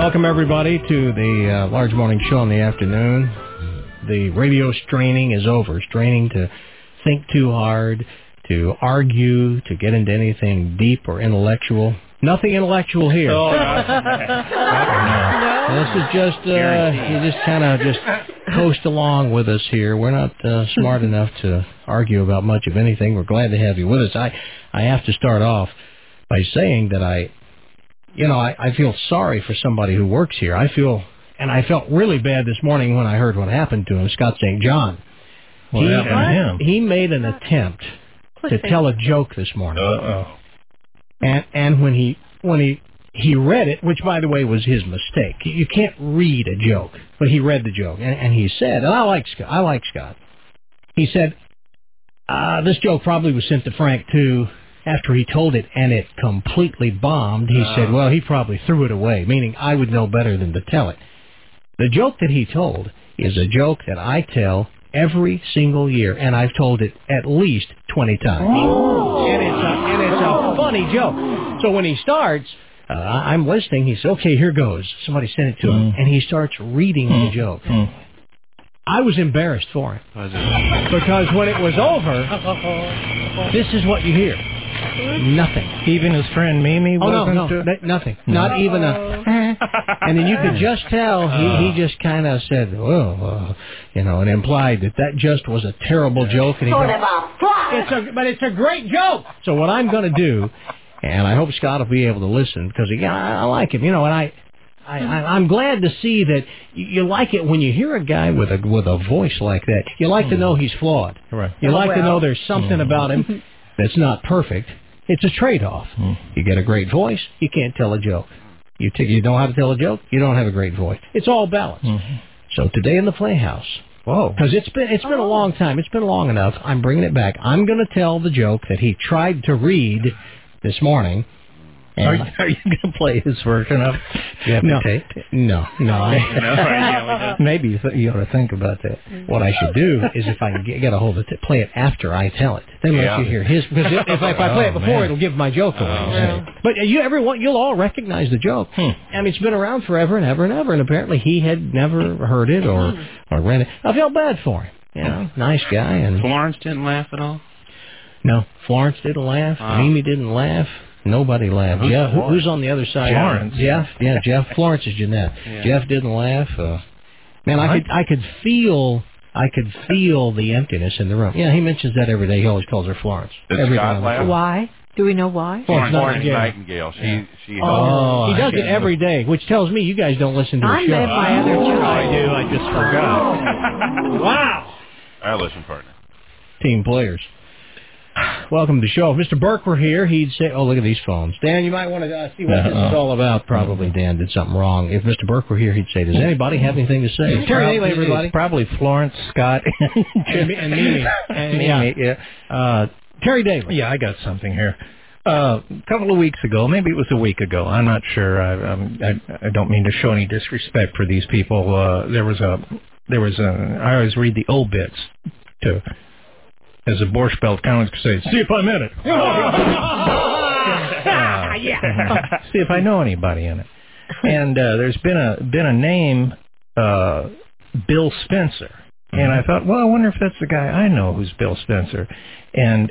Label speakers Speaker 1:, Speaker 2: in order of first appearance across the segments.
Speaker 1: Welcome, everybody, to the Large Morning Show in the afternoon. The radio straining is over. Straining to think too hard, to argue, to get into anything deep or intellectual. Nothing intellectual here.
Speaker 2: Oh,
Speaker 1: This is just, you just kind of just coast along with us here. We're not smart enough to argue about much of anything. We're glad to have you with us. I have to start off by saying that I feel sorry for somebody who works here. I felt really bad this morning when I heard what happened to him, Scott St. John.
Speaker 3: What happened to him?
Speaker 1: He made an attempt to tell a joke this morning.
Speaker 3: Uh-oh.
Speaker 1: And when he read it, which, by the way, was his mistake. You can't read a joke, but he read the joke. And he said, and I like Scott. He said, this joke probably was sent to Frank, too. After he told it and it completely bombed, he said, well, he probably threw it away, meaning I would know better than to tell it. The joke that he told is a joke that I tell every single year, and I've told it at least 20 times. Oh. And it's a funny joke. So when he starts, I'm listening, he says, okay, here goes. Somebody sent it to him, and he starts reading the joke. I was embarrassed for him. Because when it was over, this is what you hear. Nothing.
Speaker 3: Even his friend Mimi wasn't?
Speaker 1: Nothing. Not even a... And then you could just tell he just kind of said, and implied that just was a terrible joke. And but it's a great joke. So what I'm going to do, and I hope Scott will be able to listen, because I like him, and I'm glad to see that you like it when you hear a guy with a voice like that. You like to know he's flawed.
Speaker 3: Right.
Speaker 1: You like to know there's something about him that's not perfect. It's a trade-off. You get a great voice, you can't tell a joke. You know how to tell a joke, you don't have a great voice. It's all balanced. So today in the Playhouse, because it's been a long time. It's been long enough. I'm bringing it back. I'm going to tell the joke that he tried to read this morning.
Speaker 3: Are you going to play his version of it? Do you have the tape?
Speaker 1: No.
Speaker 3: Maybe you ought to think about that.
Speaker 1: What I should do is, if I can get a hold of it, play it after I tell it. Then let you hear his. Because if I play it before, it'll give my joke away. But you'll all recognize the joke. I mean, it's been around forever and ever and ever, and apparently he had never heard it or read it. I felt bad for him. Nice guy. And
Speaker 2: Florence didn't laugh at all?
Speaker 1: No, Florence didn't laugh. Mimi didn't laugh. Nobody laughed. Who's on the other side?
Speaker 3: Florence.
Speaker 1: Jeff. Yeah, Jeff. Florence is Jeanette. Jeff didn't laugh. Man, I could feel the emptiness in the room. Yeah, he mentions that every day. He always calls her Florence.
Speaker 2: Did Scott laugh?
Speaker 4: Why? Do we know why?
Speaker 2: Florence Nightingale. She
Speaker 1: he does it every day, which tells me you guys don't listen to the show.
Speaker 4: I made my other joke.
Speaker 3: I do. I just forgot.
Speaker 1: Wow.
Speaker 2: Our listen partner.
Speaker 1: Team players. Welcome to the show. If Mr. Burke were here, he'd say, look at these phones. Dan, you might want to see what this is all about. Probably Dan did something wrong. If Mr. Burke were here, he'd say, does anybody have anything to say? Terry Daly, everybody.
Speaker 3: Probably Florence, Scott,
Speaker 1: and Mimi. Terry Daly.
Speaker 3: Yeah, I got something here. A couple of weeks ago, maybe it was a week ago, I'm not sure. I don't mean to show any disrespect for these people. I always read the obits to... As a Borscht Belt kind of say, see if I'm in it. See if I know anybody in it. And there's been a name, Bill Spencer. And I thought, well, I wonder if that's the guy I know who's Bill Spencer. And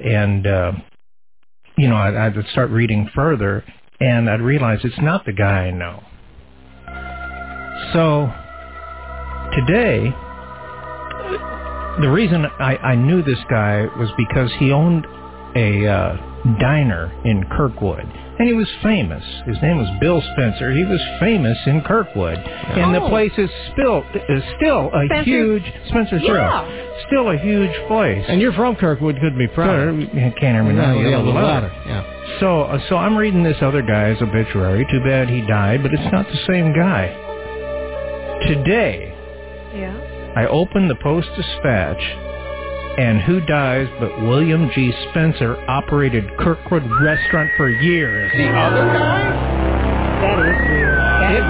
Speaker 3: I'd start reading further, and I'd realize it's not the guy I know. So today... The reason I knew this guy was because he owned a diner in Kirkwood, and he was famous. His name was Bill Spencer. He was famous in Kirkwood, and the place is still a huge Spencer's Grill. Still a huge place.
Speaker 1: And you're from Kirkwood, couldn't be proud.
Speaker 3: Can't hear me now.
Speaker 1: A little louder. Yeah.
Speaker 3: So I'm reading this other guy's obituary. Too bad he died, but it's not the same guy. Today. Yeah. I opened the Post-Dispatch, and who dies but William G. Spencer operated Kirkwood Restaurant for years.
Speaker 2: The other guy?
Speaker 4: That is weird.
Speaker 1: It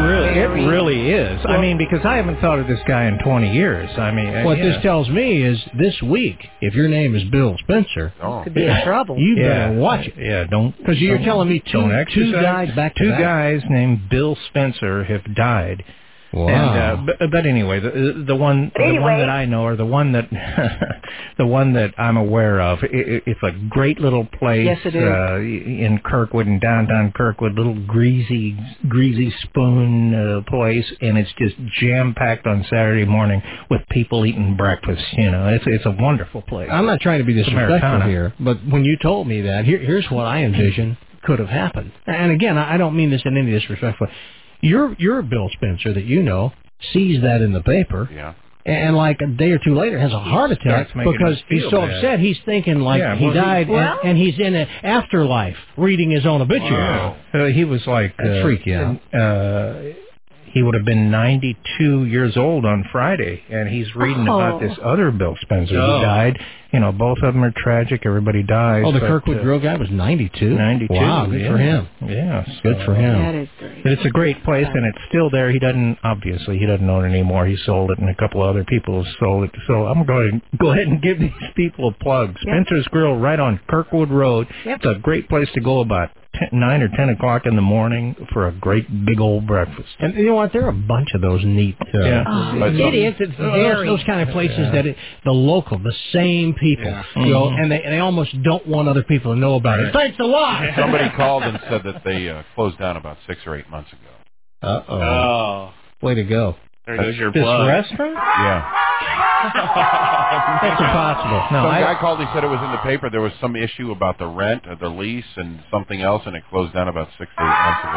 Speaker 3: really is. I mean, because I haven't thought of this guy in 20 years. I mean,
Speaker 1: what this tells me is this week, if your name is Bill Spencer,
Speaker 4: could be in trouble.
Speaker 1: You better watch it.
Speaker 3: Yeah, don't.
Speaker 1: Because you're telling me two guys back to
Speaker 3: two
Speaker 1: back.
Speaker 3: guys named Bill Spencer have died.
Speaker 1: Wow.
Speaker 3: And, but anyway, the one that I know, or the one that the one that I'm aware of, it's a great little place.
Speaker 4: Yes, it is.
Speaker 3: In Kirkwood, in downtown Kirkwood, little greasy spoon place, and it's just jam packed on Saturday morning with people eating breakfast. You know, it's a wonderful place.
Speaker 1: I'm not trying to be disrespectful
Speaker 3: Americana.
Speaker 1: here, but when you told me that, here's what I envision could have happened. And again, I don't mean this in any disrespectful way. Your Bill Spencer that you know sees that in the paper, and like a day or two later has a heart attack because he's so upset. He's thinking like he died, and he's in an afterlife reading his own obituary.
Speaker 3: Wow. He was like
Speaker 1: freaky out.
Speaker 3: He would have been 92 years old on Friday, and he's reading about this other Bill Spencer who died. You know, both of them are tragic. Everybody dies.
Speaker 1: Oh, the Kirkwood Grill guy was 92?
Speaker 3: 92.
Speaker 1: Wow, good for him.
Speaker 3: Yeah.
Speaker 1: Good for him.
Speaker 4: That is great.
Speaker 3: But it's a great place, and it's still there. He doesn't own it anymore. He sold it, and a couple other people have sold it. So I'm going to go ahead and give these people a plug. Spencer's Grill right on Kirkwood Road. It's a great place to go about 9 or 10 o'clock in the morning for a great big old breakfast.
Speaker 1: And you know what? There are a bunch of those neat...
Speaker 4: it is. It's very...
Speaker 1: Those kind of places that the same people, go, and they almost don't want other people to know about it. Thanks a lot!
Speaker 2: Somebody called and said that they closed down about 6 or 8 months ago.
Speaker 1: Uh-oh.
Speaker 5: Oh.
Speaker 1: Way to go.
Speaker 5: There goes your
Speaker 3: This
Speaker 5: plug.
Speaker 3: restaurant?
Speaker 2: Yeah.
Speaker 3: That's impossible. No,
Speaker 2: Some guy called. He said it was in the paper. There was some issue about the rent or the lease and something else, and it closed down about 6 to 8 months ago.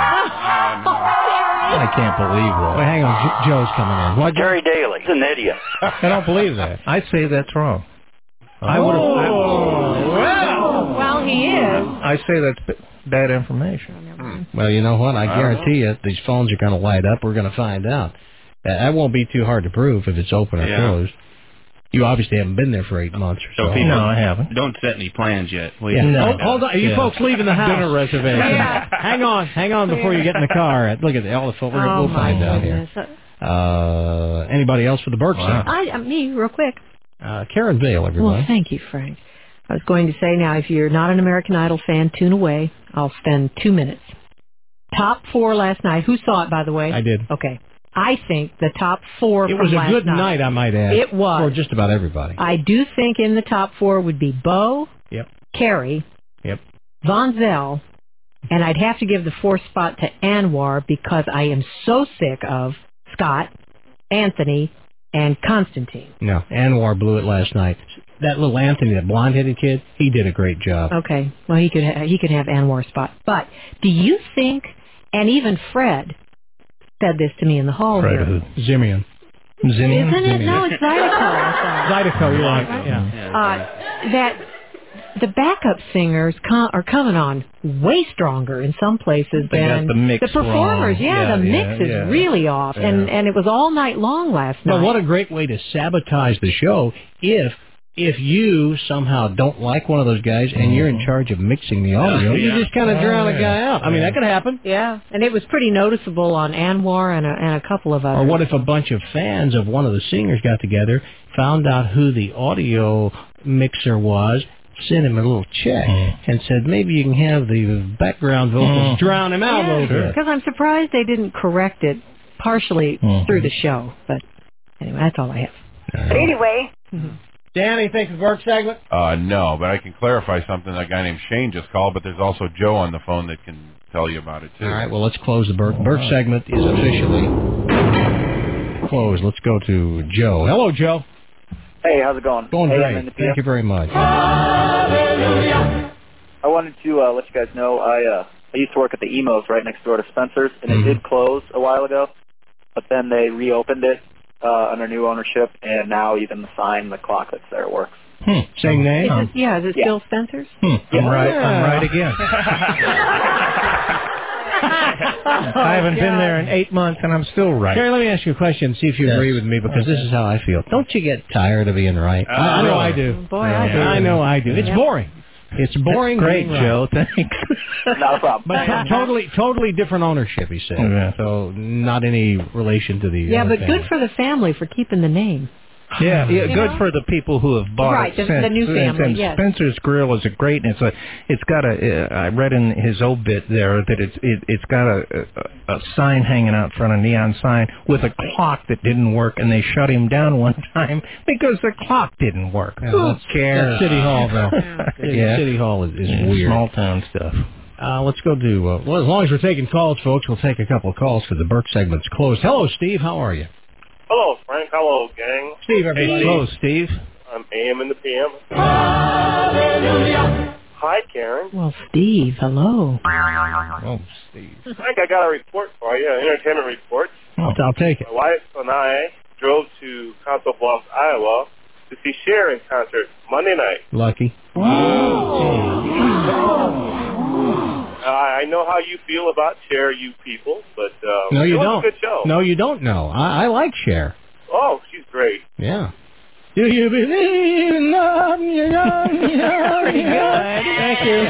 Speaker 3: I can't believe that.
Speaker 1: Wait, hang on. Joe's coming in. What?
Speaker 6: Jerry Daly. He's an idiot.
Speaker 3: I don't believe that. I'd say that's wrong.
Speaker 1: I would have...
Speaker 4: Well, he is.
Speaker 3: I say that's bad information.
Speaker 1: Well, you know what? I guarantee you these phones are going to light up. We're going to find out. That won't be too hard to prove if it's open or closed. You obviously haven't been there for 8 months or so.
Speaker 5: people,
Speaker 3: no, I haven't.
Speaker 5: Don't set any plans yet.
Speaker 1: No. Hold on. You folks leaving the house.
Speaker 3: Dinner reservation.
Speaker 1: Hang on before you get in the car. Look at all the phone. We'll find out here. Anybody else for the Burke segment?
Speaker 4: Me, real quick.
Speaker 1: Karen Vale, everybody.
Speaker 4: Well, thank you, Frank. I was going to say now, if you're not an American Idol fan, tune away. I'll spend 2 minutes. Top 4 last night. Who saw it, by the way?
Speaker 1: I did.
Speaker 4: Okay. I think the top 4
Speaker 1: It
Speaker 4: from
Speaker 1: was a
Speaker 4: last
Speaker 1: good night, I might add.
Speaker 4: It was.
Speaker 1: For just about everybody.
Speaker 4: I do think in the top 4 would be Bo, Carrie, Von Zell, and I'd have to give the 4th spot to Anwar because I am so sick of Scott, Anthony, and Constantine.
Speaker 1: No, Anwar blew it last night. That little Anthony, that blonde-headed kid, he did a great job.
Speaker 4: Okay, well, he could have Anwar's spot. But do you think, and even Fred said this to me in the hall
Speaker 3: Fred
Speaker 4: here.
Speaker 3: who?
Speaker 1: Zimian.
Speaker 4: Isn't it? No, it's Zydeco.
Speaker 1: Zydeco, you're right. Yeah.
Speaker 4: That the backup singers are coming on way stronger in some places than
Speaker 3: the mix
Speaker 4: performers.
Speaker 3: wrong.
Speaker 4: The mix is really off, and it was all night long last night.
Speaker 1: But what a great way to sabotage the show if you somehow don't like one of those guys and you're in charge of mixing the audio, you just kind of drown a guy out. I mean, that could happen.
Speaker 4: Yeah, and it was pretty noticeable on Anwar and a couple of others.
Speaker 1: Or what if a bunch of fans of one of the singers got together, found out who the audio mixer was, sent him a little check, and said, maybe you can have the background vocals drown him out a little bit.
Speaker 4: Because I'm surprised they didn't correct it partially through the show. But anyway, that's all I have.
Speaker 7: Anyway.
Speaker 1: Dan, anything for the Burke segment?
Speaker 2: No, but I can clarify something. That guy named Shane just called, but there's also Joe on the phone that can tell you about it, too.
Speaker 1: All right, well, let's close the Burke. Burke segment is officially closed. Let's go to Joe. Hello, Joe.
Speaker 8: Hey, how's it going?
Speaker 1: Going great. Thank you very much.
Speaker 8: I wanted to let you guys know I used to work at the Emos right next door to Spencer's, and it did close a while ago, but then they reopened it under new ownership, and now even the sign, the clock that's there works.
Speaker 1: Same name?
Speaker 4: Is it still Spencer's?
Speaker 3: I'm right again. I haven't been there in 8 months, and I'm still right.
Speaker 1: Jerry, let me ask you a question, see if you agree with me, because this is how I feel. Don't you get tired of being right? I know I do.
Speaker 4: Boy, I do.
Speaker 1: I know I do. It's boring. It's boring.
Speaker 3: Great,
Speaker 1: being right.
Speaker 3: Joe. Thanks.
Speaker 8: Not a problem.
Speaker 1: But totally different ownership, he said.
Speaker 3: Yeah.
Speaker 1: So not any relation to the
Speaker 4: Yeah, but
Speaker 1: family.
Speaker 4: good for the family for keeping the name.
Speaker 3: Yeah,
Speaker 4: You
Speaker 3: good
Speaker 4: know?
Speaker 3: for the people who have bought
Speaker 4: Right,
Speaker 3: it.
Speaker 4: the new family,
Speaker 3: And
Speaker 4: yes.
Speaker 3: Spencer's Grill is a great, and it's got a. I read in his obit there that it's got a sign hanging out front, a neon sign with a clock that didn't work, and they shut him down one time because the clock didn't work.
Speaker 1: Yeah,
Speaker 3: Who
Speaker 1: that's
Speaker 3: cares?
Speaker 1: City Hall, though.
Speaker 3: Yeah.
Speaker 1: City Hall is weird.
Speaker 3: Small town stuff.
Speaker 1: Let's go to, well, as long as we're taking calls, folks, we'll take a couple of calls because the Burke segment's closed. Hello, Steve. How are you?
Speaker 6: Hello, Frank. Hello, gang.
Speaker 1: Steve, everybody.
Speaker 3: Hello, Steve.
Speaker 6: I'm AM in the PM. Hi, Karen.
Speaker 4: Well, Steve, hello.
Speaker 3: Oh, Steve.
Speaker 6: Frank, I got a report for you, an entertainment report.
Speaker 1: I'll take it.
Speaker 6: My wife and I drove to Council Bluffs, Iowa to see Cher in concert Monday night.
Speaker 1: Lucky.
Speaker 6: I know how you feel about Cher, you people, but
Speaker 1: No, you
Speaker 6: it was
Speaker 1: don't.
Speaker 6: a good show.
Speaker 1: No, you don't know. I like Cher.
Speaker 6: Oh, she's great.
Speaker 1: Yeah. Do you believe in love? Thank you.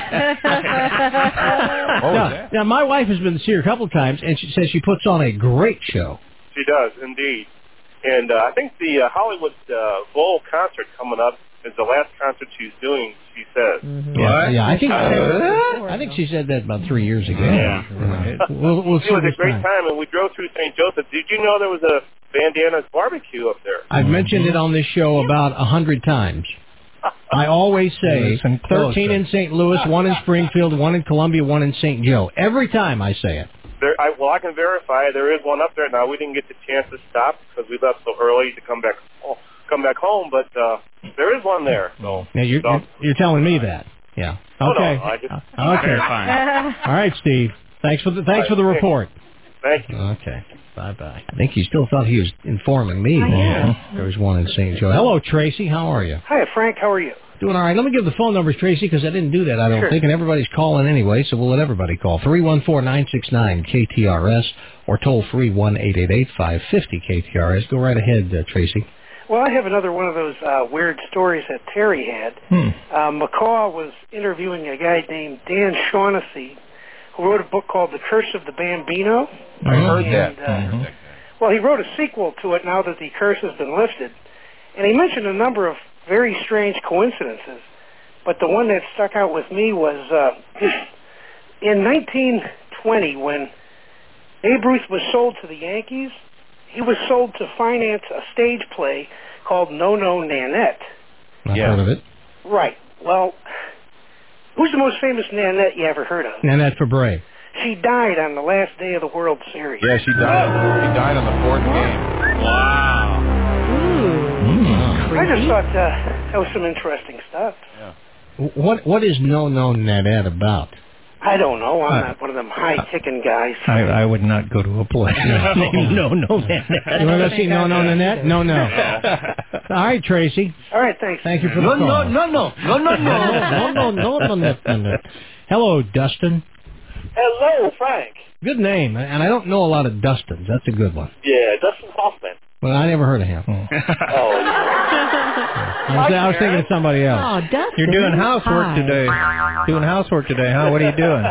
Speaker 1: Now, my wife has been to see her a couple of times, and she says she puts on a great show.
Speaker 6: She does, indeed. And I think the Hollywood Bowl concert coming up is the last concert she's doing, she says.
Speaker 4: Mm-hmm.
Speaker 1: Yeah, I think she said that about 3 years ago.
Speaker 6: Yeah.
Speaker 1: We'll see
Speaker 6: It was
Speaker 1: this
Speaker 6: a great time, and we drove through St. Joseph. Did you know there was a Bandana's barbecue up there?
Speaker 1: I've mentioned it on this show about 100 times. I always say
Speaker 3: Listen
Speaker 1: 13 in St. Louis, 1 in Springfield, 1 in Columbia, 1 in St. Joe. Every time I say it.
Speaker 6: I can verify there is one up there now. We didn't get the chance to stop because we left so early to come back home, but there is one there. So
Speaker 1: Now you're telling me that. Yeah.
Speaker 6: Oh, no,
Speaker 1: Okay.
Speaker 6: I just
Speaker 1: Okay. All right, Steve. Thanks for the report.
Speaker 6: Thank you.
Speaker 1: Okay. Bye-bye. I think he still thought he was informing me. Yeah. There was one in St. Joe. Hello, Tracy. How are you?
Speaker 7: Hi, Frank. How are you?
Speaker 1: Doing all right. Let me give the phone numbers, Tracy, because I didn't do that, I don't think, and everybody's calling anyway, so we'll let everybody call. 314-969-KTRS or toll-free 1-888-550-KTRS. Go right ahead, Tracy.
Speaker 7: Well, I have another one of those weird stories that Terry had. McCaw was interviewing a guy named Dan Shaughnessy, who wrote a book called The Curse of the Bambino.
Speaker 2: I heard that.
Speaker 7: Well, he wrote a sequel to it now that the curse has been lifted. And he mentioned a number of very strange coincidences. But the one that stuck out with me was in 1920, when Babe Ruth was sold to the Yankees, he was sold to finance a stage play called No No Nanette.
Speaker 1: Not heard of it.
Speaker 7: Right. Well, who's the most famous Nanette you ever heard of?
Speaker 1: Nanette Fabre.
Speaker 7: She died on the last day of the World Series.
Speaker 2: Yeah, she died. She died on the 4th game.
Speaker 5: Wow.
Speaker 7: I just thought that was some interesting stuff.
Speaker 1: What is No No Nanette about?
Speaker 7: I don't know. I'm not one of them high-ticking guys.
Speaker 3: I would not go to a place named No No Nanette.
Speaker 1: You want to see No No Nanette? No, no. All right, Tracy.
Speaker 7: All right, thanks.
Speaker 1: Thank you for the call. No. Hello, Dustin.
Speaker 6: Hello, Frank.
Speaker 1: Good name, and I don't know a lot of Dustins. That's a good one.
Speaker 6: Yeah, Dustin Hoffman.
Speaker 1: Well, I never heard of him.
Speaker 6: Oh.
Speaker 1: I was thinking of somebody else.
Speaker 4: Oh, Dustin.
Speaker 3: You're doing housework
Speaker 4: Hi.
Speaker 3: today. Doing housework today, huh? What are you doing?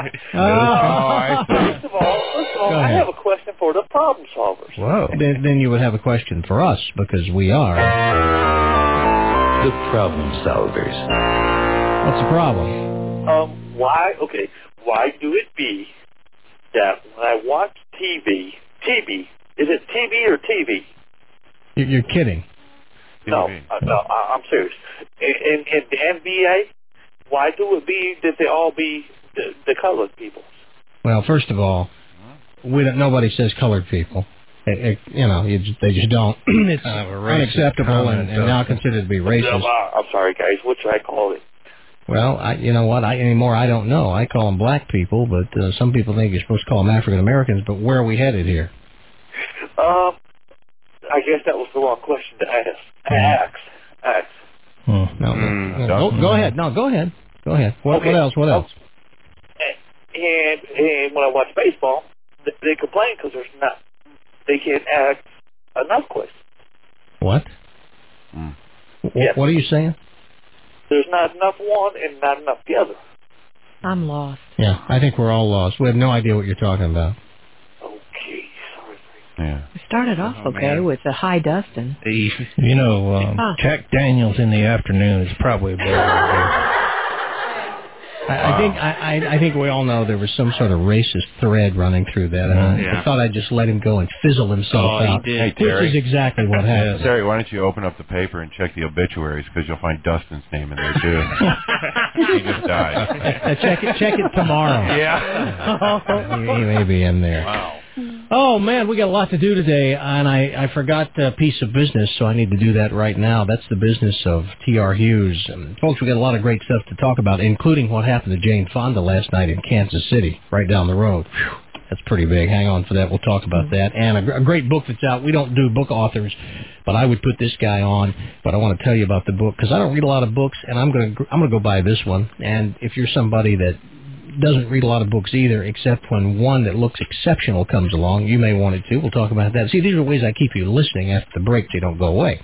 Speaker 2: I see.
Speaker 6: First of all,
Speaker 1: Go
Speaker 6: I
Speaker 1: ahead.
Speaker 6: have a question for the problem solvers.
Speaker 3: Whoa.
Speaker 1: Then you would have a question for us, because we are.
Speaker 9: The problem solvers.
Speaker 1: What's the problem?
Speaker 6: Why do it be that when I watch TV, is it TV or TV?
Speaker 1: You're kidding.
Speaker 6: No, I'm serious. In the NBA, why do it be that they all be the colored people?
Speaker 1: Well, first of all, nobody says colored people. They just don't. It's unacceptable and now considered to be racist.
Speaker 6: I'm sorry, guys. What should I call it?
Speaker 1: Well, you know what? Anymore, I don't know. I call them black people, but some people think you're supposed to call them African Americans. But where are we headed here?
Speaker 6: I guess that was the wrong question to ask.
Speaker 1: No, go ahead. No, go ahead. Go ahead. What else? What else?
Speaker 6: And when I watch baseball, they complain because they can't ask enough questions.
Speaker 1: What?
Speaker 6: Yes.
Speaker 1: What are you saying?
Speaker 10: There's not enough one and not enough the other.
Speaker 4: I'm lost.
Speaker 1: Yeah, I think we're all lost. We have no idea what you're talking about.
Speaker 10: Okay, sorry.
Speaker 2: Yeah.
Speaker 4: We started off with the high Dustin.
Speaker 3: You know, Jack Daniels in the afternoon is probably a better idea.
Speaker 1: I think we all know there was some sort of racist thread running through that. I thought I'd just let him go and fizzle himself out.
Speaker 2: He did.
Speaker 1: Which is exactly what happened.
Speaker 2: Terry, why don't you open up the paper and check the obituaries, because you'll find Dustin's name in there, too. He just died.
Speaker 1: Check it tomorrow.
Speaker 2: Yeah.
Speaker 1: He may be in there.
Speaker 2: Wow.
Speaker 1: Oh, man, we got a lot to do today, and I forgot a piece of business, so I need to do that right now. That's the business of T.R. Hughes. And folks, we got a lot of great stuff to talk about, including what happened to Jane Fonda last night in Kansas City, right down the road. Whew, that's pretty big. Hang on for that. We'll talk about that. And a great book that's out. We don't do book authors, but I would put this guy on. But I want to tell you about the book, because I don't read a lot of books, and I'm gonna go buy this one. And if you're somebody that doesn't read a lot of books either, except when one that looks exceptional comes along, you may want it too. We'll talk about that. See, these are ways I keep you listening after the break so you don't go away.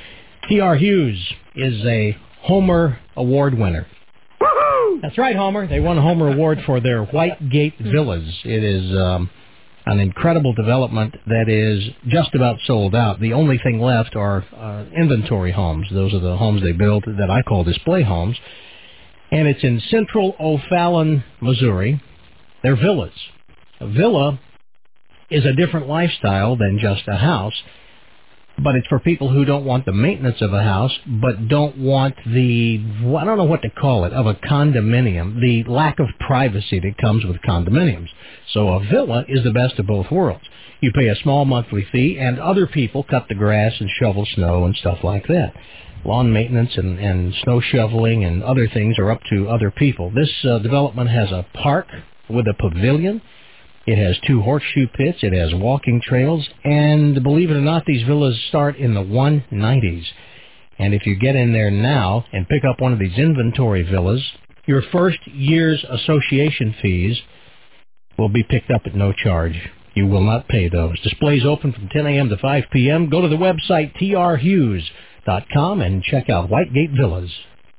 Speaker 1: T.R. Hughes is a Homer Award winner. Woo-hoo! That's right, Homer. They won a Homer Award for their White Gate Villas. It is an incredible development that is just about sold out. The only thing left are inventory homes. Those are the homes they build that I call display homes. And it's in central O'Fallon, Missouri. They're villas. A villa is a different lifestyle than just a house, but it's for people who don't want the maintenance of a house, but don't want the, I don't know what to call it, of a condominium, the lack of privacy that comes with condominiums. So a villa is the best of both worlds. You pay a small monthly fee, and other people cut the grass and shovel snow and stuff like that. Lawn maintenance and snow shoveling and other things are up to other people. This development has a park with a pavilion. It has 2 horseshoe pits. It has walking trails. And believe it or not, these villas start in the 190s. And if you get in there now and pick up one of these inventory villas, your first year's association fees will be picked up at no charge. You will not pay those. Displays open from 10 a.m. to 5 p.m. Go to the website trhughes.com and check out Whitegate Villas.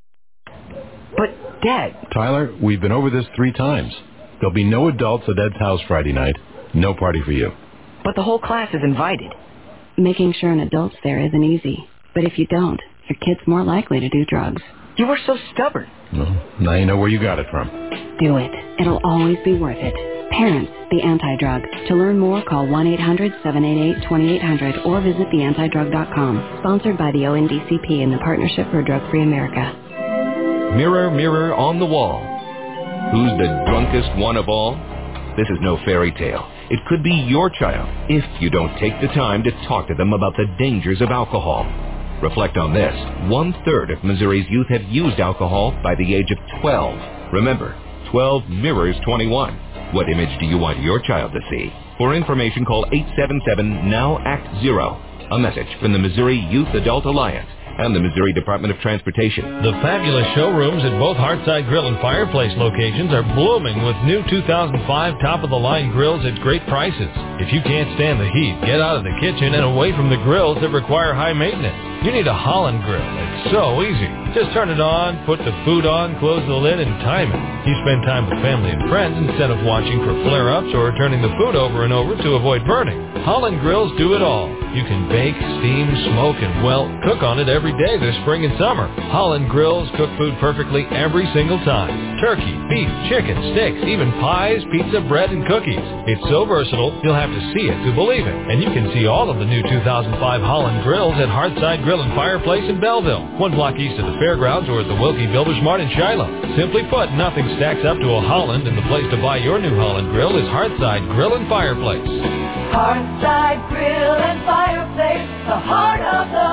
Speaker 11: But, Dad...
Speaker 12: Tyler, we've been over this 3 times. There'll be no adults at Ed's house Friday night. No party for you.
Speaker 11: But the whole class is invited.
Speaker 13: Making sure an adult's there isn't easy. But if you don't, your kid's more likely to do drugs.
Speaker 11: You were so stubborn.
Speaker 12: Well, now you know where you got it from.
Speaker 13: Do it. It'll always be worth it. Parents, the Anti-Drug. To learn more, call 1-800-788-2800 or visit theantidrug.com. Sponsored by the ONDCP and the Partnership for Drug-Free America.
Speaker 14: Mirror, mirror on the wall. Who's the drunkest one of all? This is no fairy tale. It could be your child if you don't take the time to talk to them about the dangers of alcohol. Reflect on this. 1/3 of Missouri's youth have used alcohol by the age of 12. Remember, 12 mirrors 21. What image do you want your child to see? For information, call 877-NOW-ACT-0. A message from the Missouri Youth Adult Alliance and the Missouri Department of Transportation.
Speaker 15: The fabulous showrooms at both Heartside Grill and Fireplace locations are blooming with new 2005 top-of-the-line grills at great prices. If you can't stand the heat, get out of the kitchen and away from the grills that require high maintenance. You need a Holland grill. It's so easy. Just turn it on, put the food on, close the lid, and time it. You spend time with family and friends instead of watching for flare-ups or turning the food over and over to avoid burning. Holland grills do it all. You can bake, steam, smoke, and, well, cook on it every day this spring and summer. Holland grills cook food perfectly every single time. Turkey, beef, chicken, steaks, even pies, pizza, bread, and cookies. It's so versatile, you'll have to see it to believe it. And you can see all of the new 2005 Holland grills at Heartside Grill and Fireplace in Belleville, 1 block east of the fairgrounds, or at the Wilkie Builders Mart in Shiloh. Simply put, nothing stacks up to a Holland, and the place to buy your new Holland grill is Heartside Grill and Fireplace.
Speaker 16: Heartside Grill and Fireplace, the heart of the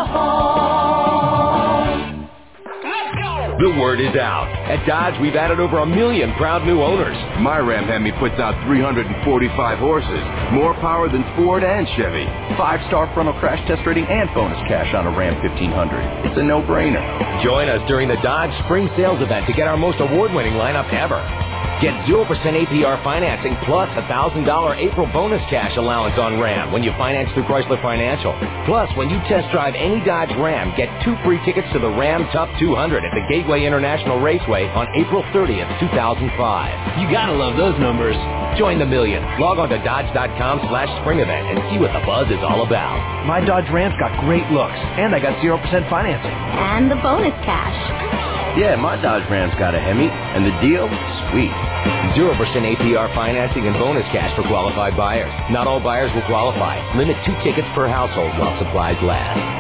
Speaker 16: home.
Speaker 14: The word is out. At Dodge, we've added over 1 million proud new owners.
Speaker 17: My Ram Hemi puts out 345 horses, more power than Ford and Chevy. 5-star frontal crash test rating and bonus cash on a Ram 1500. It's a no-brainer.
Speaker 14: Join us during the Dodge Spring Sales Event to get our most award-winning lineup ever. Get 0% APR financing plus a $1,000 April bonus cash allowance on Ram when you finance through Chrysler Financial. Plus, when you test drive any Dodge Ram, get 2 free tickets to the Ram Top 200 at the Gateway International Raceway on April 30th, 2005. You gotta love those numbers. Join the million. Log on to Dodge.com/spring event and see what the buzz is all about.
Speaker 18: My Dodge Ram's got great looks, and I got 0% financing.
Speaker 19: And the bonus cash.
Speaker 17: Yeah, my Dodge Ram's got a Hemi, and the deal, sweet.
Speaker 14: 0% APR financing and bonus cash for qualified buyers. Not all buyers will qualify. Limit 2 tickets per household while supplies last.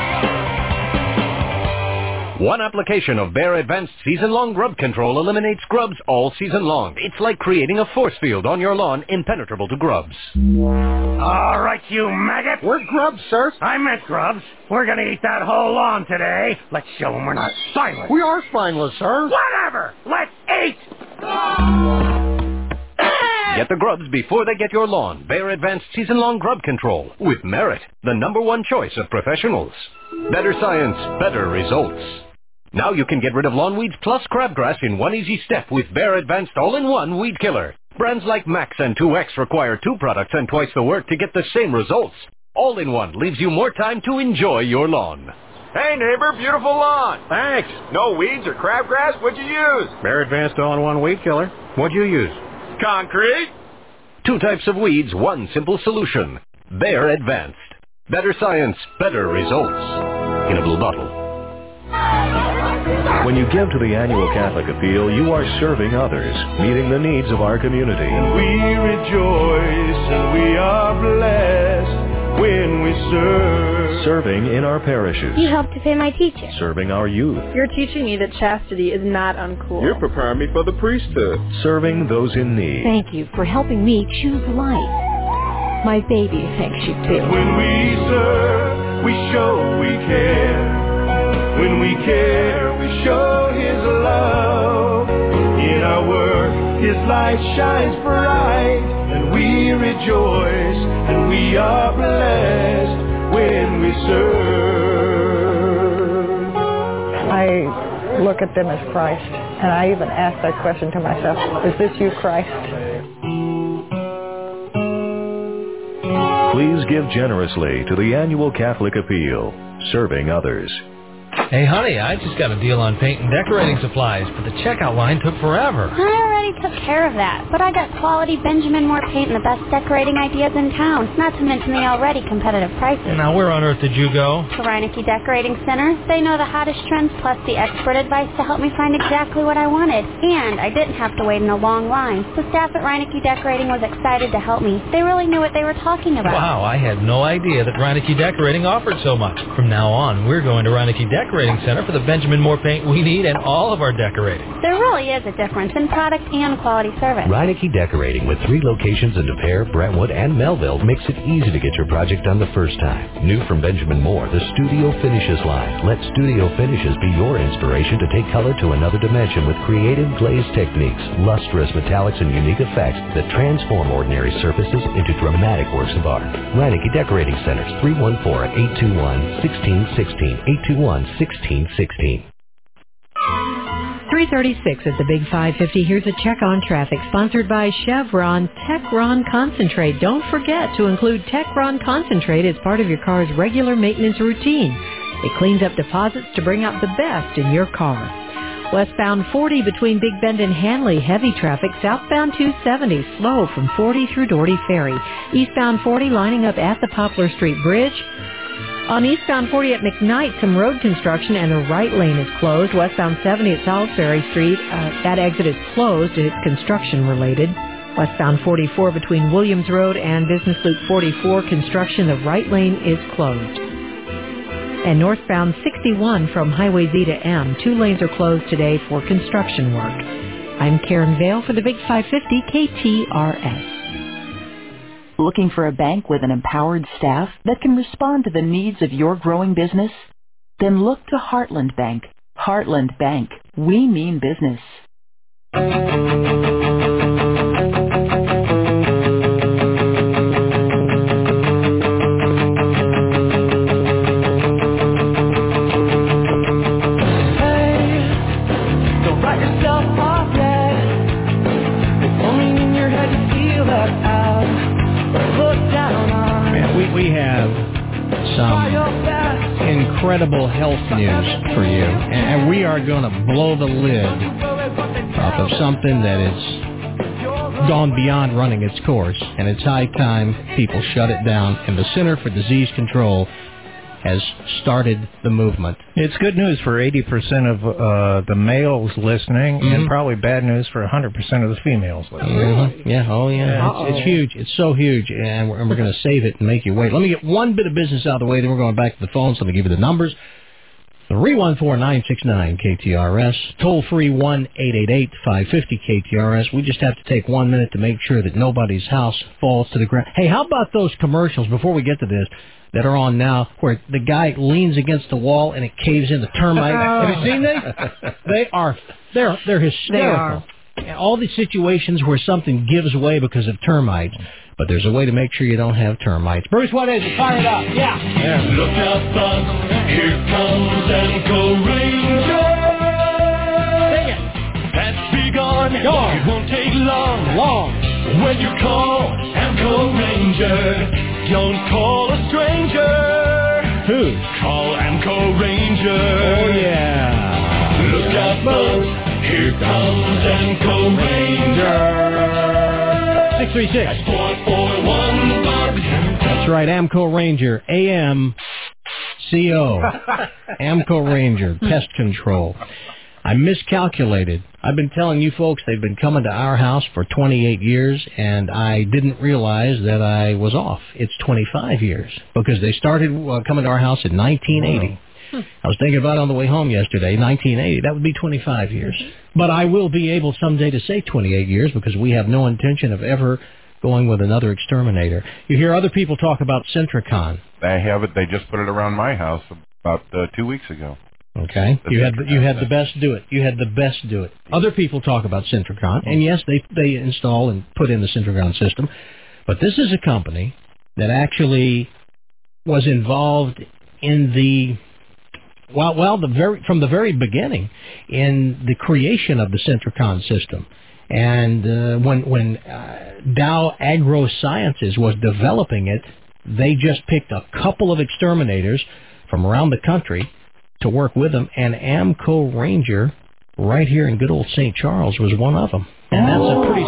Speaker 20: One application of Bear Advanced Season-Long Grub Control eliminates grubs all season long. It's like creating a force field on your lawn impenetrable to grubs.
Speaker 21: All right, you maggot. We're grubs, sir. I meant grubs. We're going to eat that whole lawn today. Let's show them we're not spineless. We are spineless, sir. Whatever. Let's eat.
Speaker 20: Get the grubs before they get your lawn. Bear Advanced Season-Long Grub Control with Merit, the #1 choice of professionals. Better science, better results. Now you can get rid of lawn weeds plus crabgrass in one easy step with Bear Advanced All-in-One Weed Killer. Brands like Max and 2X require 2 products and twice the work to get the same results. All-in-One leaves you more time to enjoy your lawn.
Speaker 22: Hey, neighbor, beautiful lawn.
Speaker 20: Thanks.
Speaker 22: No weeds or crabgrass? What'd you use?
Speaker 20: Bear Advanced All-in-One Weed Killer. What'd you use?
Speaker 22: Concrete.
Speaker 20: 2 types of weeds, 1 simple solution. Bear Advanced. Better science, better results. In a blue bottle.
Speaker 23: When you give to the annual Catholic Appeal, you are serving others, meeting the needs of our community.
Speaker 24: We rejoice and we are blessed when we serve.
Speaker 23: Serving in our parishes.
Speaker 19: You helped to pay my teacher.
Speaker 23: Serving our youth.
Speaker 25: You're teaching me that chastity is not uncool.
Speaker 22: You're preparing me for the priesthood.
Speaker 23: Serving those in need.
Speaker 26: Thank you for helping me choose life. My baby thanks you too.
Speaker 24: When we serve, we show we care. When we care, we show His love. In our work, His light shines bright, and we rejoice, and we are blessed when we serve.
Speaker 27: I look at them as Christ, and I even ask that question to myself, is this you, Christ?
Speaker 23: Please give generously to the annual Catholic Appeal, serving others.
Speaker 15: Hey, honey, I just got a deal on paint and decorating supplies, but the checkout line took forever.
Speaker 19: I already took care of that, but I got quality Benjamin Moore paint and the best decorating ideas in town, not to mention the already competitive prices.
Speaker 15: Now, where on earth did you go?
Speaker 19: To Reineke Decorating Center. They know the hottest trends plus the expert advice to help me find exactly what I wanted. And I didn't have to wait in a long line. The staff at Reineke Decorating was excited to help me. They really knew what they were talking about.
Speaker 15: Wow, I had no idea that Reineke Decorating offered so much. From now on, we're going to Reineke Decorating Center for the Benjamin Moore paint we need and all of our decorating.
Speaker 19: There really is a difference in product and quality service.
Speaker 28: Reineke Decorating with 3 locations in De Pere, Brentwood, and Melville makes it easy to get your project done the first time. New from Benjamin Moore, the Studio Finishes line. Let Studio Finishes be your inspiration to take color to another dimension with creative glaze techniques, lustrous metallics, and unique effects that transform ordinary surfaces into dramatic works of art. Reineke Decorating Centers, 314-821-1616, 821-1616.
Speaker 4: 336 at the Big 550. Here's a check on traffic sponsored by Chevron Techron Concentrate. Don't forget to include Techron Concentrate as part of your car's regular maintenance routine. It cleans up deposits to bring out the best in your car. Westbound 40 between Big Bend and Hanley, heavy traffic. Southbound 270, slow from 40 through Doherty Ferry. Eastbound 40 lining up at the Poplar Street Bridge. On eastbound 40 at McKnight, some road construction and the right lane is closed. Westbound 70 at Salisbury Street, that exit is closed. It's construction related. Westbound 44 between Williams Road and Business Loop 44, construction. The right lane is closed. And northbound 61 from Highway Z to M, 2 lanes are closed today for construction work. I'm Karen Vale for the Big 550 KTRS.
Speaker 11: Looking for a bank with an empowered staff that can respond to the needs of your growing business? Then look to Heartland Bank. Heartland Bank. We mean business.
Speaker 1: have some incredible health news for you, and we are going to blow the lid off of something that is gone beyond running its course, and it's high time people shut it down, and the Center for Disease Control has started the movement.
Speaker 2: It's good news for 80% of the males listening, and probably bad news for 100% of the females listening.
Speaker 1: Yeah, it's huge. It's so huge, and we're going to save it and make you wait. Let me get one bit of business out of the way, then we're going back to the phones. Let me give you the numbers. 314-969-KTRS, toll-free 1-888-550-KTRS. We just have to take 1 minute to make sure that nobody's house falls to the ground. Hey, how about those commercials, before we get to this, that are on now, where the guy leans against the wall and it caves in the termite? Have you seen these? They're hysterical.
Speaker 4: They are.
Speaker 1: All these situations where something gives way because of termites, but there's a way to make sure you don't have termites. Bruce, what is it? Fire it up. Yeah.
Speaker 24: Look out, bud. Here comes Amco Ranger.
Speaker 1: Sing it.
Speaker 24: Pats be gone. It won't take long. When you call Amco Ranger, don't call a stranger.
Speaker 1: Who?
Speaker 24: Call Amco Ranger.
Speaker 1: Oh, yeah.
Speaker 24: Look out, bud. Here comes Amco Ranger.
Speaker 1: 636.
Speaker 24: 441 Bug.
Speaker 1: That's right, Amco Ranger. A-M-C-O. Amco Ranger, pest control. I miscalculated. I've been telling you folks they've been coming to our house for 28 years, and I didn't realize that I was off. It's 25 years, because they started coming to our house in 1980. I was thinking about it on the way home yesterday, 1980. That would be 25 years. But I will be able someday to say 28 years, because we have no intention of ever going with another exterminator. You hear other people talk about Centricon.
Speaker 3: I have it. They just put it around my house about 2 weeks ago.
Speaker 1: Okay. You had the best do it. You had the best do it. Other people talk about Centricon, and yes, they install and put in the Centricon system. But this is a company that actually was involved in from the very beginning in the creation of the Centricon system. And when Dow AgroSciences was developing it, they just picked a couple of exterminators from around the country to work with them, and Amco Ranger right here in good old St. Charles was one of them. And that's a pretty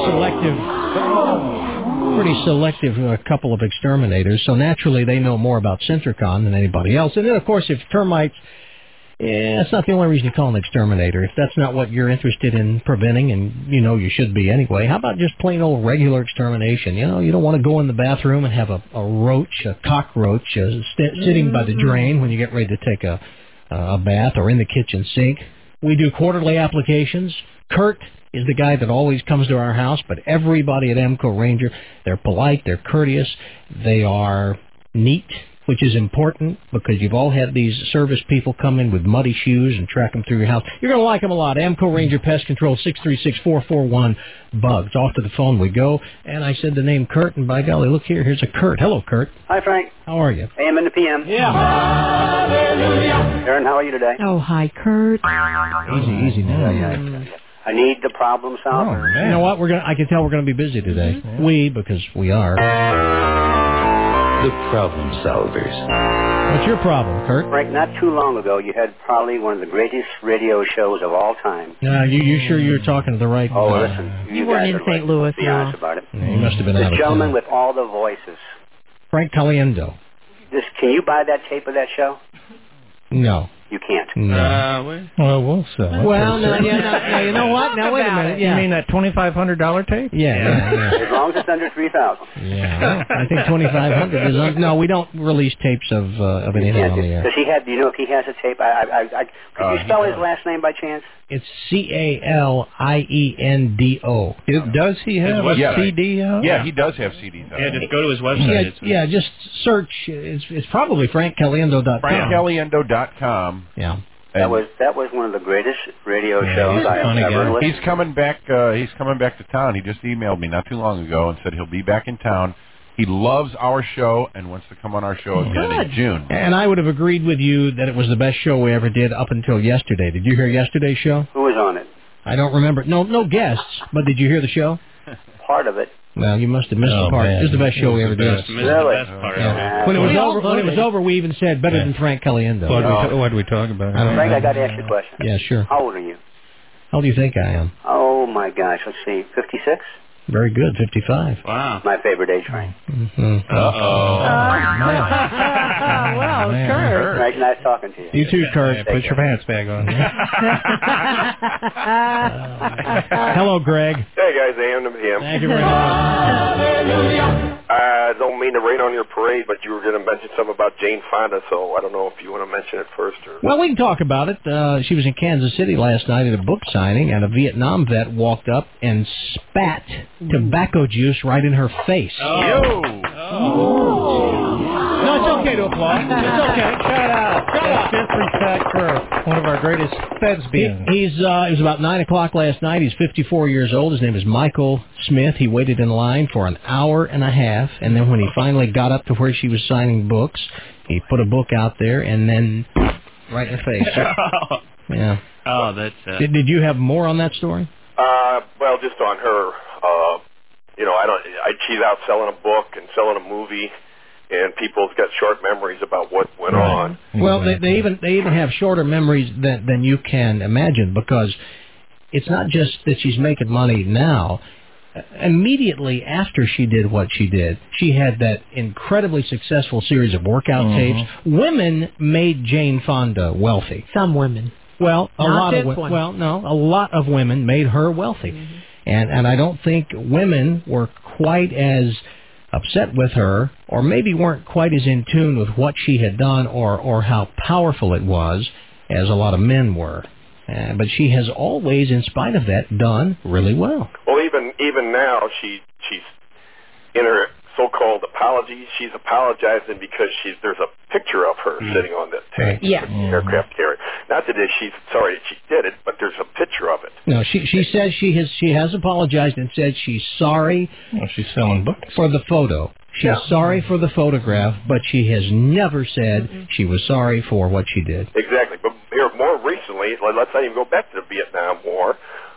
Speaker 1: selective couple of exterminators, so naturally they know more about Centricon than anybody else. And then, of course, if termites, that's not the only reason you call an exterminator. If that's not what you're interested in preventing, and you know you should be anyway, how about just plain old regular extermination? You know, you don't want to go in the bathroom and have a cockroach sitting by the drain when you get ready to take a bath, or in the kitchen sink. We do quarterly applications. Kurt is the guy that always comes to our house, but everybody at Amco Ranger, they're polite, they're courteous, they are neat, which is important, because you've all had these service people come in with muddy shoes and track them through your house. You're going to like them a lot. Amco Ranger Pest Control, 636-441-BUGS. Off to the phone we go. And I said the name Kurt, and by golly, look here, here's a Kurt. Hello, Kurt.
Speaker 5: Hi, Frank.
Speaker 1: How are you?
Speaker 5: AM and the PM.
Speaker 1: Yeah.
Speaker 5: Aaron, how are you today?
Speaker 4: Oh, hi, Kurt.
Speaker 1: Easy now.
Speaker 5: I need the problem solver.
Speaker 1: You know what? I can tell we're going to be busy today. Mm-hmm. Because we are.
Speaker 28: The Problem Solvers.
Speaker 1: What's your problem, Kurt?
Speaker 5: Frank, not too long ago, you had probably one of the greatest radio shows of all time.
Speaker 1: You sure you were talking to the right...
Speaker 5: Oh, listen.
Speaker 4: You weren't in St. Louis,
Speaker 5: Be honest about it.
Speaker 1: Yeah, you must have been out of
Speaker 5: The gentleman
Speaker 1: town.
Speaker 5: with all the voices.
Speaker 1: Frank Caliendo.
Speaker 5: Can you buy that tape of that show?
Speaker 1: No.
Speaker 5: You can't.
Speaker 1: No.
Speaker 2: Well, we'll sell it.
Speaker 1: Well, no, you know what? Now, wait a minute. Yeah.
Speaker 2: You mean that $2,500 tape?
Speaker 1: Yeah.
Speaker 5: As long as it's under 3,000.
Speaker 1: Yeah. I think 2,500 is... No, we don't release tapes of anything on the air.
Speaker 5: Does he have... Do you know if he has a tape? Could you spell his last name by chance?
Speaker 1: It's Caliendo.
Speaker 2: Does he have a CD out?
Speaker 3: Yeah, he does have CDs out.
Speaker 6: Yeah, just go to his website.
Speaker 1: Yeah, just search. It's probably FrankCaliendo.com.
Speaker 3: FrankCaliendo.com.
Speaker 1: Yeah.
Speaker 5: That was one of the greatest radio shows I've ever listened to.
Speaker 3: He's coming back to town. He just emailed me not too long ago and said he'll be back in town. He loves our show and wants to come on our show again in June.
Speaker 1: And I would have agreed with you that it was the best show we ever did up until yesterday. Did you hear yesterday's show?
Speaker 5: Who was on it?
Speaker 1: I don't remember. No guests, but did you hear the show?
Speaker 5: Part of it.
Speaker 1: Well, you must have missed the part.
Speaker 2: man.
Speaker 1: It was the best show we ever did.
Speaker 5: Really?
Speaker 1: Yeah. When it was over, we even said better than Frank Caliendo.
Speaker 2: What did we talk about?
Speaker 5: Frank, I got to ask you a question.
Speaker 1: Yeah, sure.
Speaker 5: How old are you?
Speaker 1: How old do you think I am?
Speaker 5: Oh, my gosh. Let's see. 56?
Speaker 1: Very good, 55.
Speaker 6: Wow.
Speaker 5: My favorite age range.
Speaker 1: Mm-hmm.
Speaker 4: Well, Kurt.
Speaker 5: Right, nice talking to you.
Speaker 1: You too, Kurt.
Speaker 2: Put your pants back on.
Speaker 1: Hello, Greg.
Speaker 22: Hey guys, AM to PM.
Speaker 1: Thank you very much.
Speaker 22: I don't mean to rain on your parade, but you were going to mention something about Jane Fonda, so I don't know if you want to mention it first or.
Speaker 1: Well, we can talk about it. She was in Kansas City last night at a book signing, and a Vietnam vet walked up and spat tobacco juice right in her face.
Speaker 6: Oh.
Speaker 1: No, it's okay to applaud. It's okay. Shut up.
Speaker 2: Disrespect for one of our greatest thespians.
Speaker 1: It was about 9 o'clock last night. He's 54 years old. His name is Michael Smith. He waited in line for an hour and a half, and then when he finally got up to where she was signing books, he put a book out there and then right in her face. Yeah.
Speaker 6: Oh, that's...
Speaker 1: Did you have more on that story?
Speaker 22: Well, just on her, she's out selling a book and selling a movie, and people's got short memories about what went on.
Speaker 1: Well, they even have shorter memories than you can imagine, because it's not just that she's making money now. Immediately after she did what she did, she had that incredibly successful series of workout tapes. Women made Jane Fonda wealthy.
Speaker 4: Some women.
Speaker 1: Well, a
Speaker 4: Not
Speaker 1: lot
Speaker 4: this
Speaker 1: of women.
Speaker 4: one.
Speaker 1: Well, no, a lot of women made her wealthy, and I don't think women were quite as upset with her, or maybe weren't quite as in tune with what she had done or how powerful it was as a lot of men were. But she has always, in spite of that, done really well.
Speaker 22: Well, even now, she's in her so-called apology. She's apologizing because there's a picture of her sitting on the tank, aircraft carrier. Not that she's sorry that she did it, but there's a picture of it.
Speaker 1: No, she says she has apologized and said she's sorry.
Speaker 2: Well, she's selling books
Speaker 1: for the photo. She's sorry for the photograph, but she has never said she was sorry for what she did.
Speaker 22: Exactly. But here, more recently, let's not even go back to the Vietnam War.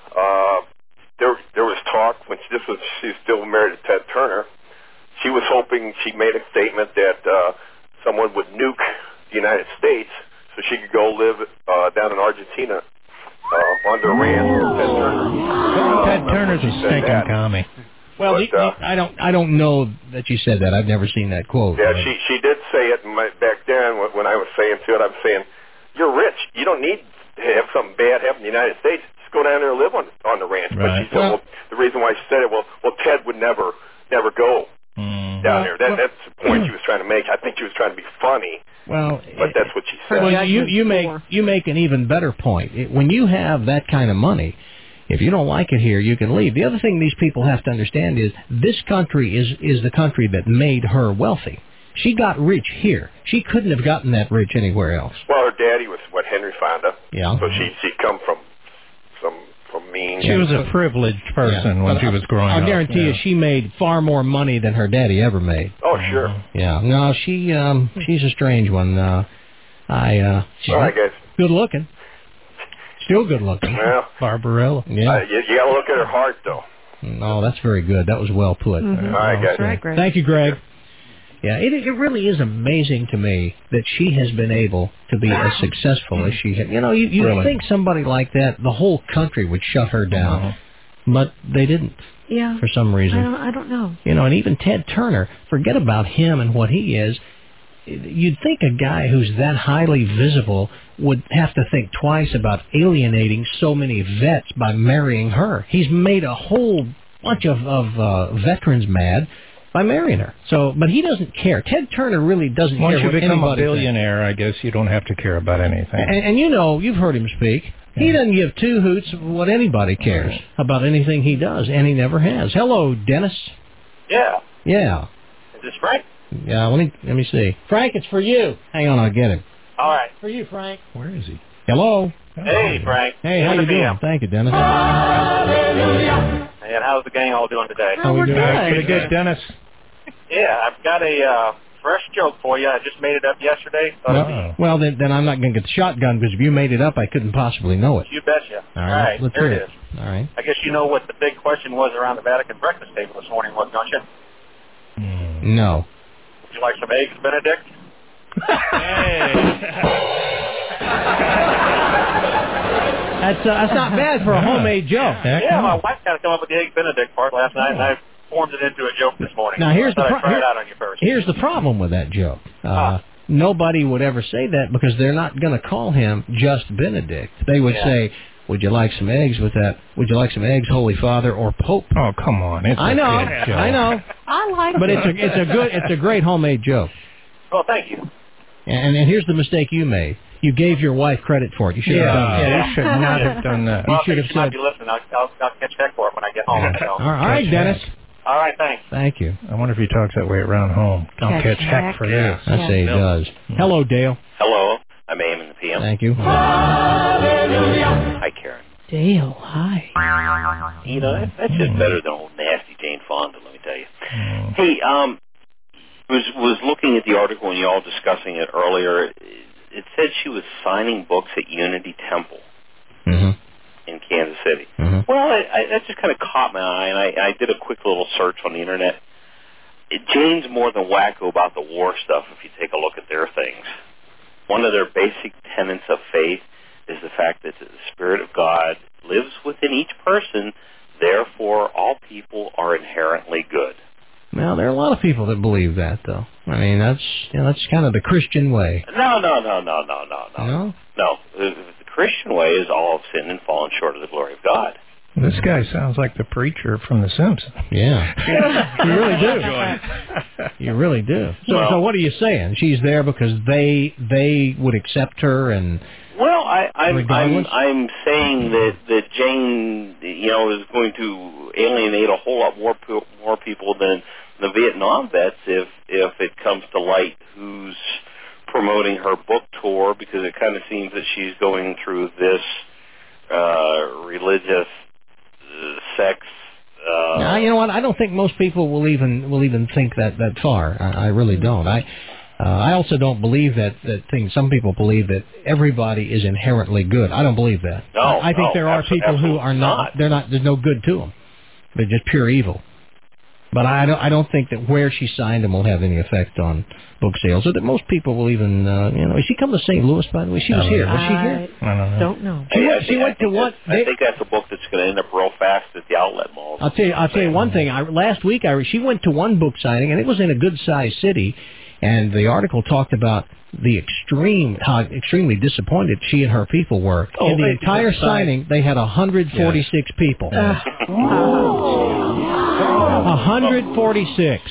Speaker 22: There was talk when she's still married to Ted Turner. She was hoping, she made a statement that someone would nuke the United States so she could go live down in Argentina under ranch with Ted Turner.
Speaker 2: Ted Turner's a stinking commie.
Speaker 1: Well, I don't know that you said that. I've never seen that quote.
Speaker 22: Yeah, she did say it back then when I was saying to it. I was saying, "You're rich. You don't need to have something bad happen in the United States. Just go down there and live on the ranch."
Speaker 2: Right.
Speaker 22: But she said, well, the reason why she said it, well, Ted would never go down there. That's the point she was trying to make. I think she was trying to be funny.
Speaker 1: Well,
Speaker 22: but that's what she said.
Speaker 1: Well, you make an even better point. When you have that kind of money, if you don't like it here, you can leave. The other thing these people have to understand is this country is the country that made her wealthy. She got rich here. She couldn't have gotten that rich anywhere else.
Speaker 22: Well, her daddy was Henry Fonda.
Speaker 1: Yeah.
Speaker 22: So she come from mean.
Speaker 2: She was a privileged person when she was growing up.
Speaker 1: I guarantee you, she made far more money than her daddy ever made.
Speaker 22: Oh, sure.
Speaker 1: Yeah. No, she's a strange one. She's good looking. Still good looking.
Speaker 22: Well,
Speaker 1: Barbarella. Yeah.
Speaker 22: You got to look at her heart, though.
Speaker 1: No, that's very good. That was well put.
Speaker 22: All right, guys.
Speaker 4: Right, Greg.
Speaker 1: Thank you, Greg. Yeah, it really is amazing to me that she has been able to be as successful as she has. You know, you
Speaker 2: Really?
Speaker 1: think somebody like that, the whole country would shut her down, but they didn't.
Speaker 4: Yeah.
Speaker 1: For some reason.
Speaker 4: I don't know.
Speaker 1: You know, and even Ted Turner, forget about him and what he is. You'd think a guy who's that highly visible would have to think twice about alienating so many vets by marrying her. He's made a whole bunch of veterans mad by marrying her. So, but he doesn't care. Ted Turner really doesn't
Speaker 2: Once
Speaker 1: care
Speaker 2: you
Speaker 1: what
Speaker 2: become a
Speaker 1: anybody
Speaker 2: billionaire, I guess you don't have to care about anything.
Speaker 1: And you know, you've heard him speak. He doesn't give two hoots what anybody cares about anything he does, and he never has. Hello, Dennis.
Speaker 22: Yeah.
Speaker 1: Yeah.
Speaker 22: Is this Frank?
Speaker 1: Yeah, let me see. Frank, it's for you. Hang on, I'll get him.
Speaker 22: All right.
Speaker 1: For you, Frank. Where is he? Hello.
Speaker 22: Hey, Frank.
Speaker 1: Hey, how you doing? Thank you, Dennis.
Speaker 22: And how's the gang all doing today?
Speaker 1: How we doing?
Speaker 2: Pretty good, Dennis.
Speaker 22: Yeah, I've got a
Speaker 6: fresh joke for you. I just made it up yesterday.
Speaker 1: Well, then I'm not going to get the shotgun, because if you made it up, I couldn't possibly know it.
Speaker 6: You betcha.
Speaker 1: All right, let's
Speaker 6: here
Speaker 1: hear
Speaker 6: it is.
Speaker 1: All right.
Speaker 6: I guess you know what the big question was around the Vatican breakfast table this morning was, don't you?
Speaker 1: No.
Speaker 6: Would you like some eggs, Benedict?
Speaker 1: That's not bad for a homemade joke.
Speaker 6: Yeah, my wife kind of come up with the egg Benedict part last night, and I formed it into a joke this morning.
Speaker 1: Now, here's
Speaker 6: so
Speaker 1: the
Speaker 6: I thought I'd try it out on you first.
Speaker 1: Here's the problem with that joke. Nobody would ever say that, because they're not going to call him just Benedict. They would say, "Would you like some eggs with that? Would you like some eggs, Holy Father, or Pope?"
Speaker 2: Oh, come on!
Speaker 1: I know.
Speaker 4: I like
Speaker 1: but
Speaker 4: it.
Speaker 1: it's a great homemade joke.
Speaker 6: Well, thank you.
Speaker 1: And here's the mistake you made. You gave your wife credit for it. You should have done that.
Speaker 2: Yeah, you should not have done that.
Speaker 6: Well,
Speaker 1: You should have
Speaker 6: she might
Speaker 1: said.
Speaker 6: be listening. I'll catch heck for it when I get home. So.
Speaker 1: All right, Dennis.
Speaker 6: All right, thanks.
Speaker 1: Thank you.
Speaker 2: I wonder if he talks that way around home. I'll catch heck for this.
Speaker 1: I say he does. Hello, Dale.
Speaker 7: Hello, I'm AM in the PM.
Speaker 1: Thank you.
Speaker 7: Hi, Karen.
Speaker 4: Dale, hi.
Speaker 7: You know, that's just better than old nasty Jane Fonda, let me tell you. Hey, was looking at the article and you all discussing it earlier. It said she was signing books at Unity Temple in Kansas City. Well, that just kind of caught my eye, and I did a quick little search on the internet. Jane's more than wacko about the war stuff if you take a look at their things. One of their basic tenets of faith is the fact that the Spirit of God lives within each person, therefore all people are inherently good.
Speaker 1: Well, there are a lot of people that believe that, though. I mean, that's kind of the Christian way.
Speaker 7: No.
Speaker 1: No?
Speaker 7: No, the Christian way is all of sin and fallen short of the glory of God.
Speaker 2: This guy sounds like the preacher from The Simpsons.
Speaker 1: Yeah. You really do. You really do. So what are you saying? She's there because they would accept her and...
Speaker 7: Well, I'm saying that Jane, is going to alienate a whole lot more people than the Vietnam vets if it comes to light who's promoting her book tour, because it kind of seems that she's going through this religious sex.
Speaker 1: Now, you know what? I don't think most people will even think that far. I really don't. I also don't believe that thing. Some people believe that everybody is inherently good. I don't believe that.
Speaker 7: No,
Speaker 1: I think there are people who are not. They're not. There's no good to them. They're just pure evil. But I don't think that where she signed them will have any effect on book sales, or that most people will even. Is she come to St. Louis, by the way? She was here. Was she here?
Speaker 2: I
Speaker 4: don't know.
Speaker 1: She went to what?
Speaker 7: I think that's a book that's going to end up real fast at the outlet malls.
Speaker 1: I'll tell you one thing. Last week she went to one book signing, and it was in a good-sized city. And the article talked about how extremely disappointed she and her people were. In the entire signing, they had 146 people. 146.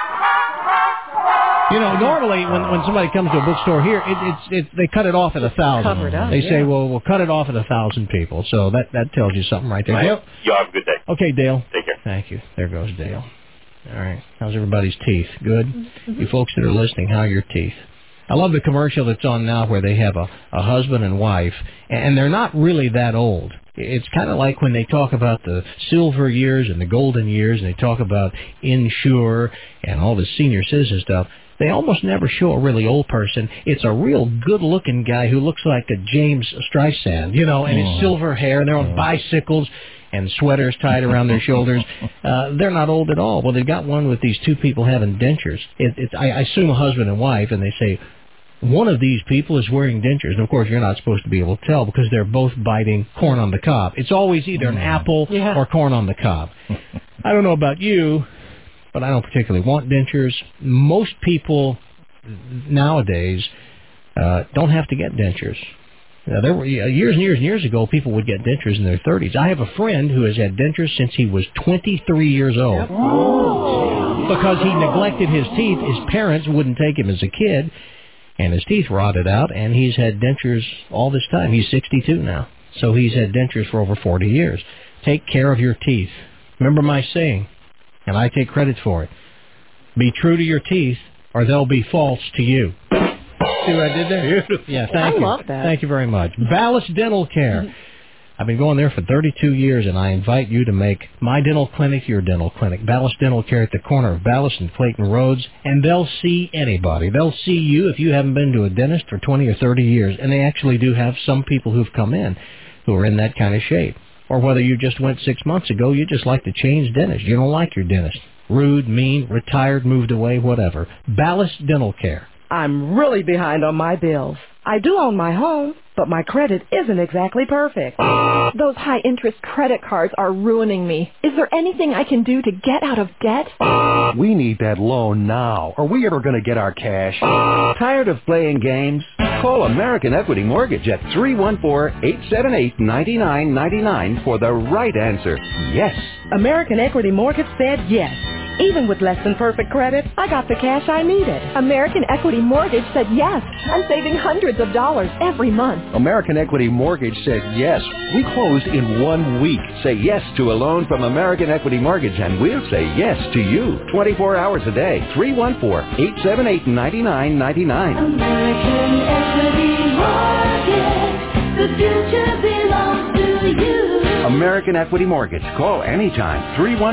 Speaker 1: Normally when somebody comes to a bookstore here, they cut it off at 1,000. They say, well, we'll cut it off at 1,000 people. So that tells you something right there.
Speaker 7: Right.
Speaker 1: Dale?
Speaker 7: You have a good day.
Speaker 1: Okay, Dale.
Speaker 7: Take care.
Speaker 1: Thank you. There goes Dale. All right. How's everybody's teeth? Good? You folks that are listening, how are your teeth? I love the commercial that's on now where they have a husband and wife, and they're not really that old. It's kind of like when they talk about the silver years and the golden years, and they talk about Insure and all this senior citizen stuff. They almost never show a really old person. It's a real good-looking guy who looks like a James Streisand, and his silver hair, and they're on bicycles and sweaters tied around their shoulders. They're not old at all. Well, they've got one with these two people having dentures. I assume a husband and wife, and they say, one of these people is wearing dentures. And, of course, you're not supposed to be able to tell because they're both biting corn on the cob. It's always either an apple or corn on the cob. I don't know about you, but I don't particularly want dentures. Most people nowadays don't have to get dentures. There were years and years and years ago, people would get dentures in their 30s. I have a friend who has had dentures since he was 23 years old. Because he neglected his teeth. His parents wouldn't take him as a kid, and his teeth rotted out, and he's had dentures all this time. He's 62 now, so he's had dentures for over 40 years. Take care of your teeth. Remember my saying, and I take credit for it. Be true to your teeth, or they'll be false to you. See what I did there? Yeah, thank you.
Speaker 4: I love that.
Speaker 1: Thank you very much. Ballas Dental Care. I've been going there for 32 years, and I invite you to make my dental clinic your dental clinic. Ballas Dental Care at the corner of Ballas and Clayton Roads, and they'll see anybody. They'll see you if you haven't been to a dentist for 20 or 30 years, and they actually do have some people who've come in who are in that kind of shape. Or whether you just went 6 months ago, you just like to change dentist. You don't like your dentist. Rude, mean, retired, moved away, whatever. Ballas Dental Care.
Speaker 8: I'm really behind on my bills. I do own my home, but my credit isn't exactly perfect.
Speaker 26: Those high-interest credit cards are ruining me. Is there anything I can do to get out of debt?
Speaker 9: We need that loan now. Are we ever going to get our cash?
Speaker 10: Tired of playing games? Call American Equity Mortgage at 314-878-9999 for the right answer. Yes.
Speaker 8: American Equity Mortgage said yes. Even with less than perfect credit, I got the cash I needed.
Speaker 26: American Equity Mortgage said yes. I'm saving hundreds of dollars every month.
Speaker 10: American Equity Mortgage said yes. We closed in 1 week. Say yes to a loan from American Equity Mortgage, and we'll say yes to you. 24 hours a day. 314-878-9999.
Speaker 24: American Equity Mortgage. The future belongs to you.
Speaker 10: American Equity Mortgage. Call anytime.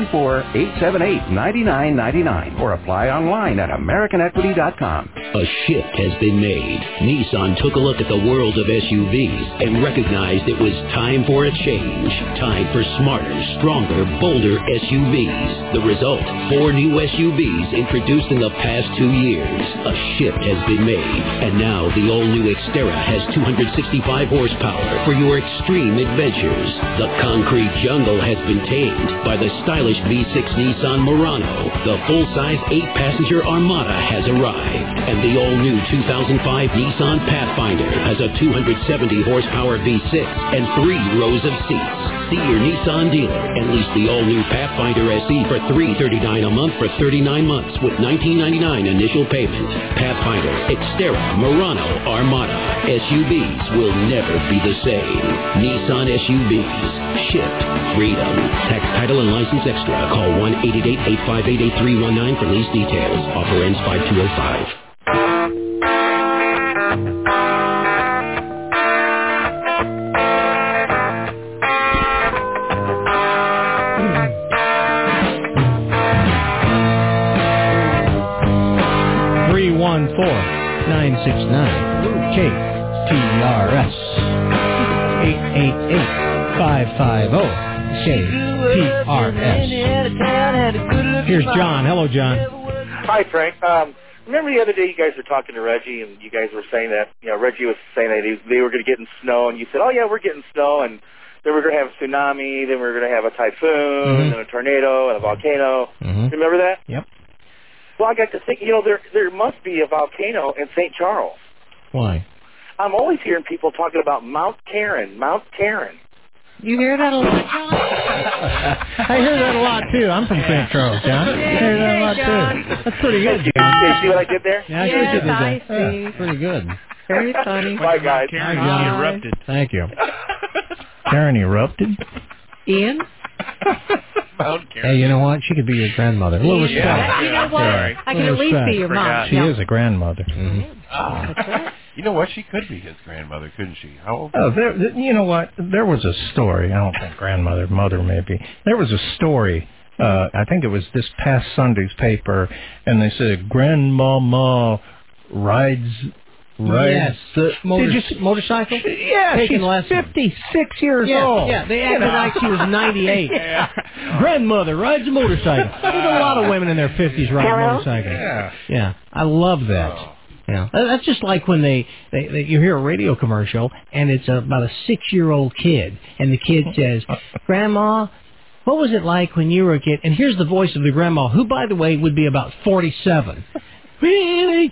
Speaker 10: 314-878-9999 or apply online at AmericanEquity.com.
Speaker 12: A shift has been made. Nissan took a look at the world of SUVs and recognized it was time for a change. Time for smarter, stronger, bolder SUVs. The result, 4 new SUVs introduced in the past 2 years. A shift has been made. And now the all-new Xterra has 265 horsepower for your extreme adventures. The concrete jungle has been tamed by the stylish V6 Nissan Murano. The full-size 8-passenger Armada has arrived. And the all-new 2005 Nissan Pathfinder has a 270 horsepower V6 and 3 rows of seats. See your Nissan dealer and lease the all-new Pathfinder SE for $339 a month for 39 months with $19.99 initial payment. Pathfinder, Xterra, Murano, Armada. SUVs will never be the same. Nissan SUVs. Shift freedom. Tax, title, and license extra. Call 1-888-858-8319 for lease details. Offer ends 5205.
Speaker 1: 314-969 KTRS 888-550-KTRS. Here's John. Hello, John.
Speaker 13: Hi, Frank. Remember the other day you guys were talking to Reggie, and you guys were saying that, Reggie was saying that they were going to get in snow, and you said, oh, yeah, we're getting snow, and then we're going to have a tsunami, then we're going to have a typhoon, and a tornado, and a volcano. Remember that?
Speaker 1: Yep.
Speaker 13: Well, I got to think, there must be a volcano in St. Charles.
Speaker 1: Why?
Speaker 13: I'm always hearing people talking about Mount Karen.
Speaker 4: You hear that a lot, John?
Speaker 1: I hear that a lot, too. I'm from St. Charles, John. I hear that a lot, too. That's pretty good, John.
Speaker 13: You see what I did there?
Speaker 1: Yeah, I see what you did there. That's pretty good.
Speaker 4: Very funny.
Speaker 13: Bye, guys.
Speaker 1: Hi, John. Erupted. Thank you. Karen erupted?
Speaker 4: Ian?
Speaker 1: Hey, you know what? She could be your grandmother. A little respect.
Speaker 4: Yeah. You know what? I can at least be your mom.
Speaker 1: She is a grandmother.
Speaker 4: That's right.
Speaker 3: You know what? She could be his grandmother, couldn't she? How old?
Speaker 2: Oh, you know what? There was a story. I don't think grandmother, mother maybe. There was a story. I think it was this past Sunday's paper, and they said Grandmama rides.
Speaker 1: Yes, the motorcycle?
Speaker 2: Yeah, she's 56 years old.
Speaker 1: Yeah, they acted like she was 98. Grandmother rides a motorcycle. There's a lot of women in their 50s riding motorcycles. Yeah, I love that. Yeah, that's just like when you hear a radio commercial, and it's about a 6-year-old kid, and the kid says, Grandma, what was it like when you were a kid? And here's the voice of the grandma, who, by the way, would be about 47. Your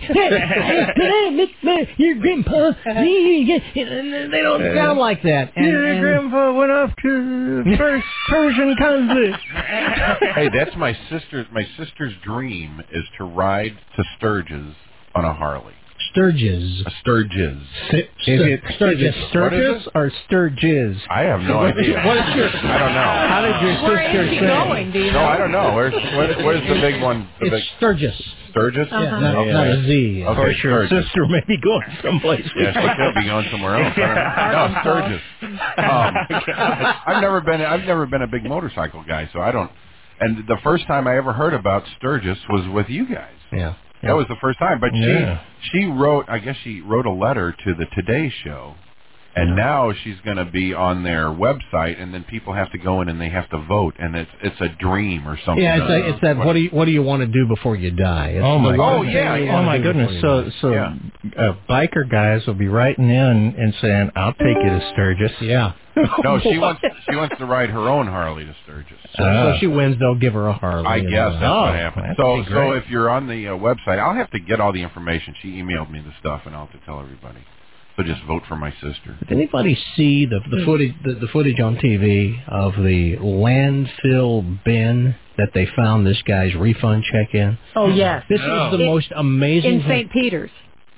Speaker 1: grandpa, they don't sound like that.
Speaker 2: Your grandpa went off to the first Persian conflict.
Speaker 3: Hey, that's my sister's dream is to ride to Sturgis on a Harley.
Speaker 1: Sturgis.
Speaker 3: A Sturgis.
Speaker 2: Is it
Speaker 1: Sturgis.
Speaker 2: Sturgis or Sturgis?
Speaker 3: I have no idea.
Speaker 1: What is your?
Speaker 3: I don't know.
Speaker 2: How did your
Speaker 4: Where
Speaker 2: sister
Speaker 4: is she
Speaker 2: say?
Speaker 4: going? Do you know?
Speaker 3: No, I don't know. Where's the big one? The
Speaker 1: It's
Speaker 3: big
Speaker 1: Sturgis.
Speaker 3: Sturgis?
Speaker 1: Yeah, not a Z.
Speaker 3: Okay,
Speaker 2: Of course, your
Speaker 3: Sturgis.
Speaker 2: sister may be going someplace.
Speaker 3: Yeah, she could be going somewhere else. I don't know. No, Sturgis. I've never been a big motorcycle guy, so I don't. And the first time I ever heard about Sturgis was with you guys.
Speaker 1: Yeah.
Speaker 3: That was the first time. But
Speaker 2: Yeah.
Speaker 3: she wrote, I guess she wrote a letter to the Today Show, and now she's going to be on their website, and then people have to go in and they have to vote, and it's a dream or something.
Speaker 1: Yeah, it's that. What do you want to do before you die? It's
Speaker 2: Oh my!
Speaker 1: the one thing you
Speaker 2: Oh
Speaker 1: wanna
Speaker 2: my
Speaker 1: do
Speaker 2: goodness!
Speaker 1: before you
Speaker 2: So
Speaker 1: die.
Speaker 2: biker guys will be writing in and saying, "I'll take you to Sturgis."
Speaker 1: Yeah.
Speaker 3: No, she wants to ride her own Harley to Sturgis.
Speaker 1: So she wins, they'll give her a Harley.
Speaker 3: I guess that's what happened.
Speaker 2: that'd
Speaker 3: So
Speaker 2: be great.
Speaker 3: if you're on the website, I'll have to get all the information. She emailed me the stuff, and I'll have to tell everybody. So just vote for my sister.
Speaker 1: Did anybody see the footage the footage on TV of the landfill bin that they found this guy's refund check in?
Speaker 4: Oh, yes.
Speaker 1: This is the most amazing
Speaker 4: In St. Peter's.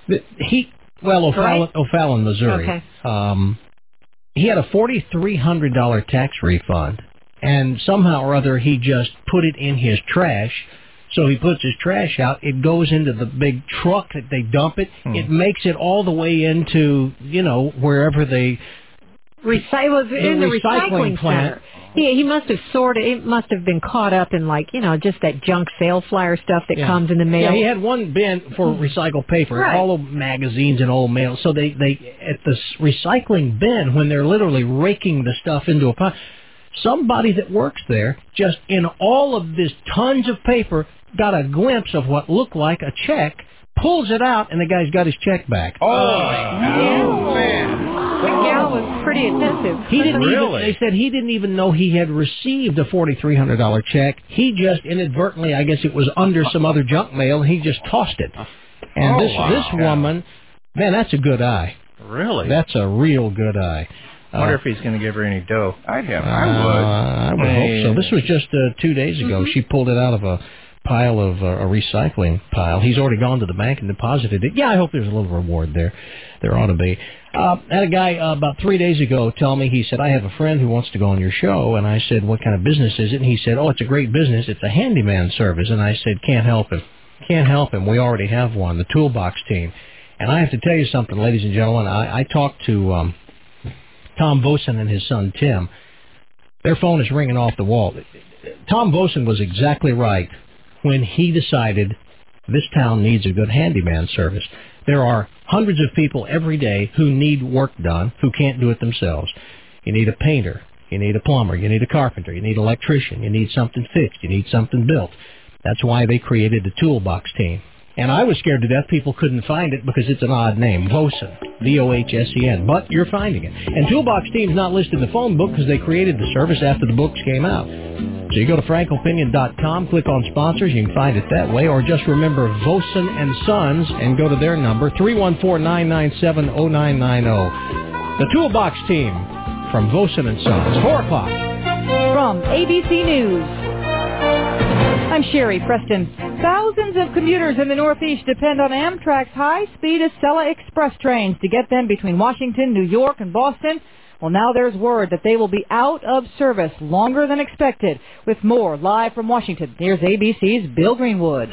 Speaker 1: O'Fallon, Missouri.
Speaker 4: Okay.
Speaker 1: He had a $4,300 tax refund, and somehow or other he just put it in his trash. So he puts his trash out. It goes into the big truck that they dump it. It makes it all the way into, wherever they...
Speaker 4: It was in the recycling center. He must have sorted. It must have been caught up in just that junk sale flyer stuff that comes in the mail.
Speaker 1: Yeah, he had one bin for recycled paper,
Speaker 4: Right.
Speaker 1: all the magazines and old mail. So they at the recycling bin, when they're literally raking the stuff into a pile, somebody that works there, just in all of this tons of paper, got a glimpse of what looked like a check, pulls it out, and the guy's got his check back.
Speaker 3: Oh, man.
Speaker 4: The gal was pretty attentive.
Speaker 1: He didn't they said he didn't even know he had received a $4,300 check. He just inadvertently, I guess it was under some other junk mail, he just tossed it. And this woman, man, that's a good eye.
Speaker 2: Really?
Speaker 1: That's a real good eye.
Speaker 2: I wonder if he's going to give her any dough.
Speaker 3: I
Speaker 1: would hope so. This was just 2 days ago. She pulled it out of a pile of a recycling pile. He's already gone to the bank and deposited it. Yeah, I hope there's a little reward there. There ought to be. Had a guy about 3 days ago tell me, he said, I have a friend who wants to go on your show. And I said, what kind of business is it? And he said, oh, it's a great business. It's a handyman service. And I said, can't help him. Can't help him. We already have one, the Toolbox team. And I have to tell you something, ladies and gentlemen. I talked to Tom Vosen and his son Tim. Their phone is ringing off the wall. Tom Vosen was exactly right when he decided this town needs a good handyman service. There are hundreds of people every day who need work done, who can't do it themselves. You need a painter. You need a plumber. You need a carpenter. You need an electrician. You need something fixed. You need something built. That's why they created the Toolbox team. And I was scared to death people couldn't find it because it's an odd name, Vosen, V-O-H-S-E-N. But you're finding it. And Toolbox Team's not listed in the phone book because they created the service after the books came out. So you go to frankopinion.com, click on sponsors, you can find it that way, or just remember Vosen and Sons and go to their number, 314-997-0990. The Toolbox Team from Vosen and Sons, 4 o'clock.
Speaker 14: From ABC News, I'm Sherry Preston. Thousands of commuters in the Northeast depend on Amtrak's high-speed Acela Express trains to get them between Washington, New York, and Boston. Well, now there's word that they will be out of service longer than expected. With more live from Washington, here's ABC's Bill Greenwood.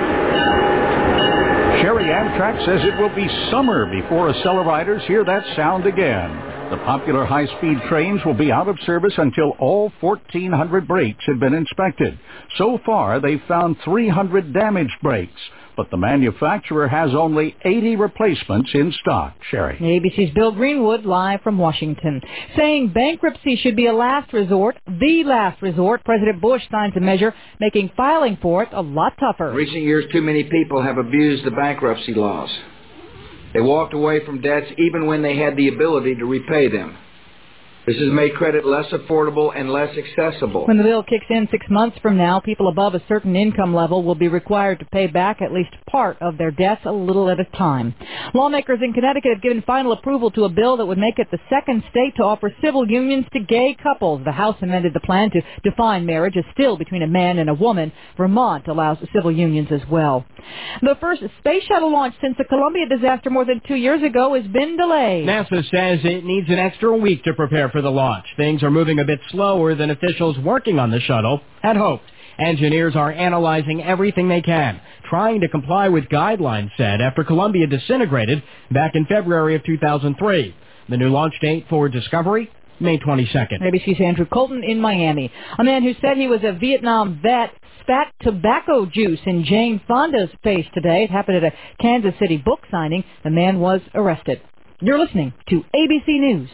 Speaker 16: Sherry, Amtrak says it will be summer before Acela riders hear that sound again. The popular high-speed trains will be out of service until all 1,400 brakes have been inspected. So far, they've found 300 damaged brakes, but the manufacturer has only 80 replacements in stock. Sherry.
Speaker 14: ABC's Bill Greenwood live from Washington. Saying bankruptcy should be a last resort, the last resort, President Bush signs a measure making filing for it a lot tougher.
Speaker 17: In recent years, too many people have abused the bankruptcy laws. They walked away from debts even when they had the ability to repay them. This has made credit less affordable and less accessible.
Speaker 14: When the bill kicks in 6 months from now, people above a certain income level will be required to pay back at least part of their debts a little at a time. Lawmakers in Connecticut have given final approval to a bill that would make it the second state to offer civil unions to gay couples. The House amended the plan to define marriage as still between a man and a woman. Vermont allows civil unions as well. The first space shuttle launch since the Columbia disaster more than 2 years ago has been delayed.
Speaker 15: NASA says it needs an extra week to prepare for the launch. Things are moving a bit slower than officials working on the shuttle had hoped. Engineers are analyzing everything they can, trying to comply with guidelines set after Columbia disintegrated back in February of 2003. The new launch date for Discovery, May 22nd.
Speaker 14: ABC's Andrew Colton in Miami. A man who said he was a Vietnam vet spat tobacco juice in Jane Fonda's face today. It happened at a Kansas City book signing. The man was arrested. You're listening to ABC News.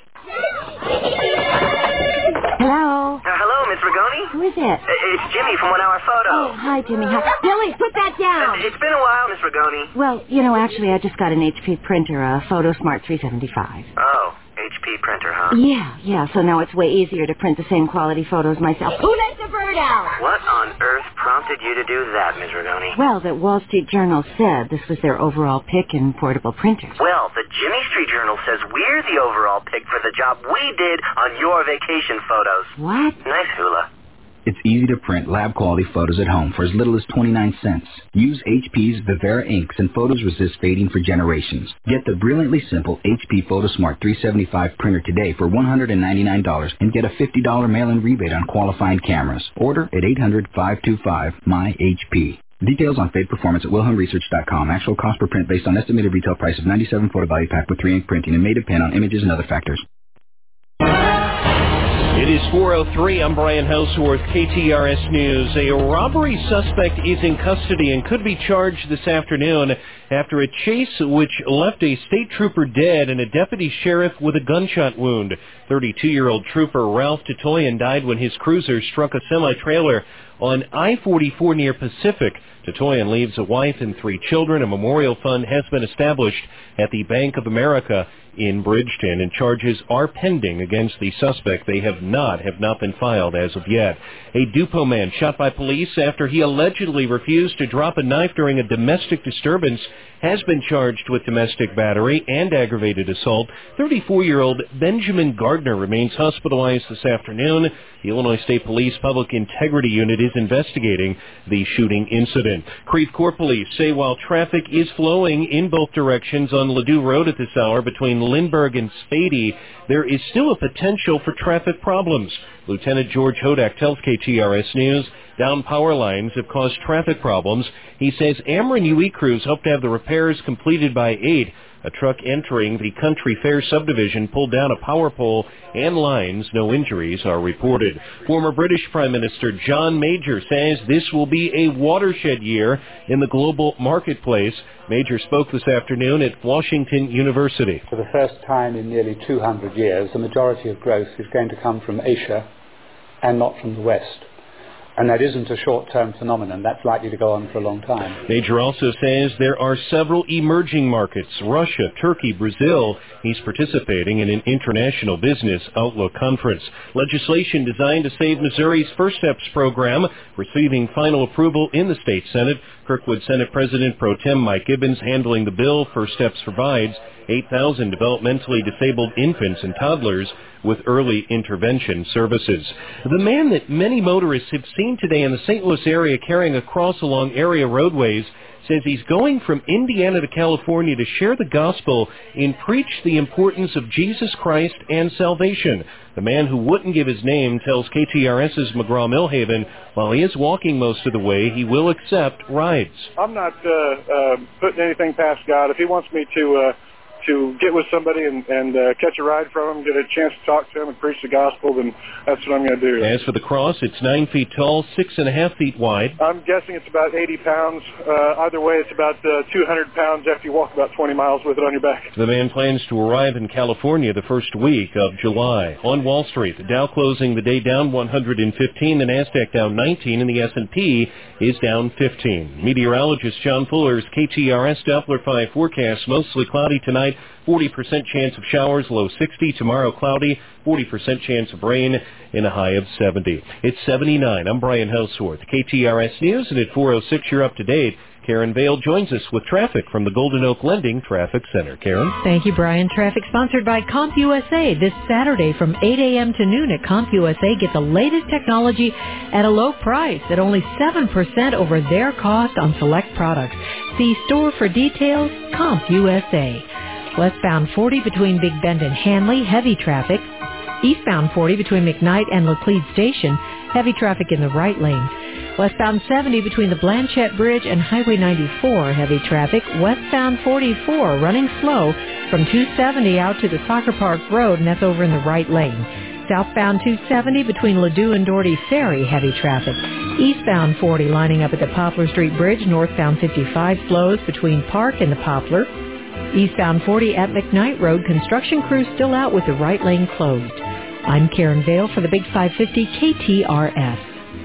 Speaker 18: Hello?
Speaker 19: Hello, Miss Rigoni?
Speaker 18: Who is it?
Speaker 19: It's Jimmy from 1 Hour Photo.
Speaker 18: Oh, hi, Jimmy. Hi. Billy, put that down.
Speaker 19: It's been a while, Miss Rigoni.
Speaker 18: Well, actually, I just got an HP printer, a PhotoSmart 375.
Speaker 19: Oh, HP printer, huh?
Speaker 18: Yeah, so now it's way easier to print the same quality photos myself. Who let the bird out?
Speaker 19: What on earth prompted you to do that, Miss Rigoni?
Speaker 18: Well, the Wall Street Journal said this was their overall pick in portable printers.
Speaker 19: Well, the Jimmy Street Journal says we're the overall pick for the job we did on your vacation photos.
Speaker 18: What?
Speaker 19: Nice hula.
Speaker 20: It's easy to print lab-quality photos at home for as little as 29 cents. Use HP's Vivera inks and photos resist fading for generations. Get the brilliantly simple HP PhotoSmart 375 printer today for $199 and get a $50 mail-in rebate on qualifying cameras. Order at 800-525-MY-HP. Details on Fade Performance at WilhelmResearch.com. Actual cost per print based on estimated retail price of 97 photo value pack with 3 ink printing and may depend on images and other factors.
Speaker 21: It is 4:03. I'm Brian Houseworth, KTRS News. A robbery suspect is in custody and could be charged this afternoon after a chase which left a state trooper dead and a deputy sheriff with a gunshot wound. 32-year-old trooper Ralph Titoyan died when his cruiser struck a semi-trailer on I-44 near Pacific. Titoyan leaves a wife and 3 children. A memorial fund has been established at the Bank of America in Bridgeton, and charges are pending against the suspect. They have not been filed as of yet. A Dupo man shot by police after he allegedly refused to drop a knife during a domestic disturbance has been charged with domestic battery and aggravated assault. 34-year-old Benjamin Gardner remains hospitalized this afternoon. The Illinois State Police Public Integrity Unit is investigating the shooting incident. Creve Coeur police say while traffic is flowing in both directions on Ladue Road at this hour between Lindbergh and Spady, there is still a potential for traffic problems. Lieutenant George Hodak tells KTRS News down power lines have caused traffic problems. He says Ameren UE crews hope to have the repairs completed by 8. A truck entering the Country Fair subdivision pulled down a power pole and lines. No injuries are reported. Former British Prime Minister John Major says this will be a watershed year in the global marketplace. Major spoke this afternoon at Washington University.
Speaker 23: For the first time in nearly 200 years, the majority of growth is going to come from Asia and not from the West. And that isn't a short-term phenomenon. That's likely to go on for a long time.
Speaker 21: Major also says there are several emerging markets, Russia, Turkey, Brazil. He's participating in an international business outlook conference. Legislation designed to save Missouri's First Steps program, receiving final approval in the state Senate. Kirkwood Senate President Pro Tem Mike Gibbons handling the bill. First Steps provides 8,000 developmentally disabled infants and toddlers with early intervention services. The man that many motorists have seen today in the St. Louis area carrying a cross along area roadways says he's going from Indiana to California to share the gospel and preach the importance of Jesus Christ and salvation. The man who wouldn't give his name tells KTRS's McGraw-Millhaven while he is walking most of the way, he will accept rides.
Speaker 25: I'm not putting anything past God. If he wants me to get with somebody and catch a ride from him, get a chance to talk to him and preach the gospel, then that's what I'm going to do.
Speaker 21: As for the cross, it's 9 feet tall, 6.5 feet wide.
Speaker 25: I'm guessing it's about 80 pounds. Either way, it's about 200 pounds after you walk about 20 miles with it on your back.
Speaker 21: The man plans to arrive in California the first week of July. On Wall Street, the Dow closing the day down 115, the NASDAQ down 19, and the S&P is down 15. Meteorologist John Fuller's KTRS Doppler 5 forecast, mostly cloudy tonight tonight. 40% chance of showers, low 60. Tomorrow, cloudy, 40% chance of rain, and a high of 70. It's 79. I'm Brian Houseworth, KTRS News, and at 4:06, you're up to date. Karen Vale joins us with traffic from the Golden Oak Lending Traffic Center. Karen?
Speaker 4: Thank you, Brian. Traffic sponsored by CompUSA. This Saturday from 8 a.m. to noon at CompUSA, get the latest technology at a low price at only 7% over their cost on select products. See store for details, CompUSA. Westbound 40 between Big Bend and Hanley, heavy traffic. Eastbound 40 between McKnight and Laclede Station, heavy traffic in the right lane. Westbound 70 between the Blanchette Bridge and Highway 94, heavy traffic. Westbound 44 running slow from 270 out to the Soccer Park Road, and that's over in the right lane. Southbound 270 between Ladue and Doherty Ferry, heavy traffic. Eastbound 40 lining up at the Poplar Street Bridge. Northbound 55 slows between Park and the Poplar. Eastbound 40 at McKnight Road, construction crews still out with the right lane closed. I'm Karen Vale for the Big 550 KTRS.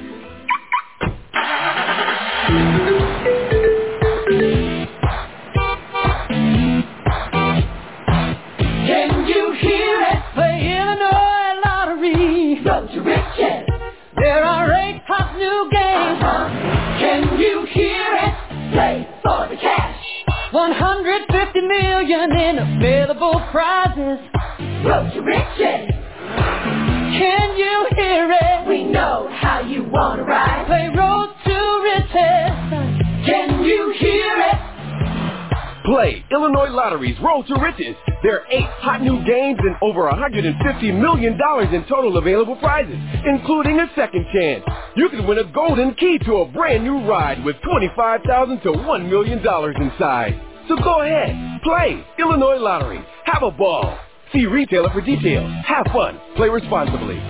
Speaker 5: Can you hear it? Play Illinois Lottery. Road to riches. There are 8 hot new games. Can you hear it? Play for the cash. 150 million in available prizes. Road to riches. Can you hear it? We know how you want to ride. Play Road to Riches. Can you hear it?
Speaker 6: Play Illinois Lottery's Road to Riches. There are 8 hot new games and over $150 million in total available prizes, including a second chance. You can win a golden key to a brand new ride with $25,000 to $1 million inside. So go ahead, play Illinois Lottery. Have a ball. See retailer for details. Have fun. Play responsibly.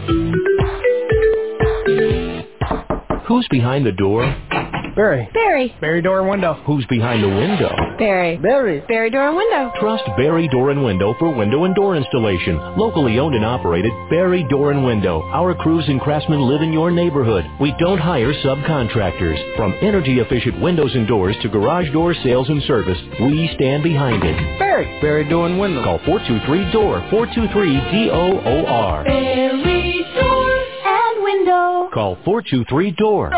Speaker 12: Who's behind the door?
Speaker 15: Barry.
Speaker 7: Barry.
Speaker 15: Barry Door and Window.
Speaker 12: Who's behind the window?
Speaker 7: Barry.
Speaker 15: Barry.
Speaker 7: Barry Door and Window.
Speaker 12: Trust Barry Door and Window for window and door installation. Locally owned and operated, Barry Door and Window. Our crews and craftsmen live in your neighborhood. We don't hire subcontractors. From energy-efficient windows and doors to garage door sales and service, we stand behind it.
Speaker 15: Barry Door and Window.
Speaker 12: Call 423-DOOR, 423-DOOR.
Speaker 7: Barry Door and Window.
Speaker 12: Call 423-DOOR.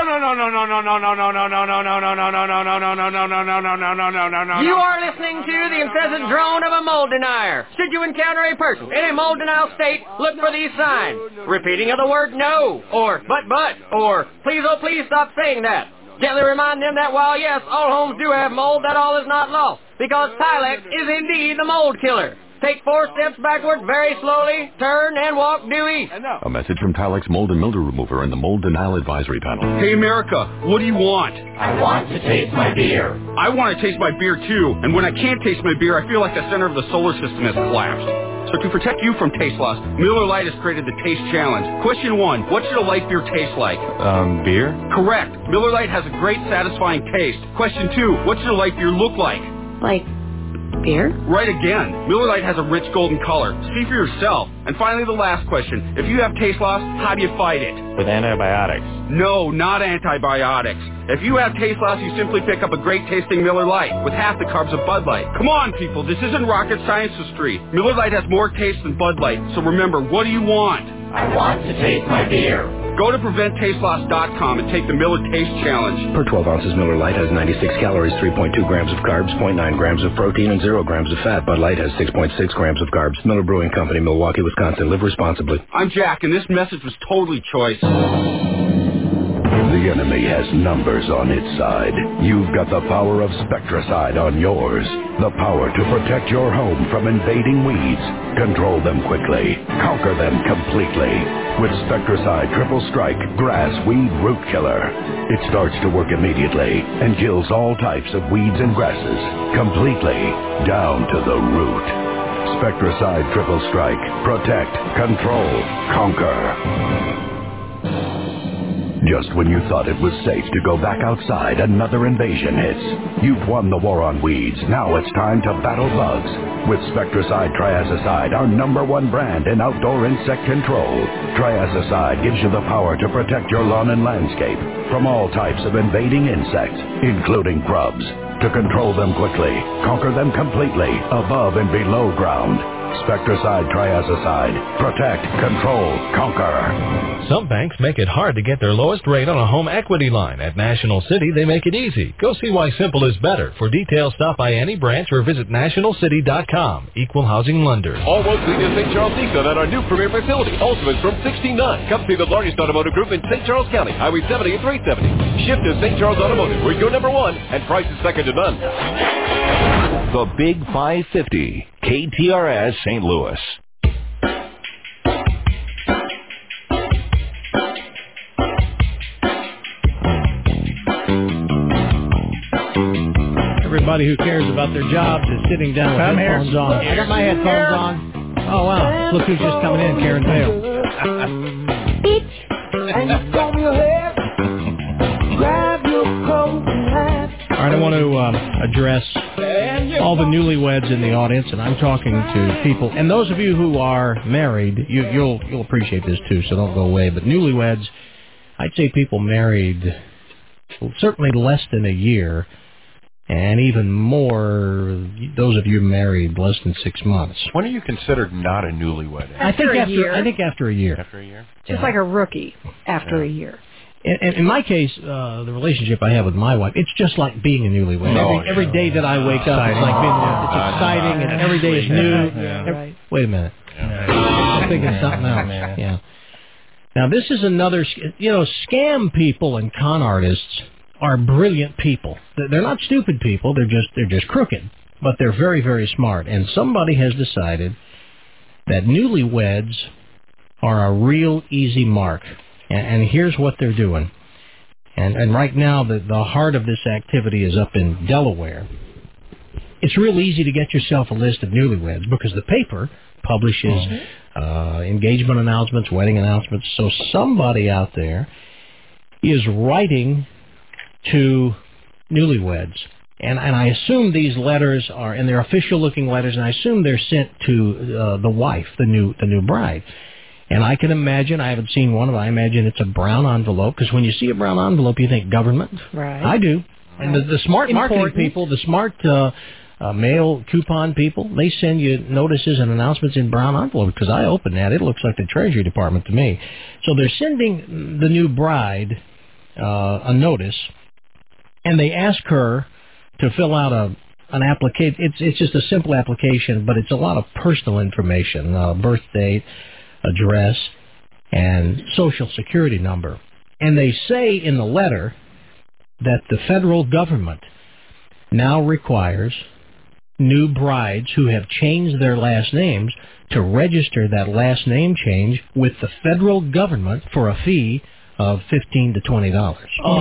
Speaker 15: You are listening to the incessant drone of a mold denier. Should you encounter a person in a mold denial state, look for these signs. Repeating of the word no, or but, or please, oh please stop saying that. Gently remind them that while yes, all homes do have mold, that all is not lost, because Tilex is indeed the mold killer. Take 4 steps backward very slowly, turn and walk due east.
Speaker 9: A message from Tilex Mold and Mildew Remover and the Mold Denial Advisory Panel.
Speaker 11: Hey America, what do you want?
Speaker 22: I want to taste my beer.
Speaker 11: I want to taste my beer too, and when I can't taste my beer, I feel like the center of the solar system has collapsed. So to protect you from taste loss, Miller Lite has created the Taste Challenge. Question 1, what should a light beer taste like?
Speaker 9: Beer?
Speaker 11: Correct. Miller Lite has a great, satisfying taste. Question 2, what should a light beer look like?
Speaker 7: Like beer?
Speaker 11: Right again. Miller Lite has a rich golden color. See for yourself. And finally, the last question. If you have taste loss, how do you fight it?
Speaker 9: With antibiotics.
Speaker 11: No, not antibiotics. If you have taste loss, you simply pick up a great tasting Miller Lite with half the carbs of Bud Light. Come on, people. This isn't rocket science history. Miller Lite has more taste than Bud Light. So remember, what do you want?
Speaker 22: I want to taste my beer.
Speaker 11: Go to PreventTasteLoss.com and take the Miller Taste Challenge.
Speaker 27: Per 12 ounces, Miller Lite has 96 calories, 3.2 grams of carbs, 0.9 grams of protein, and 0 grams of fat. Bud Light has 6.6 grams of carbs. Miller Brewing Company, Milwaukee, Wisconsin. Live responsibly.
Speaker 11: I'm Jack, and this message was totally choice.
Speaker 28: The enemy has numbers on its side. You've got the power of Spectracide on yours. The power to protect your home from invading weeds. Control them quickly. Conquer them completely. With Spectracide Triple Strike Grass Weed Root Killer. It starts to work immediately and kills all types of weeds and grasses. Completely. Down to the root. Spectracide Triple Strike. Protect. Control. Conquer. Just when you thought it was safe to go back outside, another invasion hits. You've won the war on weeds. Now it's time to battle bugs. With Spectracide Triazicide, our #1 brand in outdoor insect control. Triazicide gives you the power to protect your lawn and landscape from all types of invading insects, including grubs. To control them quickly, conquer them completely, above and below ground. Spectracide Triazicide. Protect, control, conquer.
Speaker 1: Some banks make it hard to get their lowest rate on a home equity line. At National City, they make it easy. Go see why simple is better. For details, stop by any branch or visit nationalcity.com. Equal housing lender.
Speaker 6: All roads lead to St. Charles Nissan at our new premier facility. Ultimates from 69. Come see the largest automotive group in St. Charles County. Highway 70 and 370. Shift to St. Charles Automotive. We're your #1 and price is second to none.
Speaker 28: The Big 550, KTRS St. Louis.
Speaker 15: Everybody who cares about their jobs is sitting down with headphones on. I got my headphones on. Oh, wow. Look who's just coming in, Karen Bale. All right, I want to address all the newlyweds in the audience, and I'm talking to people. And those of you who are married, you'll appreciate this too, so don't go away. But newlyweds, I'd say people married certainly less than a year, and even more, those of you married less than 6 months.
Speaker 2: When are you considered not a newlywed?
Speaker 4: I think
Speaker 15: after a year.
Speaker 2: After a year?
Speaker 4: Just like a rookie after a year.
Speaker 15: And in my case, the relationship I have with my wife, it's just like being a newlywed. Every day that I wake up, it's like being it's exciting, and every day is new. Wait a minute. I'm thinking something else. Yeah. Now, this is another, scam people and con artists are brilliant people. They're not stupid people. They're just crooked, but they're very, very smart. And somebody has decided that newlyweds are a real easy mark. And here's what they're doing. And right now, the heart of this activity is up in Delaware. It's real easy to get yourself a list of newlyweds because the paper publishes engagement announcements, wedding announcements. So somebody out there is writing to newlyweds. And I assume these letters are, and they're official-looking letters, and I assume they're sent to the wife, the new bride. And I can imagine, I haven't seen one, but I imagine it's a brown envelope, because when you see a brown envelope, you think government.
Speaker 4: Right.
Speaker 15: I do. And the smart marketing people, the smart mail coupon people, they send you notices and announcements in brown envelopes, because I open that. It looks like the Treasury Department to me. So they're sending the new bride a notice, and they ask her to fill out an application. It's just a simple application, but it's a lot of personal information, birth date, address, and social security number. And they say in the letter that the federal government now requires new brides who have changed their last names to register that last name change with the federal government for a fee of $15 to $20.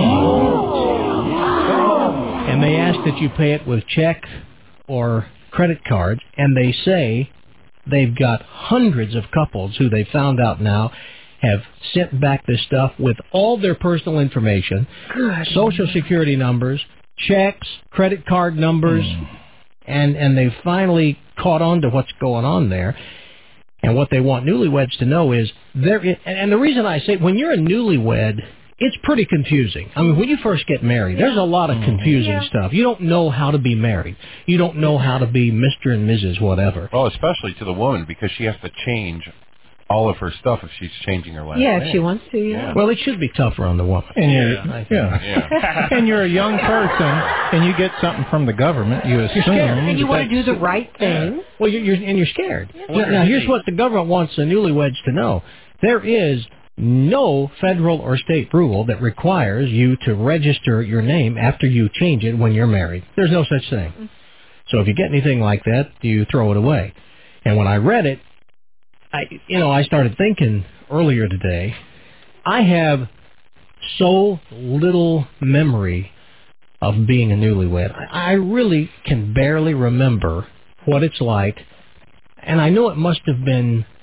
Speaker 15: And they ask that you pay it with check or credit card, and they say they've got hundreds of couples who they found out now have sent back this stuff with all their personal information, social security numbers, checks, credit card numbers, and they've finally caught on to what's going on there. And what they want newlyweds to know is, and the reason I say, when you're a newlywed, it's pretty confusing. I mean, when you first get married, there's a lot of confusing stuff. You don't know how to be married. You don't know how to be Mr. and Mrs. whatever.
Speaker 2: Well, especially to the woman, because she has to change all of her stuff if she's changing her last name.
Speaker 4: if she wants to, yeah.
Speaker 15: Well, it should be tougher on the woman.
Speaker 3: And and you're a young person, and you get something from the government, you assume.
Speaker 4: You're scared, and you want to do the right thing.
Speaker 15: Well, you're scared. Now, here's what the government wants the newlyweds to know. There is no federal or state rule that requires you to register your name after you change it when you're married. There's no such thing. So if you get anything like that, you throw it away. And when I read it, I started thinking earlier today, I have so little memory of being a newlywed. I really can barely remember what it's like, and I know it must have been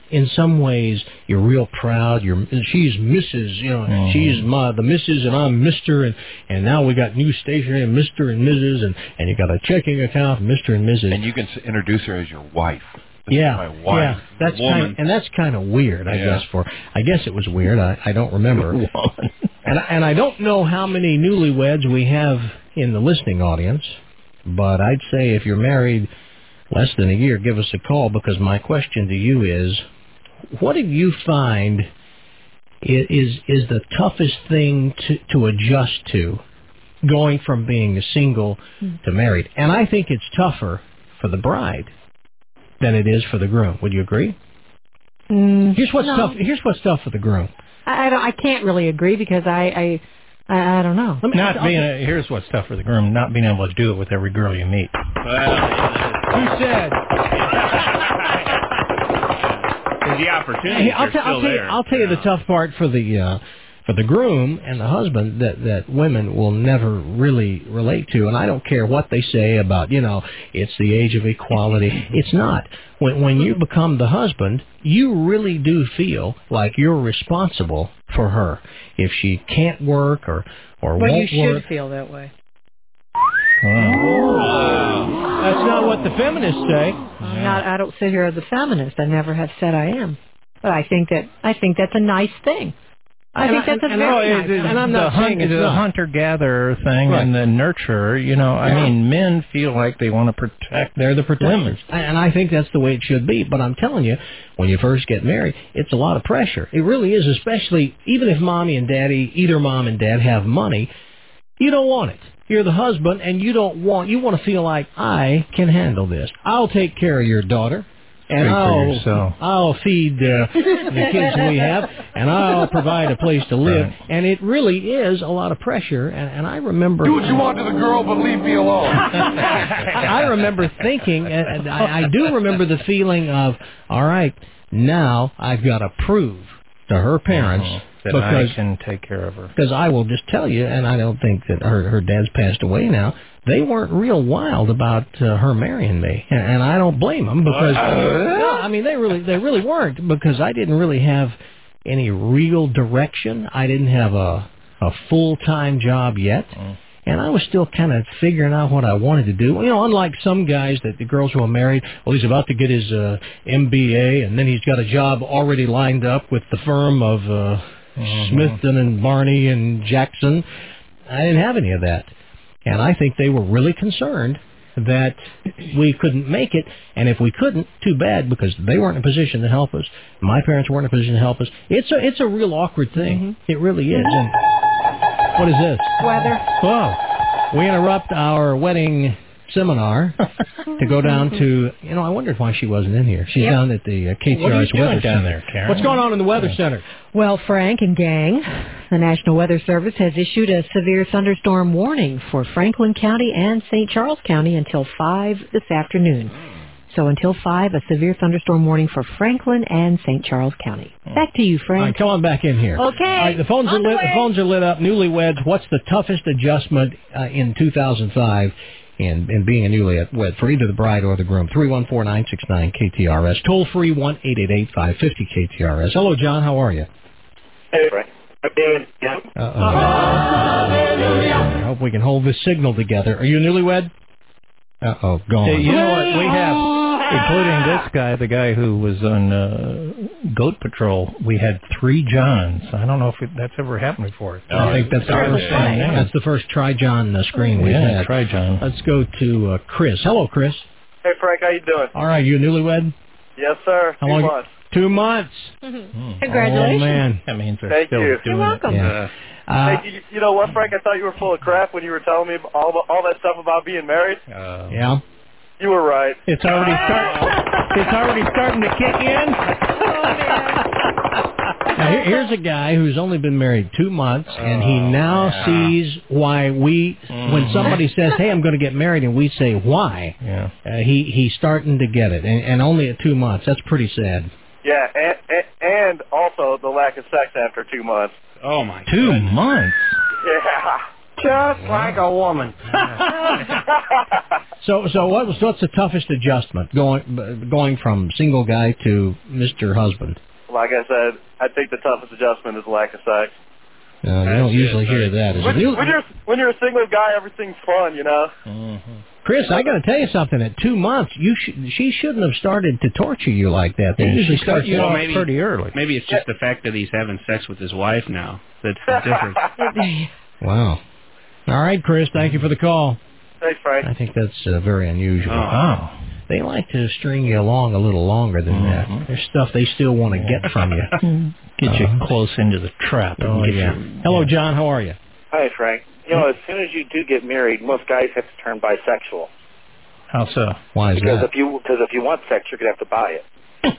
Speaker 8: in some ways you're real proud. She's Mrs. You know, she's the Mrs. and I'm Mr. And now we got new stationery, Mr. and Mrs. and you got a checking account, Mr. and Mrs.
Speaker 2: And you can introduce her as your wife. This
Speaker 8: is
Speaker 2: my wife.
Speaker 8: Yeah, that's kind of weird. I guess it was weird. I don't remember. and I don't know how many newlyweds we have in the listening audience, but I'd say if you're married less than a year, give us a call, because my question to you is, what do you find is the toughest thing to adjust to, going from being single to married? And I think it's tougher for the bride than it is for the groom. Would you agree? Here's what's tough. Here's what's tough for the groom.
Speaker 4: I can't really agree, because I don't know.
Speaker 3: Here's what's tough for the groom: not being able to do it with every girl you meet.
Speaker 8: Who said?
Speaker 10: The opportunity
Speaker 8: I'll tell you the tough part for the groom and the husband that women will never really relate to, and I don't care what they say about, it's the age of equality. It's not. When you become the husband, you really do feel like you're responsible for her. If she can't work or won't work.
Speaker 4: But you should feel that way.
Speaker 8: Wow. That's not what the feminists say.
Speaker 4: I don't sit here as a feminist. I never have said I am. But I think that's a nice thing. I think that's a very nice thing.
Speaker 3: And I'm not saying it's the hunter-gatherer thing, right, and the nurturer. I mean, men feel like they want to protect.
Speaker 8: They're the protectors.
Speaker 3: Women.
Speaker 8: And I think that's the way it should be. But I'm telling you, when you first get married, it's a lot of pressure. It really is, especially even if either mom and dad have money, you don't want it. You're the husband, and you want to feel like, I can handle this. I'll take care of your daughter, and I'll feed the kids we have, and I'll provide a place to live. Right. And it really is a lot of pressure. And I remember...
Speaker 5: Do what you want to the girl, but leave me alone.
Speaker 8: I remember thinking, and I do remember the feeling of, all right, now I've got to prove to her parents...
Speaker 3: that I can take care of her.
Speaker 8: Because I will just tell you, and I don't think that her dad's passed away now, they weren't real wild about her marrying me, and I don't blame them, because they really weren't, because I didn't really have any real direction. I didn't have a full-time job yet, and I was still kind of figuring out what I wanted to do. Unlike some guys that the girls who are married, he's about to get his MBA, and then he's got a job already lined up with the firm of Smithson and Barney and Jackson. I didn't have any of that. And I think they were really concerned that we couldn't make it. And if we couldn't, too bad, because they weren't in a position to help us. My parents weren't in a position to help us. It's a real awkward thing. Mm-hmm. It really is. And what is this?
Speaker 4: Weather.
Speaker 8: Oh, we interrupt our wedding seminar to go down to, I wondered why she wasn't in here. She's down at the KTRS Weather
Speaker 3: down
Speaker 8: Center.
Speaker 3: There, Karen?
Speaker 8: What's going on in the Weather Center?
Speaker 4: Well, Frank and gang, the National Weather Service has issued a severe thunderstorm warning for Franklin County and St. Charles County until 5 this afternoon. So until 5, a severe thunderstorm warning for Franklin and St. Charles County. Back to you, Frank.
Speaker 8: All right, come on back in here.
Speaker 4: Okay.
Speaker 8: All right, the phones are lit. The phones are lit up. Newlyweds, what's the toughest adjustment in 2005 in being a newlywed for either the bride or the groom? 314-969-KTRS. Toll free 1-888-550-KTRS. Hello, John. How are you?
Speaker 13: Hey, Frank.
Speaker 8: I hope we can hold this signal together. Are you a newlywed? Uh-oh, gone.
Speaker 3: Hey, you know what? We have, including this guy, the guy who was on Goat Patrol, we had 3 Johns. I don't know if that's ever happened before.
Speaker 8: I think that's the first Tri-John screen we've had.
Speaker 3: Tri-John.
Speaker 8: Let's go to Chris. Hello, Chris.
Speaker 13: Hey, Frank. How you doing?
Speaker 8: All right. You a newlywed?
Speaker 13: Yes, sir.
Speaker 8: How long?
Speaker 13: 2 months.
Speaker 8: 2 months.
Speaker 4: Congratulations.
Speaker 8: Oh, man.
Speaker 3: That means they're
Speaker 13: Thank
Speaker 3: still
Speaker 13: you.
Speaker 3: doing
Speaker 4: You're welcome.
Speaker 8: Yeah.
Speaker 13: Hey, you know what, Frank? I thought you were full of crap when you were telling me all that stuff about being married.
Speaker 8: Yeah.
Speaker 13: You were right.
Speaker 8: It's already starting to kick in. Now, here's a guy who's only been married 2 months, and he now sees why when somebody says, "Hey, I'm going to get married," and we say, "Why?" He's starting to get it, and only at 2 months. That's pretty sad.
Speaker 13: Yeah, and also the lack of sex after 2 months.
Speaker 10: Oh, my
Speaker 3: 2 months?
Speaker 13: Yeah.
Speaker 14: Just like a woman.
Speaker 8: So what's the toughest adjustment going from single guy to Mr. Husband?
Speaker 13: Like I said, I think the toughest adjustment is lack of sex.
Speaker 8: You don't usually hear that.
Speaker 13: When you're a single guy, everything's fun, you know.
Speaker 8: Mm-hmm. Chris, I got to tell you something. At 2 months, she shouldn't have started to torture you like that. They usually start you off pretty early.
Speaker 10: Maybe it's just the fact that he's having sex with his wife now that's the difference.
Speaker 8: Wow. All right, Chris, thank you for the call.
Speaker 13: Thanks, Frank.
Speaker 8: I think that's very unusual.
Speaker 3: Oh.
Speaker 8: They like to string you along a little longer than that. There's stuff they still want to get from you.
Speaker 3: Get you close into the trap.
Speaker 8: Hello, John. How are you?
Speaker 16: Hi, Frank. You know, as soon as you do get married, most guys have to turn bisexual.
Speaker 3: How so?
Speaker 8: Why is
Speaker 16: because
Speaker 8: that?
Speaker 16: Because if you want sex, you're going to have to buy it.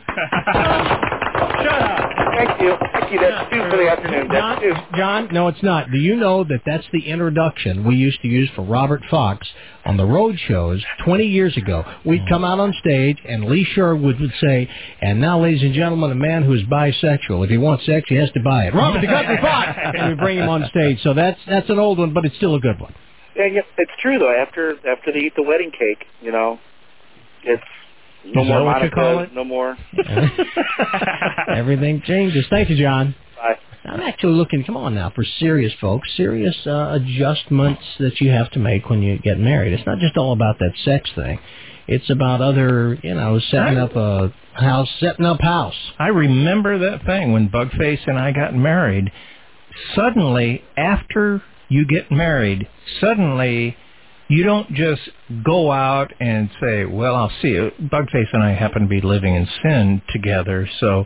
Speaker 8: Shut up.
Speaker 16: Thank you. That's 2 for the afternoon. That's 2.
Speaker 8: John, no, it's not. Do you know that's the introduction we used to use for Robert Fox on the road shows 20 years ago? We'd come out on stage, and Lee Sherwood would say, and now, ladies and gentlemen, a man who is bisexual. If he wants sex, he has to buy it. Robert the Country Fox! And we bring him on stage. So that's an old one, but it's still a good one.
Speaker 16: Yeah, it's true, though. After they eat the wedding cake, you know, it's... No more Monica, no more.
Speaker 8: Everything changes. Thank you, John.
Speaker 16: Bye.
Speaker 8: I'm actually looking, come on now, for serious folks, serious adjustments that you have to make when you get married. It's not just all about that sex thing. It's about other, setting up house.
Speaker 3: I remember that thing when Bugface and I got married. Suddenly, after you get married, you don't just go out and say, well, I'll see you. Bugface and I happen to be living in sin together, so...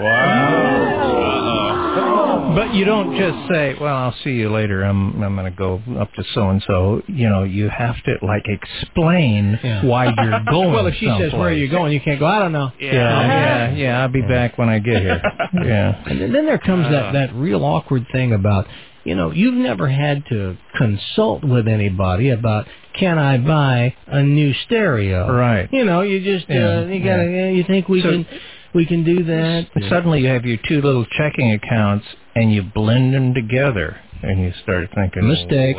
Speaker 3: Wow. But you don't just say, well, I'll see you later. I'm going to go up to so-and-so. You have to, explain why you're going
Speaker 8: Well, if she says, where are you going? You can't go, I don't know.
Speaker 3: Yeah, I'll be back when I get here. Yeah.
Speaker 8: And then there comes that real awkward thing about... you've never had to consult with anybody about, can I buy a new stereo?
Speaker 3: Right.
Speaker 8: You just, you think we can do that?
Speaker 3: Suddenly you have your 2 little checking accounts and you blend them together and you start thinking,
Speaker 8: mistake.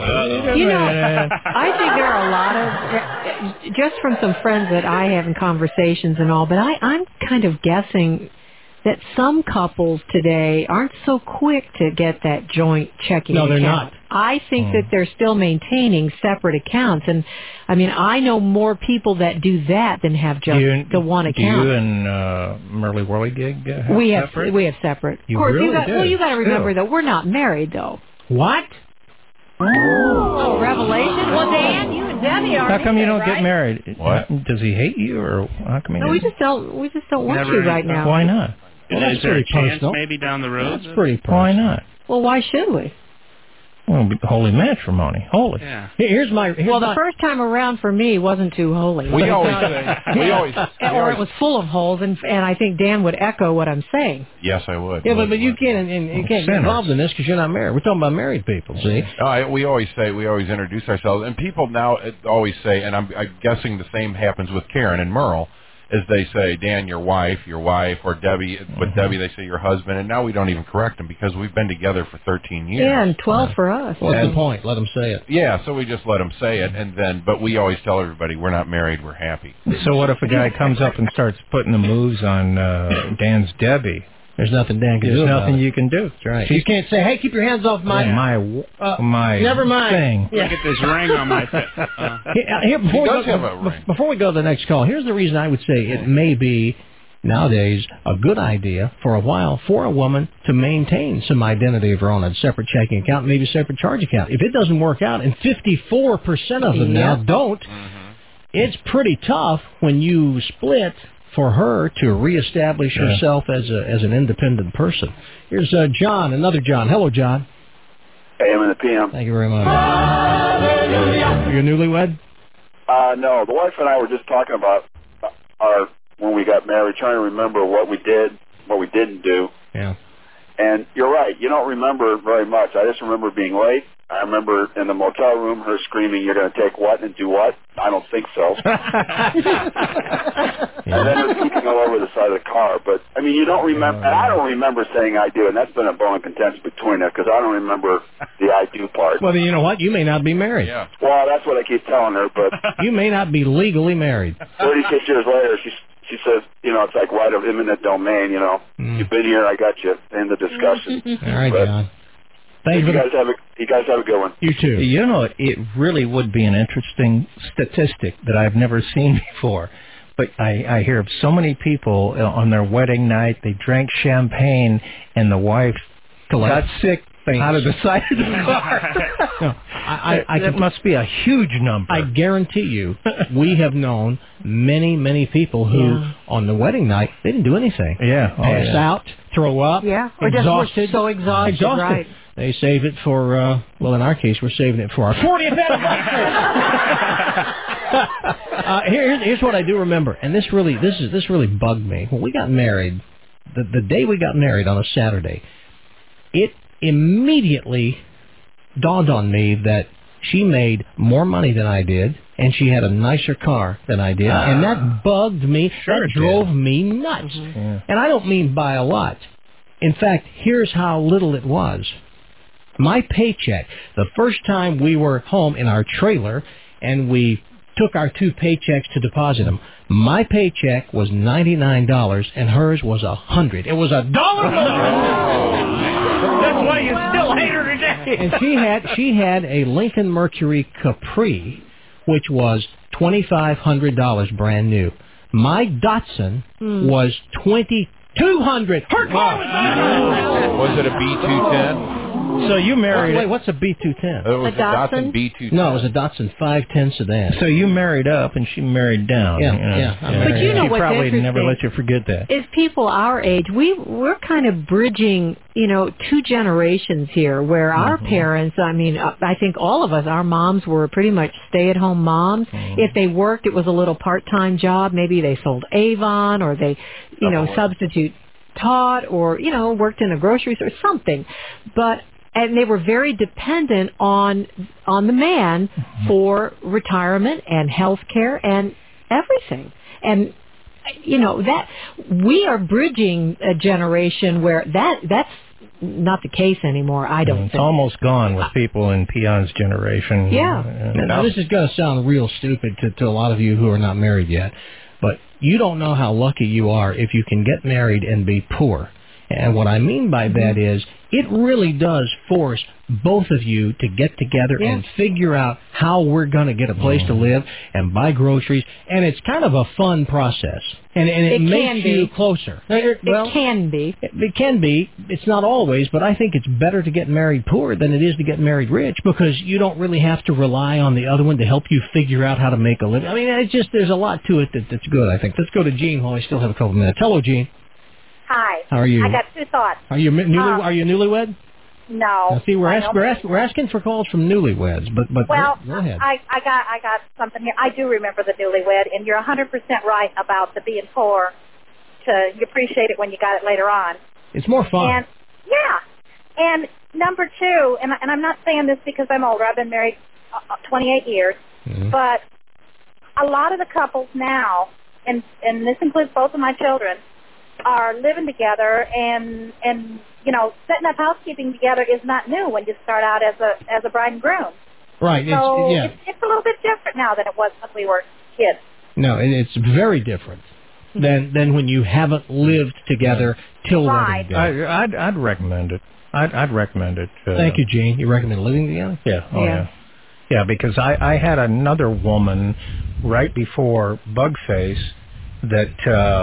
Speaker 4: I think there are a lot of, just from some friends that I have in conversations and all, but I'm kind of guessing that some couples today aren't so quick to get that joint checking account.
Speaker 8: No, they're not.
Speaker 4: I think that they're still maintaining separate accounts. And, I know more people that do that than have just the one account.
Speaker 3: Do you and Merle Whirligig have separate?
Speaker 4: We have separate.
Speaker 3: You
Speaker 4: of course,
Speaker 3: really
Speaker 4: you got to remember, though, we're not married, though.
Speaker 8: What?
Speaker 4: Oh, revelation? Well, Dan, you and Debbie are.
Speaker 3: How come you don't
Speaker 4: right?
Speaker 3: get married?
Speaker 2: What?
Speaker 3: Does he hate you, or how come he
Speaker 4: No, we just don't want you right now.
Speaker 3: Why not?
Speaker 10: Well,
Speaker 3: that's
Speaker 10: is there a
Speaker 3: pretty
Speaker 10: chance
Speaker 3: personal.
Speaker 10: maybe down the road?
Speaker 8: That's pretty personal.
Speaker 3: Why not?
Speaker 4: Well, why should we?
Speaker 3: Well, holy matrimony. Holy.
Speaker 10: Yeah.
Speaker 8: Here's my...
Speaker 4: the first time around for me wasn't too holy.
Speaker 2: Or
Speaker 4: it was full of holes, and I think Dan would echo what I'm saying.
Speaker 2: Yes, I would.
Speaker 8: Yeah, but you can't get involved in this because you're not married. We're talking about married people, see?
Speaker 2: We always introduce ourselves, and people now always say, and I'm guessing the same happens with Karen and Merle, is they say, Dan, your wife, or Debbie, with Debbie they say your husband, and now we don't even correct them because we've been together for 13 years.
Speaker 4: Yeah, and 12 for us.
Speaker 8: What's the point? Let them say it.
Speaker 2: Yeah, so we just let them say it, but we always tell everybody we're not married, we're happy.
Speaker 3: So what if a guy comes up and starts putting the moves on Dan's Debbie?
Speaker 8: There's nothing Dan can do.
Speaker 3: There's
Speaker 8: about
Speaker 3: nothing
Speaker 8: it.
Speaker 3: you can do.
Speaker 8: That's right. You can't say, hey, keep your hands off my never mind.
Speaker 3: Thing.
Speaker 10: Look at this ring on my face.
Speaker 8: Before we go to the next call, here's the reason I would say it may be nowadays a good idea for a while for a woman to maintain some identity of her own, a separate checking account, maybe a separate charge account. If it doesn't work out, and 54% of them now don't, it's pretty tough when you split for her to reestablish herself as an independent person. Here's John, another John. Hello, John.
Speaker 17: AM and the PM.
Speaker 8: Thank you very much. You're newlywed?
Speaker 17: No, the wife and I were just talking about when we got married, trying to remember what we did, what we didn't do.
Speaker 8: Yeah.
Speaker 17: And you're right, you don't remember very much. I just remember being late, I remember in the motel room her screaming, "You're going to take what and do what?" I don't think so. And then her puking all over the side of the car. But, I mean, you don't remember, and I don't remember saying I do, and that's been a bone of contention between us, because I don't remember the I do part.
Speaker 8: Well, then you know what? You may not be married.
Speaker 2: Yeah.
Speaker 17: Well, that's what I keep telling her, but...
Speaker 8: You may not be legally married.
Speaker 17: 36 years later, she says, you know, it's like right of imminent domain, you know. You've been here, I got you. End of discussion.
Speaker 8: All right,
Speaker 17: but,
Speaker 8: John. Thanks
Speaker 17: you guys have a good one.
Speaker 3: You too. You know, it really would be an interesting statistic that I've never seen before. But I hear of so many people on their wedding night, they drank champagne, and the wife got sick out of the side of the car.
Speaker 8: No,
Speaker 3: that must be a huge number.
Speaker 8: I guarantee you, we have known many, many people who, on the wedding night, they didn't do anything.
Speaker 3: Yeah.
Speaker 8: Pass out, throw up,
Speaker 4: or
Speaker 8: exhausted.
Speaker 4: Just so exhausted. Right.
Speaker 8: They save it for, well, in our case, we're saving it for our 40th anniversary. Here's what I do remember, and this really bugged me. When we got married, the day we got married on a Saturday, it immediately dawned on me that she made more money than I did, and she had a nicer car than I did, and that bugged me.
Speaker 3: Sure,
Speaker 8: that drove me nuts. Yeah. And I don't mean by a lot. In fact, here's how little it was. My paycheck, the first time we were home in our trailer, and we took our 2 paychecks to deposit them, my paycheck was $99, and hers was $100. It was $1 more. That's why you still hate her today. And she had a Lincoln Mercury Capri, which was $2,500 brand new. My Datsun was $2,200. Her car
Speaker 2: was it a B210?
Speaker 8: So you married... Wait, what's a B210?
Speaker 2: It was a Datsun B210.
Speaker 8: No, it was a Datsun 510 sedan.
Speaker 3: So you married up and she married down.
Speaker 8: Yeah,
Speaker 3: you know?
Speaker 8: yeah.
Speaker 4: But you know
Speaker 3: she
Speaker 4: what's
Speaker 3: probably
Speaker 4: interesting
Speaker 3: never let you forget that.
Speaker 4: Is people our age, we're kind of bridging, 2 generations here, where our parents, I mean, I think all of us, our moms were pretty much stay-at-home moms. If they worked, it was a little part-time job. Maybe they sold Avon, or they, substitute taught, or, worked in a grocery store, something. And they were very dependent on the man for retirement and health care and everything. And, that we are bridging a generation where that's not the case anymore, I don't think.
Speaker 3: It's almost gone with people in Peon's generation.
Speaker 4: Yeah.
Speaker 8: Now, this is going to sound real stupid to a lot of you who are not married yet, but you don't know how lucky you are if you can get married and be poor. And what I mean by that is it really does force both of you to get together and figure out how we're going to get a place to live and buy groceries. And it's kind of a fun process. And it makes you closer.
Speaker 4: It can be.
Speaker 8: It can be. It's not always, but I think it's better to get married poor than it is to get married rich, because you don't really have to rely on the other one to help you figure out how to make a living. I mean, it's just, there's a lot to it that's good, I think. Let's go to Gene while I still have a couple minutes. Hello, Gene.
Speaker 14: Hi.
Speaker 8: How are you?
Speaker 14: I got 2 thoughts.
Speaker 8: Are you newlywed?
Speaker 14: No.
Speaker 8: Now, see, we're asking for calls from newlyweds, but
Speaker 14: well,
Speaker 8: go ahead.
Speaker 14: I got something here. I do remember the newlywed, and you're 100% right about the being poor. You appreciate it when you got it later on.
Speaker 8: It's more fun.
Speaker 14: And and number 2, and I'm not saying this because I'm older. I've been married 28 years, but a lot of the couples now, and this includes both of my children, are living together, and setting up housekeeping together is not new when you start out as a bride and groom.
Speaker 8: Right.
Speaker 14: So it's a little bit different now than it was when we were kids.
Speaker 8: No, it's very different than when you haven't lived together till wedding day.
Speaker 3: I'd recommend it. I'd recommend it.
Speaker 8: Thank you, Gene. You recommend living together?
Speaker 3: Yeah. Oh, yeah. Yeah, because I had another woman right before Bugface that...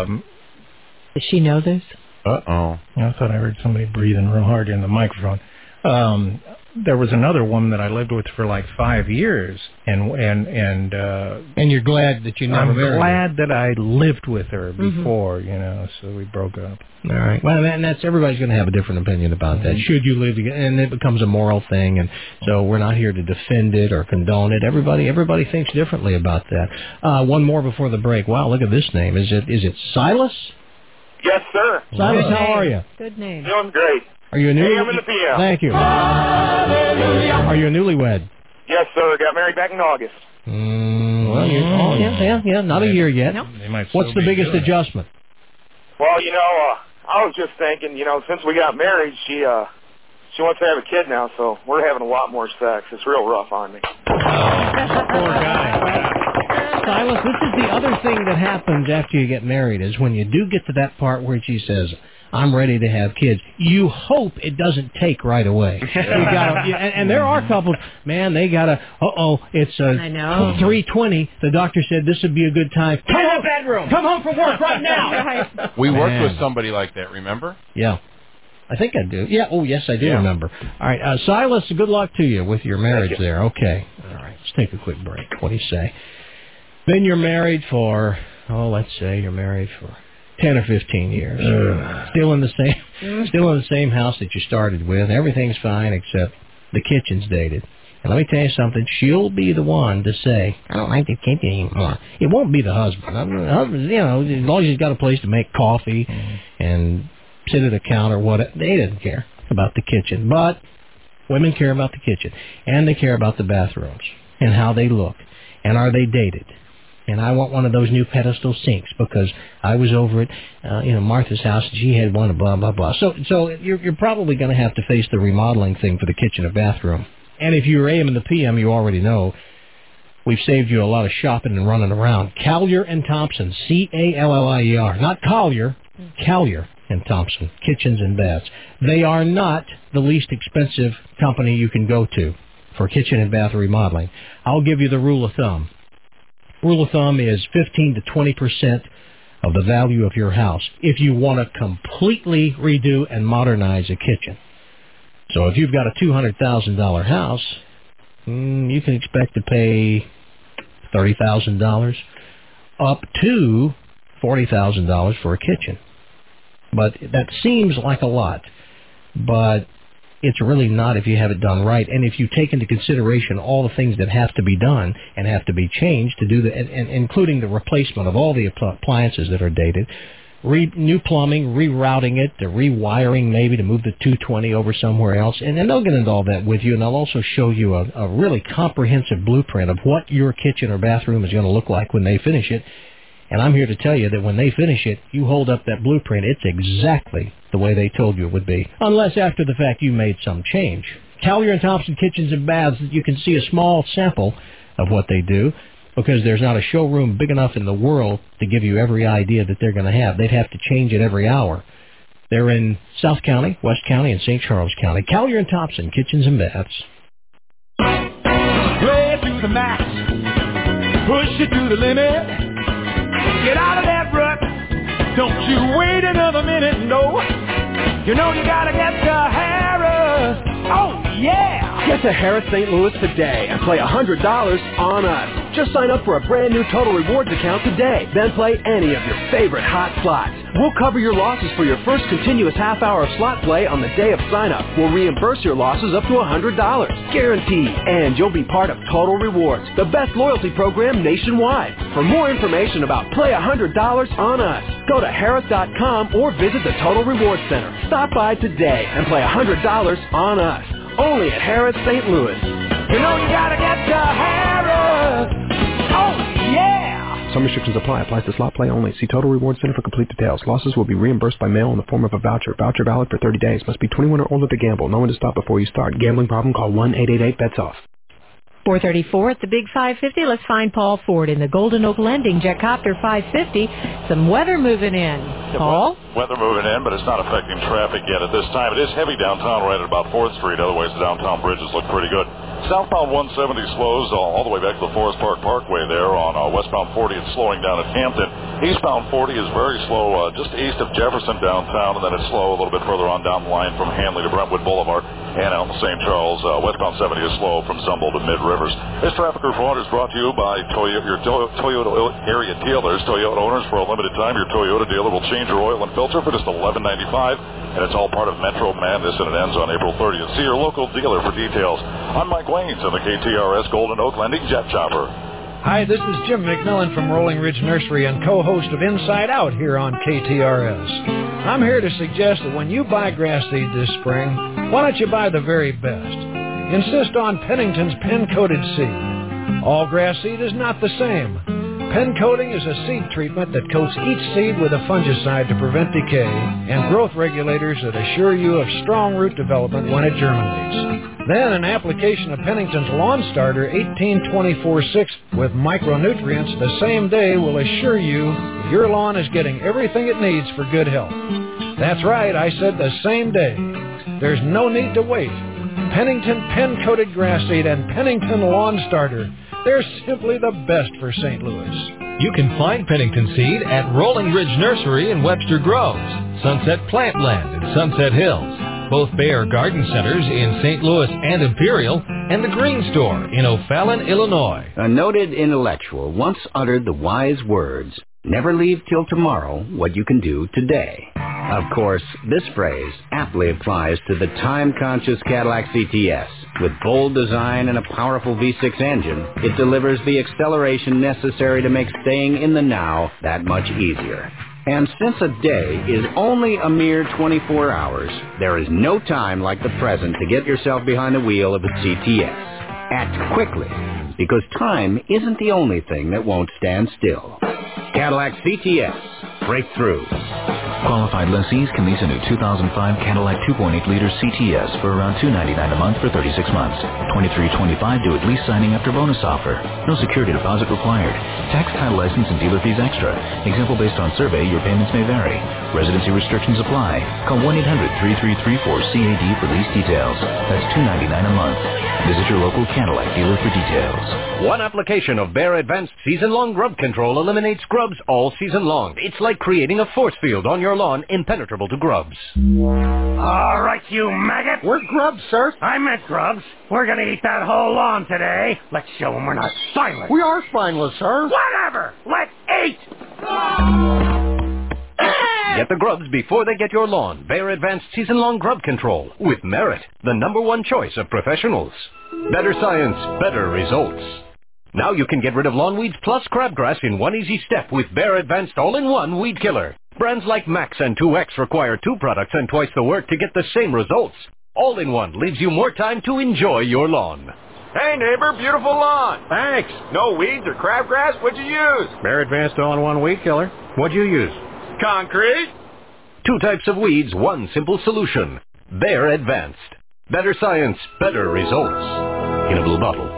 Speaker 4: Does she know this?
Speaker 2: Uh-oh.
Speaker 3: I thought I heard somebody breathing real hard in the microphone. There was another woman that I lived with for like 5 years, and
Speaker 8: you're glad that you never married her.
Speaker 3: I'm glad that I lived with her before, so we broke up.
Speaker 8: All right. Well, and that's, everybody's going to have a different opinion about that. Should you live together? And it becomes a moral thing, and so we're not here to defend it or condone it. Everybody thinks differently about that. One more before the break. Wow, look at this name. Is it Silas?
Speaker 17: Yes, sir.
Speaker 8: Silas, how are you?
Speaker 4: Good name.
Speaker 17: Doing great.
Speaker 8: Are you a
Speaker 18: Hey, I'm in the PM.
Speaker 8: Thank you. Are you a newlywed?
Speaker 18: Yes, sir. Got married back in August.
Speaker 8: Not a year yet.
Speaker 18: Nope.
Speaker 8: What's the biggest adjustment?
Speaker 18: Well, I was just thinking, since we got married, she wants to have a kid now, so we're having a lot more sex. It's real rough on me.
Speaker 8: Poor guy. Silas, this is the other thing that happens after you get married, is when you do get to that part where she says, I'm ready to have kids, you hope it doesn't take right away. And there are couples, man, they gotta, it's 3:20. The doctor said this would be a good time.
Speaker 15: Come in the bedroom. Come home from work right now.
Speaker 2: We worked with somebody like that, remember?
Speaker 8: Yeah. I think I do. Yeah. Oh, yes, I do remember. All right. Silas, good luck to you with your marriage there. Okay. All right. Let's take a quick break. What do you say? Then you're married for, let's say you're married for 10 or 15 years. Still in the same house that you started with. Everything's fine except the kitchen's dated. And let me tell you something. She'll be the one to say, I don't like the kitchen anymore. It won't be the husband. The husband, as long as he's got a place to make coffee and sit at a counter, they didn't care about the kitchen. But women care about the kitchen, and they care about the bathrooms and how they look, and are they dated. And I want one of those new pedestal sinks because I was over at Martha's house and she had one, blah blah blah. So you're probably going to have to face the remodeling thing for the kitchen or bathroom. And if you're AM and the PM, you already know we've saved you a lot of shopping and running around. Callier and Thompson, Callier, not Collier, Callier and Thompson, kitchens and baths. They are not the least expensive company you can go to for kitchen and bath remodeling. I'll give you the rule of thumb. Rule of thumb is 15 to 20% of the value of your house if you want to completely redo and modernize a kitchen. So if you've got a $200,000 house, you can expect to pay $30,000 up to $40,000 for a kitchen. But that seems like a lot, but it's really not if you have it done right. And if you take into consideration all the things that have to be done and have to be changed to do and including the replacement of all the appliances that are dated, new plumbing, rerouting it, the rewiring maybe to move the 220 over somewhere else, and then they'll get into all that with you, and they'll also show you a really comprehensive blueprint of what your kitchen or bathroom is going to look like when they finish it. And I'm here to tell you that when they finish it, you hold up that blueprint, it's exactly the way they told you it would be, unless after the fact you made some change. Callier and Thompson Kitchens and Baths, you can see a small sample of what they do, because there's not a showroom big enough in the world to give you every idea that they're going to have. They'd have to change it every hour. They're in South County, West County, and St. Charles County. Callier and Thompson Kitchens and Baths.
Speaker 5: Play it to the max, push it to the limit. Get out of that rut, don't you wait another minute, no. You know you gotta get to Harris. Oh, yeah!
Speaker 6: Get to Harris St. Louis today and play $100 on us. Just sign up for a brand new Total Rewards account today. Then play any of your favorite hot slots. We'll cover your losses for your first continuous half hour of slot play on the day of sign up. We'll reimburse your losses up to $100. Guaranteed. And you'll be part of Total Rewards, the best loyalty program nationwide. For more information about Play $100 on us, go to Harris.com or visit the Total Rewards Center. Stop by today and play $100 on us. Only at Harris St. Louis.
Speaker 5: You know you gotta get to Harris. Oh, yeah!
Speaker 27: Some restrictions apply. Applies to slot play only. See Total Rewards Center for complete details. Losses will be reimbursed by mail in the form of a voucher. Voucher valid for 30 days. Must be 21 or older to gamble. Know when to stop before you start. Gambling problem? Call 1-888-BETS-OFF.
Speaker 4: 434 at the Big 550. Let's find Paul Ford in the Golden Oak Lending Jetcopter 550. Some weather moving in. Paul?
Speaker 19: Weather moving in, but it's not affecting traffic yet at this time. It is heavy downtown right at about 4th Street. Otherwise, the downtown bridges look pretty good. Southbound 170 slows all the way back to the Forest Park Parkway there. On westbound 40, it's slowing down at Hampton. Eastbound 40 is very slow just east of Jefferson downtown, and then it's slow a little bit further on down the line from Hanley to Brentwood Boulevard. And on the St. Charles, westbound 70 is slow from Humboldt to Mid-Rivers. This traffic report is brought to you by your Toyota area dealers. Toyota owners, for a limited time, your Toyota dealer will change your oil and filter for just $11.95, and it's all part of Metro Madness, and it ends on April 30th. See your local dealer for details. I'm Mike Waynes in the KTRS Golden Oak Lending Jet Chopper.
Speaker 20: Hi, this is Jim McMillan from Rolling Ridge Nursery and co-host of Inside Out here on KTRS.
Speaker 7: I'm here to suggest that when you buy grass seed this spring, why don't you buy the very best? Insist on Pennington's pen-coated seed. All grass seed is not the same. Pen coating is a seed treatment that coats each seed with a fungicide to prevent decay and growth regulators that assure you of strong root development when it germinates. Then an application of Pennington's Lawn Starter 1824-6 with micronutrients the same day will assure you your lawn is getting everything it needs for good health. That's right, I said the same day. There's no need to wait. Pennington pen-coated grass seed and Pennington Lawn Starter. They're simply the best for St. Louis.
Speaker 1: You can find Pennington seed at Rolling Ridge Nursery in Webster Groves, Sunset Plantland in Sunset Hills, both Bayer Garden Centers in St. Louis and Imperial, and the Green Store in O'Fallon, Illinois.
Speaker 12: A noted intellectual once uttered the wise words, "Never leave till tomorrow what you can do today." Of course, this phrase aptly applies to the time-conscious Cadillac CTS. With bold design and a powerful V6 engine, it delivers the acceleration necessary to make staying in the now that much easier. And since a day is only a mere 24 hours, there is no time like the present to get yourself behind the wheel of a CTS. Act quickly, because time isn't the only thing that won't stand still. Cadillac CTS. Breakthrough.
Speaker 20: Qualified lessees can lease a new 2005 Cadillac 2.8-liter CTS for around $299 a month for 36 months. $23.25 due at lease signing after bonus offer. No security deposit required. Tax, title, license, and dealer fees extra. Example based on survey, your payments may vary. Residency restrictions apply. Call 1-800-3334-CAD for lease details. That's $299 a month. Visit your local Cadillac dealer for details.
Speaker 21: One application of Bayer Advanced Season-Long Grub Control eliminates grubs all season long. It's like creating a force field on your lawn, impenetrable to grubs.
Speaker 23: All right, you maggot.
Speaker 21: We're grubs, sir.
Speaker 23: I meant grubs. We're going to eat that whole lawn today. Let's show them we're not spineless.
Speaker 21: We are spineless, sir.
Speaker 23: Whatever. Let's eat.
Speaker 21: Get the grubs before they get your lawn. Bayer Advanced Season-Long Grub Control with Merit, the #1 choice of professionals. Better science, better results. Now you can get rid of lawn weeds plus crabgrass in one easy step with Bayer Advanced All-in-One Weed Killer. Brands like Max and 2X require 2 products and twice the work to get the same results. All-in-One leaves you more time to enjoy your lawn.
Speaker 11: Hey, neighbor, beautiful lawn.
Speaker 21: Thanks.
Speaker 11: No weeds or crabgrass? What'd you use?
Speaker 21: Bayer Advanced All-in-One Weed Killer. What'd you use?
Speaker 11: Concrete.
Speaker 21: 2 types of weeds, 1 simple solution. Bayer Advanced. Better science, better results. In a blue bottle.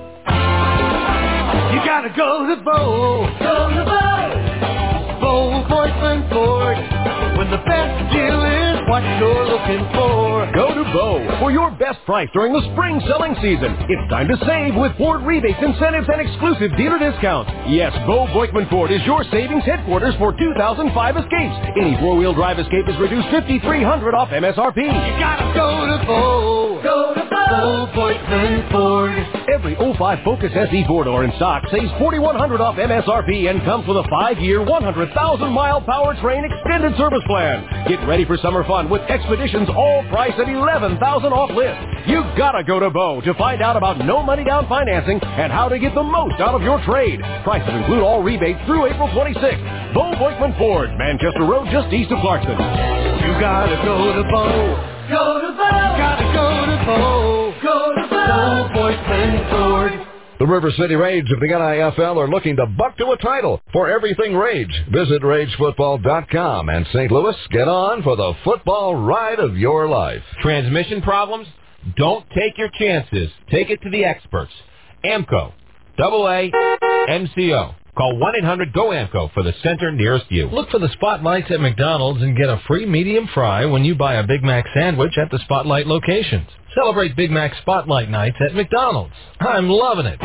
Speaker 5: You gotta go to Bo. Go to Bo. Bo Boydsman Ford. When the best deal is what you're looking for.
Speaker 21: Go to Bo for your best price during the spring selling season. It's time to save with Ford rebates, incentives, and exclusive dealer discounts. Yes, Bo Boydsman Ford is your savings headquarters for 2005 Escapes. Any 4-wheel drive Escape is reduced $5,300 off MSRP.
Speaker 5: You gotta go to Bo. Go to Bo. Bo Boydsman Ford.
Speaker 21: Every 05 Focus SE 4-door in stock saves $4,100 off MSRP and comes with a 5-year, 100,000-mile powertrain extended service plan. Get ready for summer fun with Expedition's all-price at $11,000 off list. You gotta go to Bo to find out about no money down financing and how to get the most out of your trade. Prices include all rebates through April 26th. Bo Boydsman Ford, Manchester Road, just east of Clarkson.
Speaker 5: You gotta go to Bo. Go to Bo. Gotta go to Bo. Go to Bo. Bo Boydsman Ford.
Speaker 24: The River City Rage of the NIFL are looking to buck to a title. For everything Rage, visit RageFootball.com. And St. Louis, get on for the football ride of your life.
Speaker 25: Transmission problems? Don't take your chances. Take it to the experts. AMCO. AA MCO. Call 1-800-GO-AMCO for the center nearest you.
Speaker 1: Look for the Spotlights at McDonald's and get a free medium fry when you buy a Big Mac sandwich at the Spotlight locations. Celebrate Big Mac Spotlight nights at McDonald's. I'm loving it.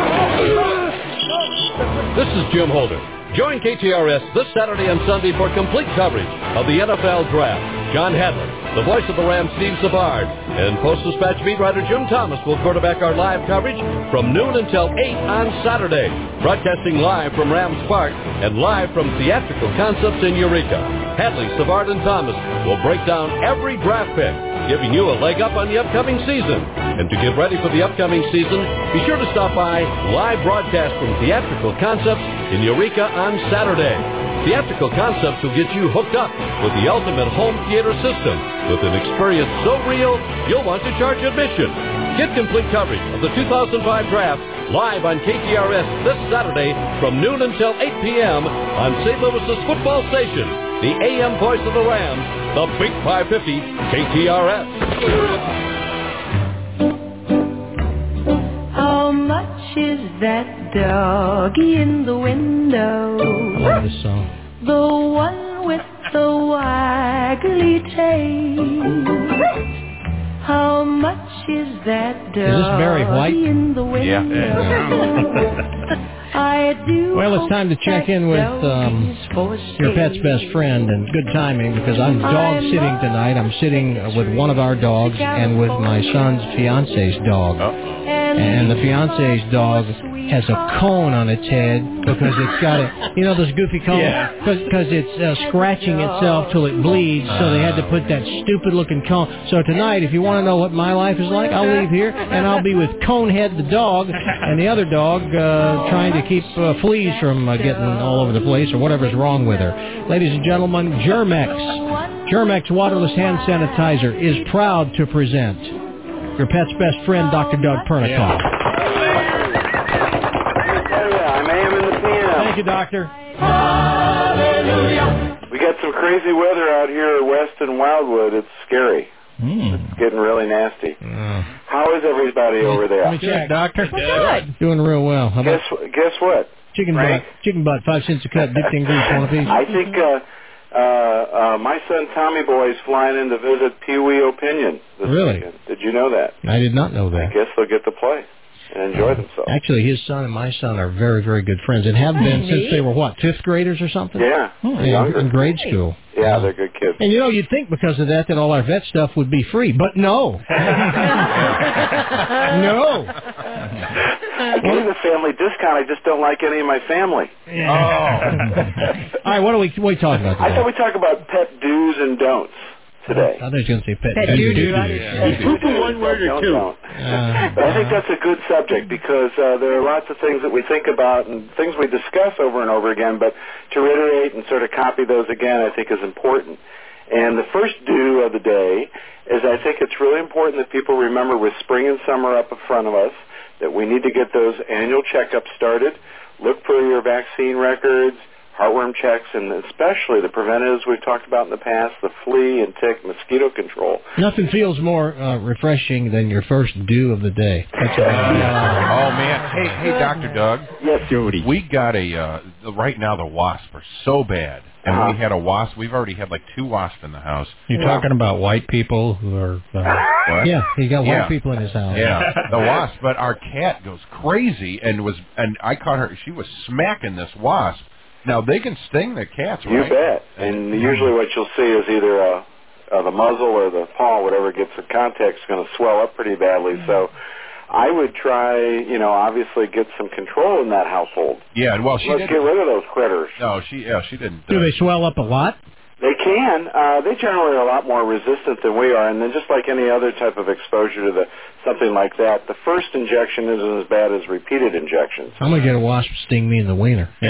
Speaker 26: This is Jim Holder. Join KTRS this Saturday and Sunday for complete coverage of the NFL Draft. John Hadley, the voice of the Rams, Steve Savard, and Post-Dispatch beat writer Jim Thomas will quarterback our live coverage from noon until 8 on Saturday. Broadcasting live from Rams Park and live from Theatrical Concepts in Eureka. Hadley, Savard, and Thomas will break down every draft pick, giving you a leg up on the upcoming season. And to get ready for the upcoming season, be sure to stop by live broadcast from Theatrical Concepts in Eureka on Saturday. Theatrical Concepts will get you hooked up with the ultimate home theater system with an experience so real, you'll want to charge admission. Get complete coverage of the 2005 draft live on KTRS this Saturday from noon until 8 p.m. on St. Louis's football station, the AM voice of the Rams, the Big 550 KTRS.
Speaker 5: How much is that doggy in the window?
Speaker 8: This song.
Speaker 5: The one with the waggly tail. How much is that doggy
Speaker 8: Is this Barry White?
Speaker 5: in the window? I do.
Speaker 8: Well, it's time to check in with your pet's best friend, and good timing because I'm dog sitting tonight. I'm sitting with one of our dogs and with my son's fiance's dog. And the fiance's dog has a cone on its head because it's got those goofy cones? Because it's scratching itself till it bleeds, so they had to put that stupid-looking cone. So tonight, if you want to know what my life is like, I'll leave here, and I'll be with Conehead the dog and the other dog trying to keep fleas from getting all over the place or whatever's wrong with her. Ladies and gentlemen, Germex. Germex Waterless Hand Sanitizer is proud to present your pet's best friend, Dr. Doug Pernicoff.
Speaker 17: I'm AM in the PM.
Speaker 8: Thank you, Doctor.
Speaker 17: We got some crazy weather out here west in Wildwood. It's scary. It's getting really nasty. How is everybody over there?
Speaker 8: Let me check, Doctor. Good. Doing real well. How about
Speaker 17: Guess what?
Speaker 8: Chicken butt, 5 cents a cut, dipped in grease, one apiece.
Speaker 17: I think my son Tommy Boy is flying in to visit Pee Wee Opinion this weekend. Did you know that?
Speaker 8: I did not know that.
Speaker 17: I guess they'll get to play and enjoy themselves.
Speaker 8: Actually, his son and my son are very, very good friends and have been since they were, 5th graders or something?
Speaker 17: Yeah.
Speaker 8: In grade school.
Speaker 17: Yeah, they're good kids.
Speaker 8: And you'd think because of that all our vet stuff would be free, but no. No.
Speaker 17: I gave the family discount. I just don't like any of my family.
Speaker 8: All right, what are we talking about today?
Speaker 17: I thought we talk about pet do's and don'ts today.
Speaker 8: I thought you were going to say pet
Speaker 17: do-do. One word or two. But I think that's a good subject because there are lots of things that we think about and things we discuss over and over again, but to reiterate and sort of copy those again I think is important. And the first do of the day is I think it's really important that people remember with spring and summer up in front of us that we need to get those annual checkups started. Look for your vaccine records, heartworm checks, and especially the preventatives we've talked about in the past, the flea and tick mosquito control.
Speaker 8: Nothing feels more refreshing than your first do of the day. That's
Speaker 2: oh, man. Hey, Dr. Doug.
Speaker 17: Yes,
Speaker 2: Jody. We got right now the wasps are so bad. And we had a wasp. We've already had 2 wasps in the house.
Speaker 3: You're talking about white people who are...
Speaker 2: what?
Speaker 8: Yeah, he got white people in his house.
Speaker 2: Yeah, the wasp. But our cat goes crazy and I caught her. She was smacking this wasp. Now, they can sting the cats, right?
Speaker 17: You bet. And usually what you'll see is either the muzzle or the paw, whatever gets in contact, is going to swell up pretty badly. So I would try, obviously get some control in that household.
Speaker 2: Yeah, well,
Speaker 17: Let's get rid of those critters.
Speaker 2: No, she didn't.
Speaker 8: Do they swell up a lot?
Speaker 17: They can. They generally are a lot more resistant than we are, and then just like any other type of exposure to something like that, the first injection isn't as bad as repeated injections.
Speaker 8: I'm going to get a wasp to sting me in the wiener.
Speaker 17: It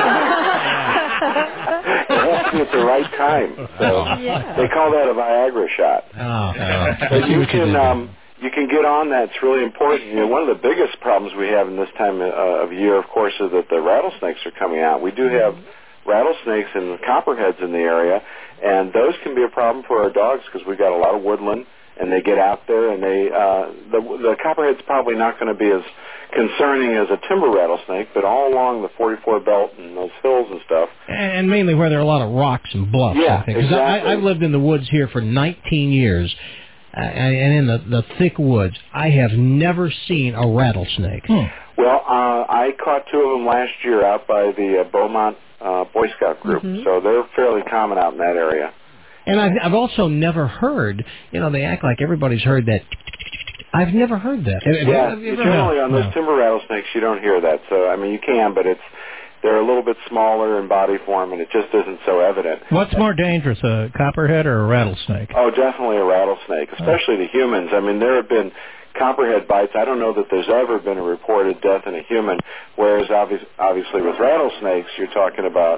Speaker 17: has to be at the right time. So they call that a Viagra shot. But you can get on that. It's really important. One of the biggest problems we have in this time of year, of course, is that the rattlesnakes are coming out. We do have rattlesnakes and copperheads in the area, and those can be a problem for our dogs because we've got a lot of woodland, and they get out there, and the copperhead's probably not going to be as concerning as a timber rattlesnake, but all along the 44 belt and those hills and stuff.
Speaker 8: And mainly where there are a lot of rocks and bluffs, I think.
Speaker 17: Exactly.
Speaker 8: I've lived in the woods here for 19 years, and in the thick woods, I have never seen a rattlesnake.
Speaker 17: Well, I caught 2 of them last year out by the Beaumont Boy Scout group, so they're fairly common out in that area.
Speaker 8: And I've also never heard, they act like everybody's heard that. I've never heard that.
Speaker 17: Yeah, generally on those timber rattlesnakes you don't hear that. So, you can, but they're a little bit smaller in body form, and it just isn't so evident.
Speaker 3: What's more dangerous, a copperhead or a rattlesnake?
Speaker 17: Oh, definitely a rattlesnake, especially to humans. There have been copperhead bites. I don't know that there's ever been a reported death in a human, whereas obviously with rattlesnakes, you're talking about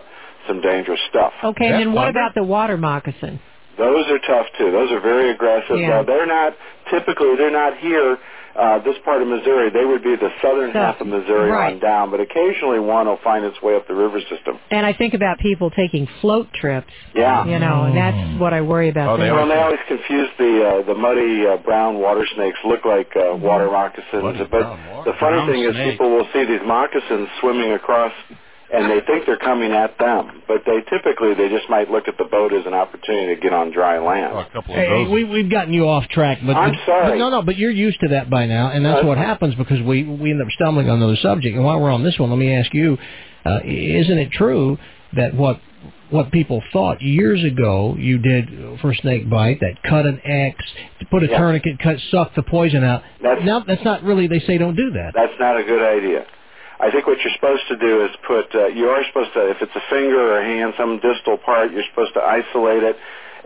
Speaker 17: some dangerous stuff.
Speaker 4: Okay, and then what about the water moccasin?
Speaker 17: Those are tough too. Those are very aggressive.
Speaker 4: Yeah.
Speaker 17: They're not here. This part of Missouri, they would be the southern half of Missouri on down, but occasionally one will find its way up the river system.
Speaker 4: And I think about people taking float trips.
Speaker 17: Yeah.
Speaker 4: You know, and that's what I worry about.
Speaker 17: They always confuse the muddy brown water snakes look like water moccasins. But the funny thing is people will see these moccasins swimming across and they think they're coming at them, but they just might look at the boat as an opportunity to get on dry land.
Speaker 8: Hey, we've gotten you off track, but
Speaker 17: I'm sorry.
Speaker 8: But you're used to that by now, and that's what happens because we end up stumbling on another subject. And while we're on this one, let me ask you: isn't it true that what people thought years ago you did for snake bite, that cut an X, put a tourniquet, suck the poison out? That's not really. They say don't do that.
Speaker 17: That's not a good idea. I think what you're supposed to do is you are supposed to, if it's a finger or a hand, some distal part, you're supposed to isolate it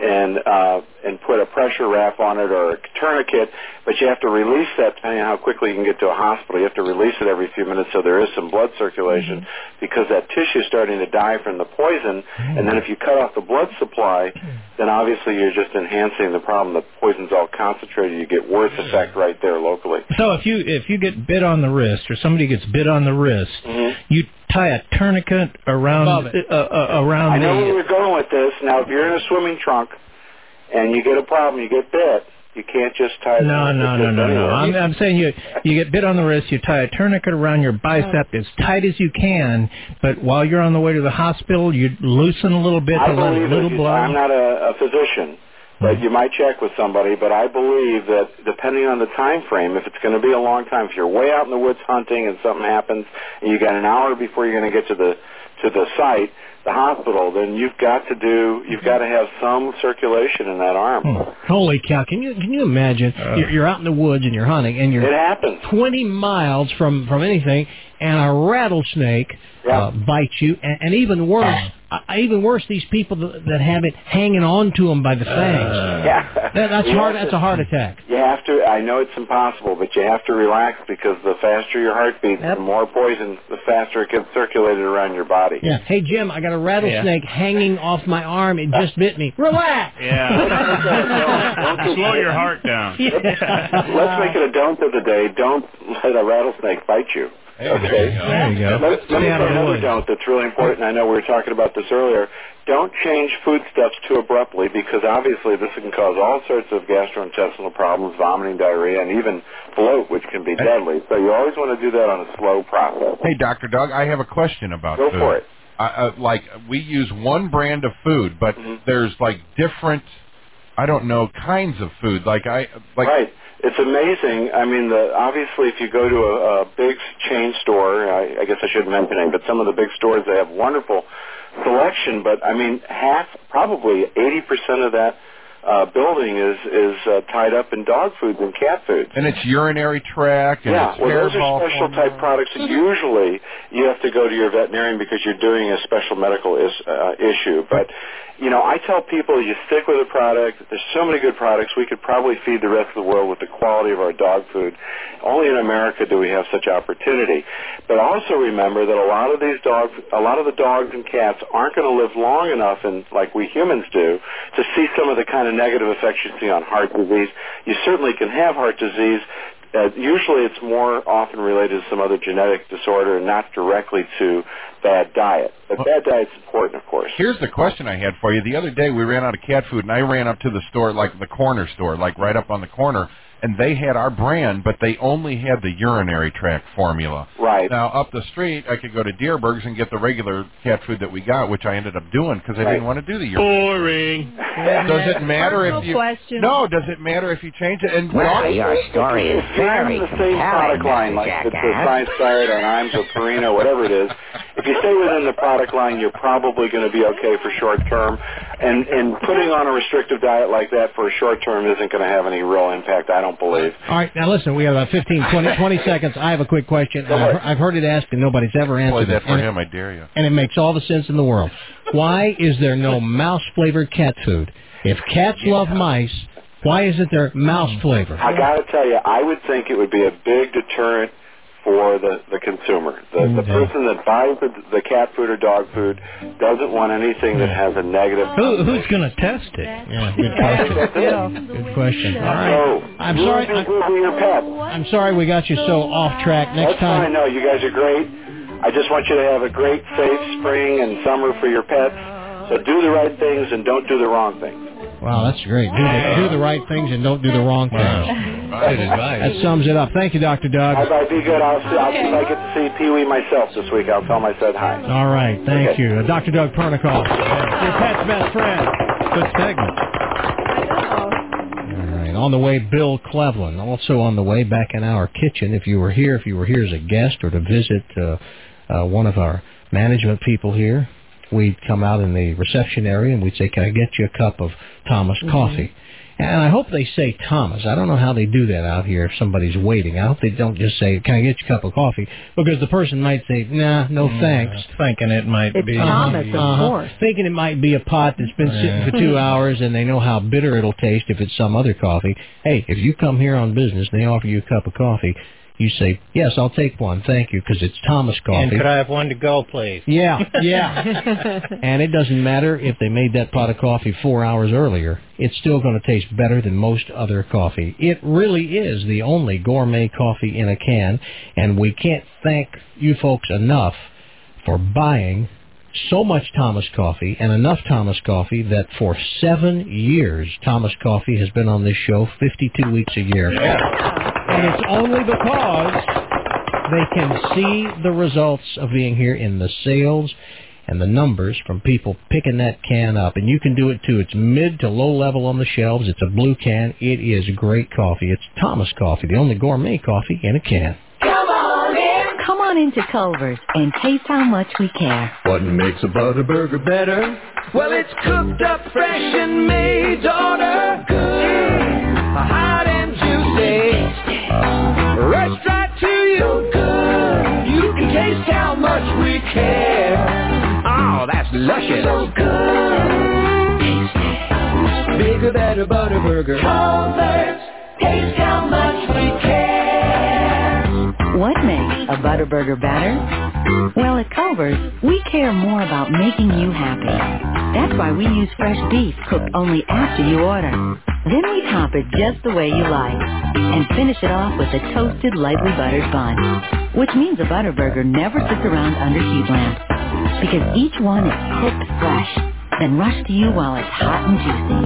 Speaker 17: and put a pressure wrap on it or a tourniquet, but you have to release that depending on how quickly you can get to a hospital. You have to release it every few minutes so there is some blood circulation because that tissue is starting to die from the poison, and then if you cut off the blood supply, then obviously you're just enhancing the problem. The poison's all concentrated. You get worse effect right there locally.
Speaker 3: So if you get bit on the wrist or somebody gets bit on the wrist, you tie a tourniquet around around.
Speaker 17: I know where you're going with this. Now, if you're in a swimming trunk and you get a problem, you get bit, you can't just tie.
Speaker 3: No. I'm saying you get bit on the wrist, you tie a tourniquet around your bicep as tight as you can, but while you're on the way to the hospital, you loosen a little bit to let a little blood.
Speaker 17: I'm not a physician. But you might check with somebody, but I believe that depending on the time frame, if it's going to be a long time, if you're way out in the woods hunting and something happens and you got an hour before you're going to get to the site, the hospital, then you've got to have some circulation in that arm.
Speaker 8: Holy cow! Can you imagine? You're out in the woods and you're hunting, and
Speaker 17: it happens
Speaker 8: 20 miles from anything, and a rattlesnake bites you, and even worse, these people that have it hanging on to them by the fangs. That's hard. That's a heart attack.
Speaker 17: You have to. I know it's impossible, but you have to relax because the faster your heart beats, the more poison, the faster it gets circulated around your body.
Speaker 8: Yeah. Hey Jim, I got a rattlesnake hanging off my arm. It just bit me. Relax.
Speaker 9: Don't slow your heart down.
Speaker 17: Let's make it a don't of the day. Don't let a rattlesnake bite you. Okay.
Speaker 3: There you go.
Speaker 17: Let me say another don't that's really important. I know we were talking about this earlier. Don't change foodstuffs too abruptly because obviously this can cause all sorts of gastrointestinal problems, vomiting, diarrhea, and even bloat, which can be deadly. So you always want to do that on a slow process.
Speaker 2: Hey, Dr. Doug, I have a question about
Speaker 17: food.
Speaker 2: Go
Speaker 17: for it.
Speaker 2: Like we use one brand of food, but there's like different, I don't know, kinds of food. Right.
Speaker 17: It's amazing. I mean, obviously, if you go to a big chain store, I guess I shouldn't mention it, but some of the big stores, they have wonderful selection. But, I mean, probably 80% of that building is tied up in dog foods and cat foods.
Speaker 2: And it's urinary tract and it's
Speaker 17: those are special type products that usually you have to go to your veterinarian because you're doing a special medical issue. But, you know, I tell people you stick with a product. There's so many good products. We could probably feed the rest of the world with the quality of our dog food. Only in America do we have such opportunity. But also remember that a lot of the dogs and cats aren't going to live long enough, like we humans do, to see some of the kind of negative effects you see on heart disease. You certainly can have heart disease. Usually it's more often related to some other genetic disorder and not directly to bad diet. But bad diet's important, of course.
Speaker 2: Here's the question I had for you. The other day we ran out of cat food, and I ran up to the store, like the corner store, like right up on the corner, and they had our brand, but they only had the urinary tract formula.
Speaker 17: Right.
Speaker 2: Now, up the street, I could go to Dierberg's and get the regular cat food that we got, which I ended up doing because I didn't want to do the urinary.
Speaker 9: Boring.
Speaker 2: Does it matter if you...
Speaker 4: question.
Speaker 2: No, does it matter if you change it? And
Speaker 12: your story is very
Speaker 17: the same product line, like it's the Science Diet or Iams or Purina, whatever it is. If you stay within the product line, you're probably going to be okay for short term. And putting on a restrictive diet like that for a short term isn't going to have any real impact, I don't believe.
Speaker 8: All right, now listen, we have about 20 seconds. I have a quick question. I've heard it asked and nobody's ever answered
Speaker 2: Play that
Speaker 8: it.
Speaker 2: for him, I dare you.
Speaker 8: And it makes all the sense in the world. Why is there no mouse-flavored cat food? If cats love mice, why isn't there mouse flavor?
Speaker 17: I got to tell you, I would think it would be a big deterrent for the consumer. The person that buys the cat food or dog food doesn't want anything that has a negative...
Speaker 3: Who's going to test it?
Speaker 8: Yeah, good question. Good question. All right.
Speaker 17: So,
Speaker 8: I'm sorry we got you so off track. Next time.
Speaker 17: Fine. No, you guys are great. I just want you to have a great, safe spring and summer for your pets. So do the right things and don't do the wrong things.
Speaker 8: Wow, that's great. Do the right things and don't do the wrong things.
Speaker 2: Good advice.
Speaker 8: That sums it up. Thank you, Dr. Doug.
Speaker 17: Bye-bye. Be good. I'll see if I get to see Pee-wee myself this week. I'll tell him I said hi.
Speaker 8: All right. Thank you. Dr. Doug Pernicol, your pet's best friend. Good segment. All right. On the way, Bill Cleveland. Also on the way, back in our kitchen. If you were here as a guest or to visit one of our management people here, we'd come out in the reception area and we'd say, can I get you a cup of Thomas coffee? And I hope they say Thomas. I don't know how they do that out here if somebody's waiting. I hope they don't just say, can I get you a cup of coffee? Because the person might say, nah, no thanks.
Speaker 3: Thinking it might be.
Speaker 4: Thomas, of course.
Speaker 8: Thinking it might be a pot that's been sitting for 2 hours and they know how bitter it'll taste if it's some other coffee. Hey, if you come here on business and they offer you a cup of coffee, you say, yes, I'll take one, thank you, because it's Thomas coffee.
Speaker 3: And could I have one to go, please?
Speaker 8: Yeah. And it doesn't matter if they made that pot of coffee 4 hours earlier. It's still going to taste better than most other coffee. It really is the only gourmet coffee in a can, and we can't thank you folks enough for buying so much Thomas Coffee and enough Thomas Coffee that for 7 years, Thomas Coffee has been on this show 52 weeks a year. And it's only because they can see the results of being here in the sales and the numbers from people picking that can up. And you can do it too. It's mid to low level on the shelves. It's a blue can. It is great coffee. It's Thomas Coffee, the only gourmet coffee in a can.
Speaker 10: Come on into Culver's and taste how much we care.
Speaker 5: What makes a Butterburger better? Well, it's cooked up fresh and made to order. Good, hot and juicy, rushed right to you. Good, you can taste how much we care. Oh, that's luscious. So good, tasty. Bigger, better Butterburger. Culver's, taste how much we care.
Speaker 10: What makes a Butterburger better? Well, at Culver's, we care more about making you happy. That's why we use fresh beef cooked only after you order. Then we top it just the way you like and finish it off with a toasted, lightly buttered bun, which means a Butterburger never sits around under heat lamps because each one is cooked fresh, then rushed to you while it's hot and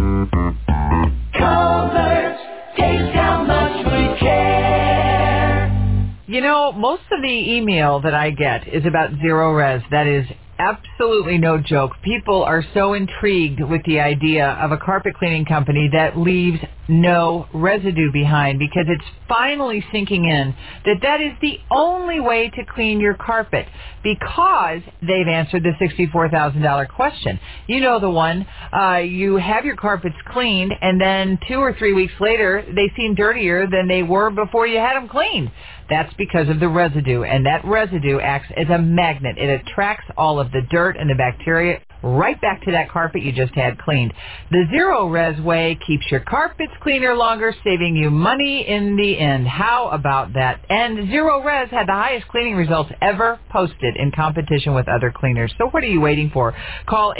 Speaker 10: juicy.
Speaker 5: Culver's, taste how much we care.
Speaker 13: You know, most of the email that I get is about Zero Res. That is absolutely no joke. People are so intrigued with the idea of a carpet cleaning company that leaves no residue behind because it's finally sinking in that is the only way to clean your carpet because they've answered the $64,000 question. You know the one. You have your carpets cleaned and then 2 or 3 weeks later they seem dirtier than they were before you had them cleaned. That's because of the residue, and that residue acts as a magnet. It attracts all of the dirt and the bacteria right back to that carpet you just had cleaned. The Zero Res way keeps your carpets cleaner longer, saving you money in the end. How about that? And Zero Res had the highest cleaning results ever posted in competition with other cleaners. So what are you waiting for? Call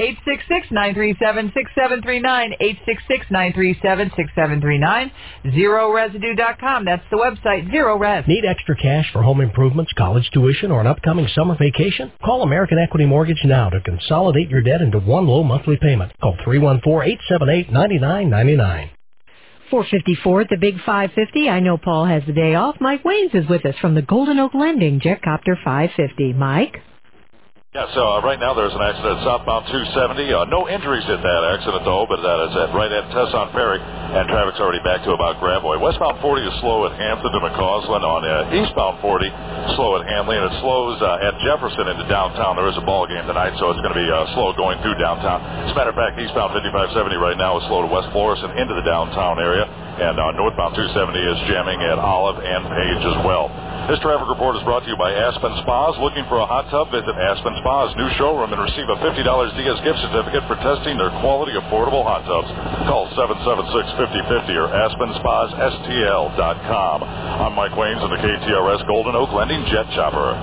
Speaker 13: 866-937-6739, 866-937-6739, ZeroResidue.com. That's the website, Zero Res.
Speaker 21: Need extra cash for home improvements, college tuition, or an upcoming summer vacation? Call American Equity Mortgage now to consolidate your debt into one low monthly payment. Call 314-878-9999.
Speaker 4: 454 at the Big 550. I know Paul has the day off. Mike Waynes is with us from the Golden Oak Lending Jetcopter 550. Mike?
Speaker 19: Yeah, so right now there's an accident southbound 270. No injuries in that accident, though, but that is right at Tesson Ferry, and traffic's already back to about Gravois. Westbound 40 is slow at Hampton to McCausland. On eastbound 40, slow at Hanley, and it slows at Jefferson into downtown. There is a ball game tonight, so it's going to be slow going through downtown. As a matter of fact, eastbound 5570 right now is slow to West Florissant into the downtown area, and northbound 270 is jamming at Olive and Page as well. This traffic report is brought to you by Aspen Spas. Looking for a hot tub? Visit Aspen Spas' new showroom and receive a $50 Diaz gift certificate for testing their quality, affordable hot tubs. Call 776-5050 or AspenSpasSTL.com. I'm Mike Waynes of the KTRS Golden Oak Lending Jet Chopper.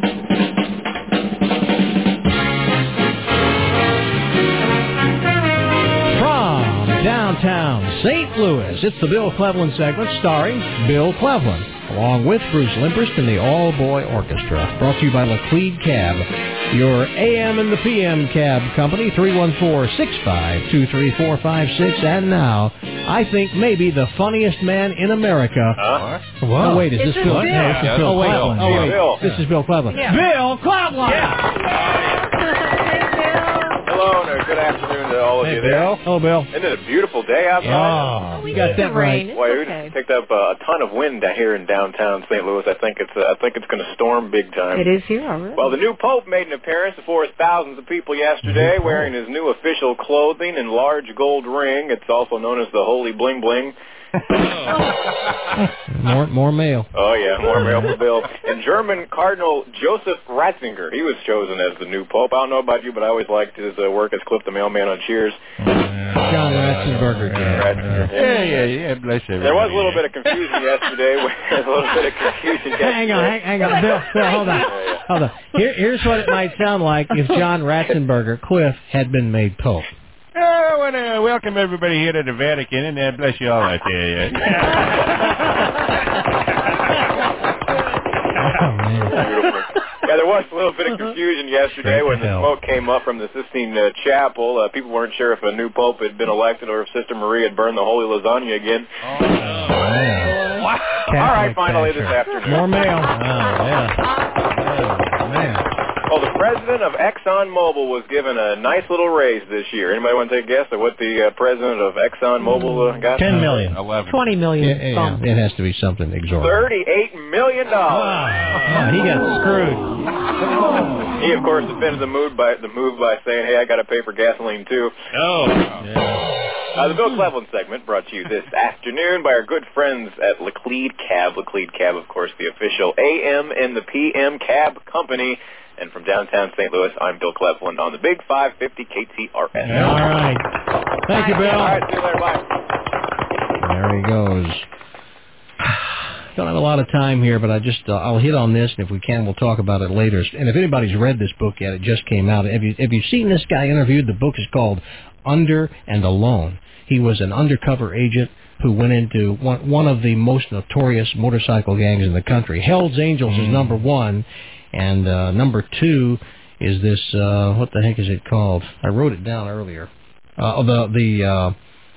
Speaker 8: Downtown St. Louis. It's the Bill Cleveland segment starring Bill Cleveland, along with Bruce Limperst and the All-Boy Orchestra. Brought to you by Laclede Cab, your AM and the PM cab company, 314-652-3456. And now, I think maybe the funniest man in America.
Speaker 3: What?
Speaker 8: Oh, wait, is this Bill?
Speaker 3: What?
Speaker 8: No, this is Bill Cleveland. Oh, wait, this is Bill Cleveland.
Speaker 3: Yeah.
Speaker 8: Bill Cleveland!
Speaker 6: Hello, and good afternoon to all of you there.
Speaker 8: Bill. Hello, Bill.
Speaker 6: Isn't it a beautiful day outside?
Speaker 8: Oh, you got that right.
Speaker 6: Well, we picked up a ton of wind down here in downtown St. Louis. I think it's going to storm big time.
Speaker 4: It is here already.
Speaker 6: Well, the new Pope made an appearance before thousands of people yesterday, wearing his new official clothing and large gold ring. It's also known as the Holy Bling Bling.
Speaker 8: More mail.
Speaker 6: Oh, yeah, more mail for Bill. And German Cardinal Joseph Ratzinger, he was chosen as the new Pope. I don't know about you, but I always liked his work as Cliff the Mailman on Cheers.
Speaker 8: John Ratzenberger.
Speaker 2: Yeah, bless you.
Speaker 6: There was a little bit of confusion yesterday.
Speaker 8: Hang on. Bill, hold on. Here's what it might sound like if John Ratzenberger, Cliff, had been made Pope.
Speaker 2: I want to welcome everybody here to the Vatican, and bless you all out there.
Speaker 6: Yeah, there was a little bit of confusion yesterday when the smoke came up from the Sistine Chapel. People weren't sure if a new pope had been elected or if Sister Marie had burned the holy lasagna again. All right, finally this afternoon.
Speaker 8: More mail.
Speaker 6: Well, the president of ExxonMobil was given a nice little raise this year. Anybody want to take a guess at what the president of ExxonMobil got?
Speaker 8: $10 million.
Speaker 4: 20 million.
Speaker 8: Yeah, it has to be something exorbitant.
Speaker 6: $38 million.
Speaker 8: He got screwed.
Speaker 6: He, of course, defended the move by saying, "Hey, I got to pay for gasoline too." The Bill Cleveland segment brought to you this afternoon by our good friends at Laclede Cab. Laclede Cab, of course, the official AM and the PM cab company. And from downtown St. Louis, I'm Bill Cleveland on the Big 550 KTRS.
Speaker 8: All right. Thank you, Bill.
Speaker 6: All right, see you later. Bye.
Speaker 8: There he goes. Don't have a lot of time here, but I'll hit on this, and if we can, we'll talk about it later. And if anybody's read this book yet, it just came out. Have you seen this guy interviewed? The book is called Under and Alone. He was an undercover agent who went into one of the most notorious motorcycle gangs in the country. Hell's Angels is number one. And number two is this, what the heck is it called? I wrote it down earlier. It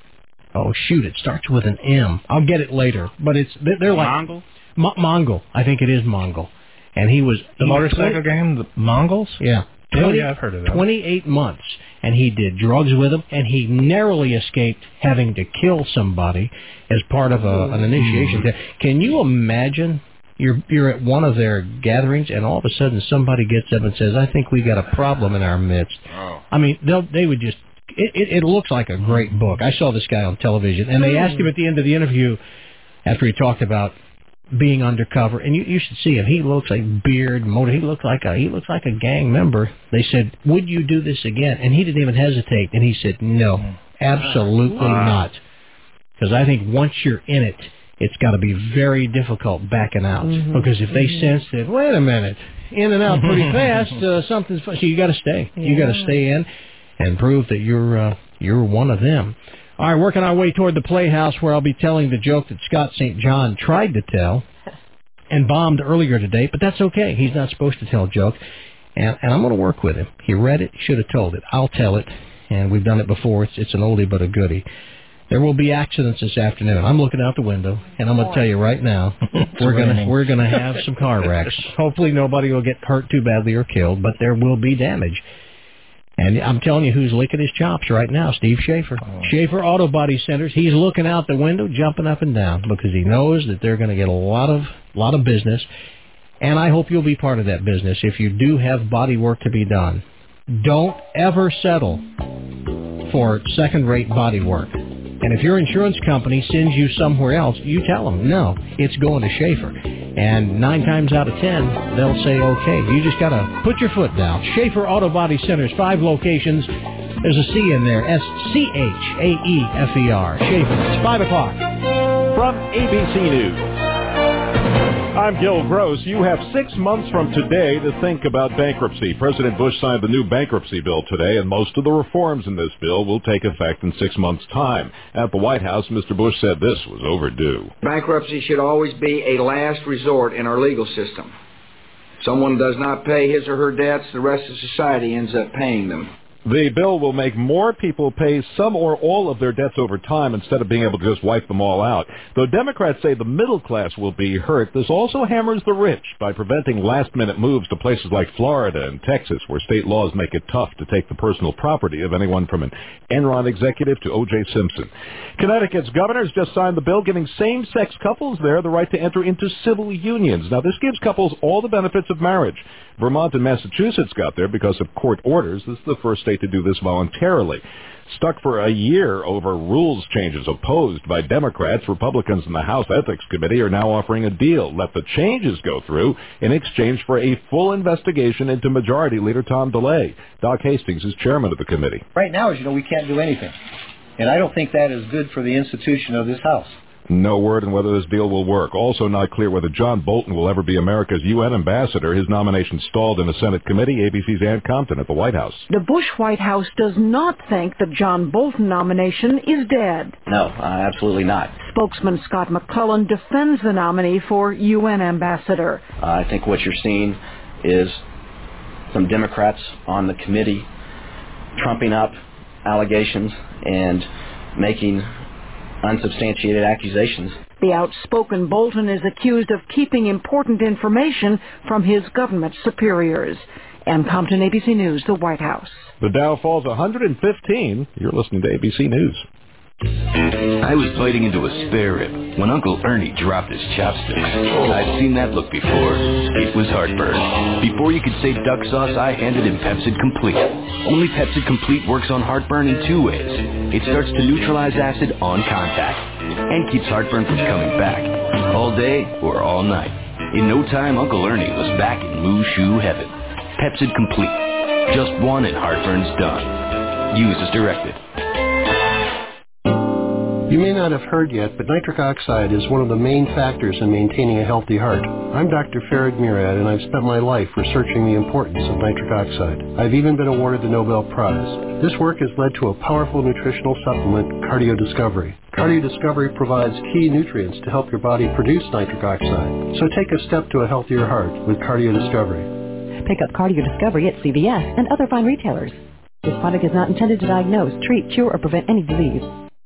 Speaker 8: starts with an M. I'll get it later. But they're like...
Speaker 9: Mongol?
Speaker 8: Mongol. I think it is Mongol. And he was...
Speaker 3: The motorcycle gang, the Mongols?
Speaker 8: Yeah.
Speaker 3: Yeah, I've heard of that.
Speaker 8: 28 months. And he did drugs with them, and he narrowly escaped having to kill somebody as part of an initiation. Can you imagine... You're at one of their gatherings, and all of a sudden somebody gets up and says, "I think we got a problem in our midst." I mean, they would just. It looks like a great book. I saw this guy on television, and they asked him at the end of the interview, after he talked about being undercover, and you should see him. He looks like beard, motor. He looks like a gang member. They said, "Would you do this again?" And he didn't even hesitate, and he said, "No, absolutely not," because I think once you're in it. It's got to be very difficult backing out because if they sense that, wait a minute, in and out pretty fast, something's. So you got to stay. Yeah. You got to stay in and prove that you're one of them. All right, working our way toward the Playhouse, where I'll be telling the joke that Scott St. John tried to tell and bombed earlier today, but that's okay. He's not supposed to tell jokes, and I'm going to work with him. He read it, should have told it. I'll tell it, and we've done it before. It's an oldie but a goodie. There will be accidents this afternoon. I'm looking out the window, and I'm going to tell you right now, we're gonna have some car wrecks. Hopefully nobody will get hurt too badly or killed, but there will be damage. And I'm telling you who's licking his chops right now, Steve Schaefer. Schaefer Auto Body Centers. He's looking out the window, jumping up and down, because he knows that they're going to get a lot of business. And I hope you'll be part of that business if you do have body work to be done. Don't ever settle for second-rate body work. And if your insurance company sends you somewhere else, you tell them, no, it's going to Schaefer. And 9 times out of 10, they'll say, okay. You just got to put your foot down. Schaefer Auto Body Centers, 5 locations. There's a C in there, SCHAEFER. Schaefer. It's 5 o'clock.
Speaker 7: From ABC News, I'm Gil Gross. You have 6 months from today to think about bankruptcy. President Bush signed the new bankruptcy bill today, and most of the reforms in this bill will take effect in 6 months' time. At the White House, Mr. Bush said this was overdue.
Speaker 14: Bankruptcy should always be a last resort in our legal system. If someone does not pay his or her debts, the rest of society ends up paying them.
Speaker 7: The bill will make more people pay some or all of their debts over time instead of being able to just wipe them all out. Though Democrats say the middle class will be hurt, this also hammers the rich by preventing last-minute moves to places like Florida and Texas, where state laws make it tough to take the personal property of anyone from an Enron executive to O.J. Simpson. Connecticut's governors just signed the bill giving same-sex couples there the right to enter into civil unions. Now, this gives couples all the benefits of marriage. Vermont and Massachusetts got there because of court orders. This is the first state to do this voluntarily. Stuck for a year over rules changes opposed by Democrats, Republicans in the House Ethics Committee are now offering a deal. Let the changes go through in exchange for a full investigation into Majority Leader Tom DeLay. Doc Hastings is chairman of the committee.
Speaker 15: Right now, as you know, we can't do anything. And I don't think that is good for the institution of this House.
Speaker 7: No word on whether this deal will work. Also not clear whether John Bolton will ever be America's UN ambassador. His nomination stalled in a Senate committee. ABC's Ann Compton at the White House.
Speaker 16: The Bush White House does not think the John Bolton nomination is dead.
Speaker 18: No, absolutely not.
Speaker 16: Spokesman Scott McClellan defends the nominee for UN ambassador.
Speaker 18: I think what you're seeing is some Democrats on the committee trumping up allegations and making unsubstantiated accusations.
Speaker 16: The outspoken Bolton is accused of keeping important information from his government superiors. Ann Compton, ABC News, the White House.
Speaker 7: The Dow falls 115. You're listening to ABC News.
Speaker 22: I was biting into a spare rib when Uncle Ernie dropped his chopsticks. I've seen that look before. It was heartburn. Before you could say duck sauce, I handed him Pepcid Complete. Only Pepcid Complete works on heartburn in 2 ways. It starts to neutralize acid on contact and keeps heartburn from coming back, all day or all night. In no time, Uncle Ernie was back in moo shoe heaven. Pepcid Complete. Just one and heartburn's done. Use as directed.
Speaker 27: You may not have heard yet, but nitric oxide is one of the main factors in maintaining a healthy heart. I'm Dr. Farid Murad, and I've spent my life researching the importance of nitric oxide. I've even been awarded the Nobel Prize. This work has led to a powerful nutritional supplement, Cardio Discovery. Cardio Discovery provides key nutrients to help your body produce nitric oxide. So take a step to a healthier heart with Cardio Discovery.
Speaker 28: Pick up Cardio Discovery at CVS and other fine retailers. This product is not intended to diagnose, treat, cure, or prevent any disease.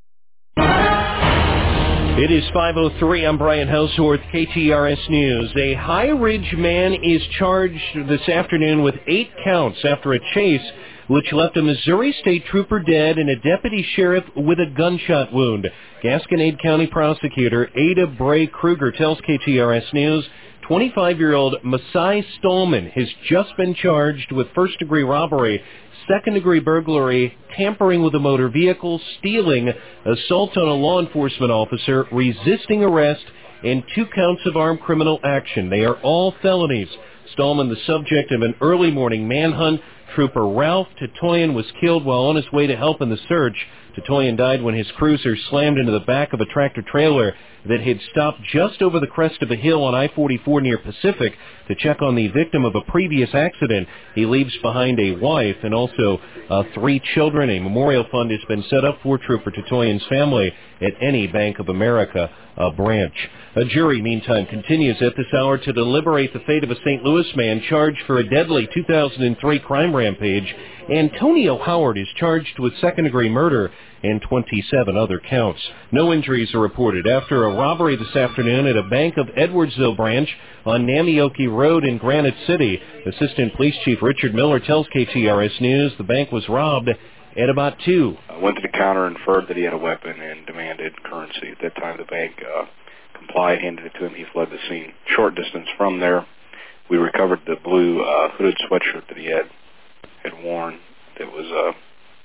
Speaker 29: It is 5:03. I'm Brian Houseworth, KTRS News. A High Ridge man is charged this afternoon with 8 counts after a chase which left a Missouri State Trooper dead and a deputy sheriff with a gunshot wound. Gasconade County prosecutor Ada Bray Kruger tells KTRS News 25-year-old Masai Stallman has just been charged with first-degree robbery, second-degree burglary, tampering with a motor vehicle, stealing, assault on a law enforcement officer, resisting arrest, and 2 counts of armed criminal action. They are all felonies. Stallman, the subject of an early morning manhunt. Trooper Ralph Tatoyan was killed while on his way to help in the search. Tatoyan died when his cruiser slammed into the back of a tractor-trailer that had stopped just over the crest of a hill on I-44 near Pacific to check on the victim of a previous accident. He leaves behind a wife and also 3 children. A memorial fund has been set up for Trooper Tatoyan's family at any Bank of America branch. A jury, meantime, continues at this hour to deliberate the fate of a St. Louis man charged for a deadly 2003 crime rampage. Antonio Howard is charged with second-degree murder and 27 other counts. No injuries are reported after a robbery this afternoon at a Bank of Edwardsville branch on Namioki Road in Granite City. Assistant Police Chief Richard Miller tells KTRS News the bank was robbed at about 2.
Speaker 30: Went to the counter, inferred that he had a weapon, and demanded currency. At that time, the bank complied, handed it to him. He fled the scene. Short distance from there, we recovered the blue hooded sweatshirt that he had worn that was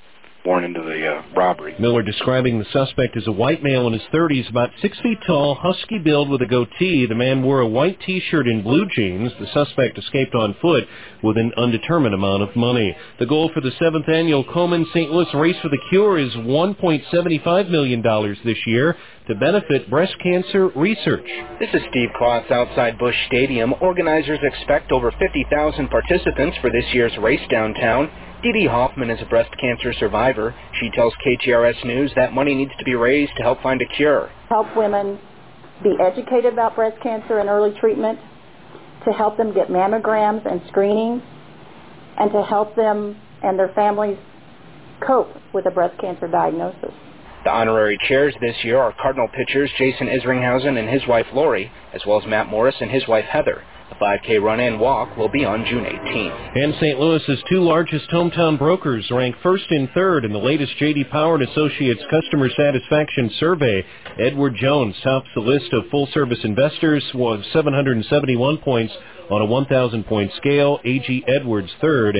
Speaker 30: born into the robbery.
Speaker 29: Miller describing the suspect as a white male in his 30s, about 6 feet tall, husky build with a goatee. The man wore a white T-shirt and blue jeans. The suspect escaped on foot with an undetermined amount of money. The goal for the 7th annual Komen St. Louis Race for the Cure is $1.75 million this year to benefit breast cancer research.
Speaker 1: This is Steve Klotz outside Busch Stadium. Organizers expect over 50,000 participants for this year's race downtown. Dee Dee Hoffman is a breast cancer survivor. She tells KTRS News that money needs to be raised to help find a cure.
Speaker 10: Help women be educated about breast cancer and early treatment, to help them get mammograms and screenings, and to help them and their families cope with a breast cancer diagnosis.
Speaker 1: The honorary chairs this year are Cardinal pitchers Jason Isringhausen and his wife Lori, as well as Matt Morris and his wife Heather. The 5K run and walk will be on June 18th.
Speaker 29: And St. Louis's two largest hometown brokers rank first and third in the latest J.D. Power & Associates Customer Satisfaction Survey. Edward Jones tops the list of full-service investors with 771 points on a 1,000-point scale. A.G. Edwards third,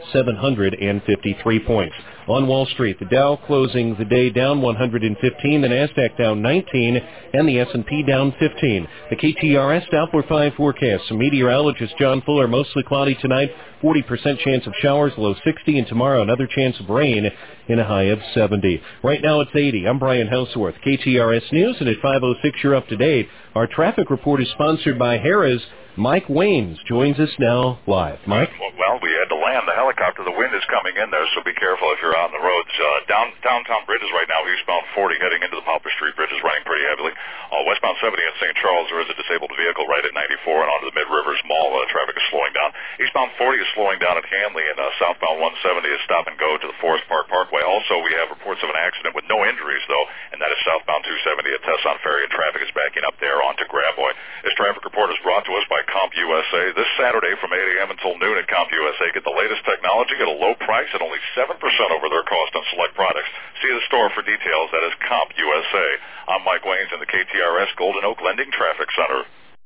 Speaker 29: 753 points. On Wall Street, the Dow closing the day down 115, the Nasdaq down 19, and the S&P down 15. The KTRS Doppler 5 forecast. Some meteorologist John Fuller, mostly cloudy tonight, 40% chance of showers, low 60, and tomorrow another chance of rain in a high of 70. Right now it's 80. I'm Brian Houseworth, KTRS News, and at 5:06 you're up to date. Our traffic report is sponsored by Harrah's. Mike Waynes joins us now live. Mike?
Speaker 19: Well, we had to land the helicopter. The wind is coming in there, so be careful if you're out on the roads. Downtown bridges right now, eastbound 40 heading into the Poplar Street Bridge is running pretty heavily. Westbound 70 in St. Charles, there is a disabled vehicle right at 94 and onto the Mid-Rivers Mall. Traffic is slowing down. Eastbound 40 is slowing down at Hanley, and southbound 170 is stop and go to the Forest Park Parkway. Also, we have reports of an accident with no injuries, though, and that is southbound 270 at Tesson Ferry, and traffic is backing up there onto Gravois. This traffic report is brought to us by CompUSA. This Saturday from 8 a.m. until noon at CompUSA, get the latest technology at a low price at only 7% over their cost on select products. See the store for details. That is CompUSA. I'm Mike Waynes in the KTRS Golden Oak Lending Traffic Center.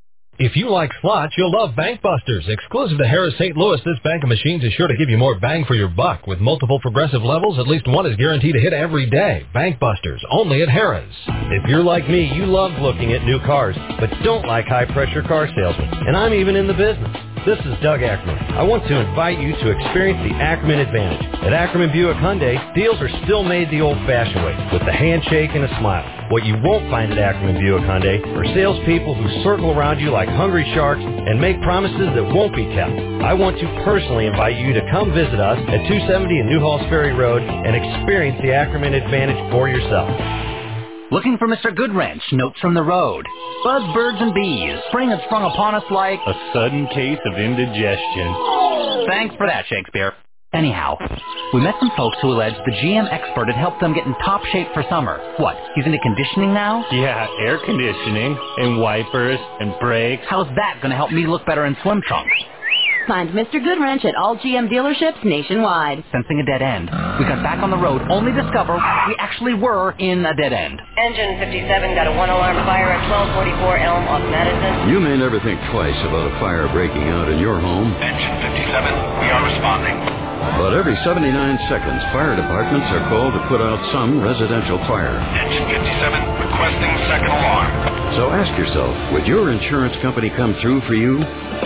Speaker 11: If you like slots, you'll love Bank Busters. Exclusive to Harrah's St. Louis, this bank of machines is sure to give you more bang for your buck. With multiple progressive levels, at least one is guaranteed to hit every day. Bank Busters, only at Harrah's.
Speaker 12: If you're like me, you love looking at new cars, but don't like high-pressure car salesmen. And I'm even in the business. This is Doug Ackerman. I want to invite you to experience the Ackerman Advantage. At Ackerman Buick Hyundai, deals are still made the old-fashioned way, with the handshake and a smile. What you won't find at Ackerman Buick Hyundai are salespeople who circle around you like hungry sharks and make promises that won't be kept. I want to personally invite you to come visit us at 270 and New Halls Ferry Road and experience the Ackerman Advantage for yourself.
Speaker 17: Looking for Mr. Goodwrench, notes from the road. Buzz, birds, and bees. Spring has sprung upon us like
Speaker 9: a sudden case of indigestion.
Speaker 17: Thanks for that, Shakespeare. Anyhow, we met some folks who alleged the GM expert had helped them get in top shape for summer. What, he's into conditioning now?
Speaker 9: Yeah, air conditioning, and wipers, and brakes.
Speaker 17: How's that going to help me look better in swim trunks?
Speaker 20: Find Mr. Goodwrench at all GM dealerships nationwide.
Speaker 17: Sensing a dead end, we got back on the road only to discover we actually were in a dead end.
Speaker 23: Engine 57 got a one-alarm fire at 1244 Elm off Madison.
Speaker 24: You may never think twice about a fire breaking out in your home.
Speaker 25: Engine 57, we are responding.
Speaker 24: But every 79 seconds, fire departments are called to put out some residential fire.
Speaker 25: Engine 57, requesting second alarm.
Speaker 24: So ask yourself, would your insurance company come through for you?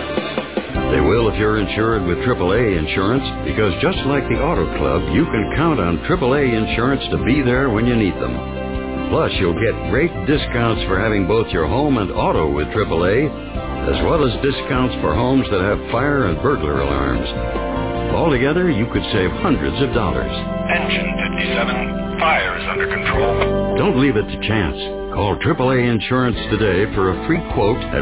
Speaker 24: They will if you're insured with AAA insurance, because just like the Auto Club, you can count on AAA insurance to be there when you need them. Plus, you'll get great discounts for having both your home and auto with AAA, as well as discounts for homes that have fire and burglar alarms. Altogether, you could save hundreds of dollars.
Speaker 25: Engine 57, fire is under control.
Speaker 24: Don't leave it to chance. Call AAA Insurance today for a free quote at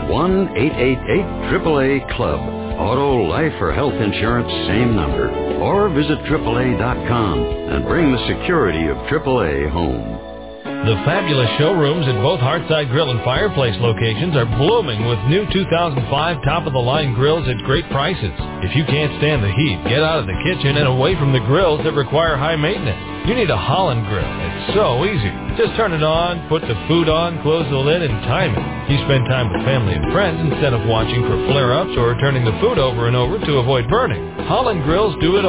Speaker 24: 1-888-AAA-CLUB. Auto, life, or health insurance, same number. Or visit AAA.com and bring the security of AAA home.
Speaker 11: The fabulous showrooms at both Heartside Grill and Fireplace locations are blooming with new 2005 top-of-the-line grills at great prices. If you can't stand the heat, get out of the kitchen and away from the grills that require high maintenance. You need a Holland grill. It's so easy. Just turn it on, put the food on, close the lid, and time it. You spend time with family and friends instead of watching for flare-ups or turning the food over and over to avoid burning. Holland grills do it all.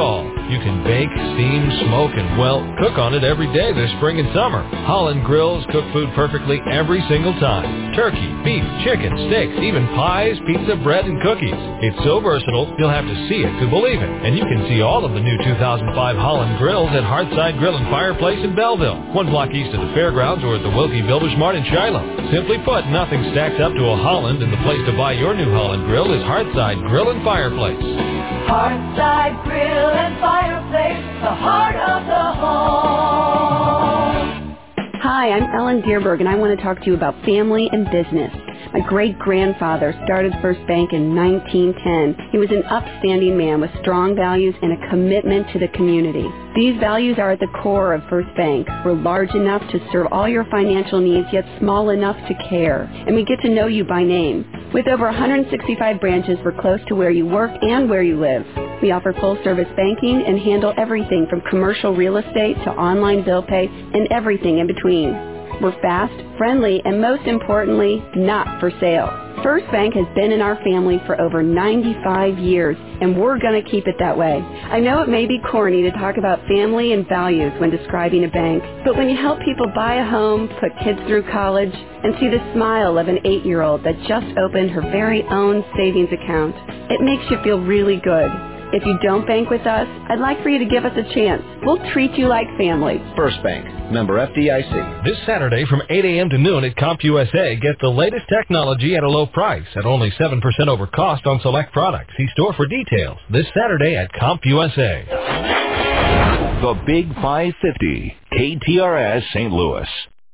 Speaker 11: You can bake, steam, smoke, and, well, cook on it every day this spring and summer. Holland Grills cook food perfectly every single time. Turkey, beef, chicken, steaks, even pies, pizza, bread, and cookies. It's so versatile, you'll have to see it to believe it. And you can see all of the new 2005 Holland Grills at Hearthside Grill and Fireplace in Belleville, 1 block east of the fairgrounds, or at the Wilkie Builders Mart in Shiloh. Simply put, nothing stacks up to a Holland, and the place to buy your new Holland Grill is Hearthside Grill and Fireplace.
Speaker 2: Hearthside Grill and Fireplace, the heart of the home.
Speaker 3: Hi, I'm Ellen Dierberg, and I want to talk to you about family and business. My great-grandfather started First Bank in 1910. He was an upstanding man with strong values and a commitment to the community. These values are at the core of First Bank. We're large enough to serve all your financial needs, yet small enough to care. And we get to know you by name. With over 165 branches, we're close to where you work and where you live. We offer full-service banking and handle everything from commercial real estate to online bill pay and everything in between. We're fast, friendly, and most importantly, not for sale. First Bank has been in our family for over 95 years, and we're going to keep it that way. I know it may be corny to talk about family and values when describing a bank, but when you help people buy a home, put kids through college, and see the smile of an 8-year-old that just opened her very own savings account, it makes you feel really good. If you don't bank with us, I'd like for you to give us a chance. We'll treat you like family.
Speaker 4: First Bank, member FDIC.
Speaker 11: This Saturday from 8 a.m. to noon at CompUSA, get the latest technology at a low price at only 7% over cost on select products. See store for details. This Saturday at CompUSA.
Speaker 5: The Big 550, KTRS St. Louis.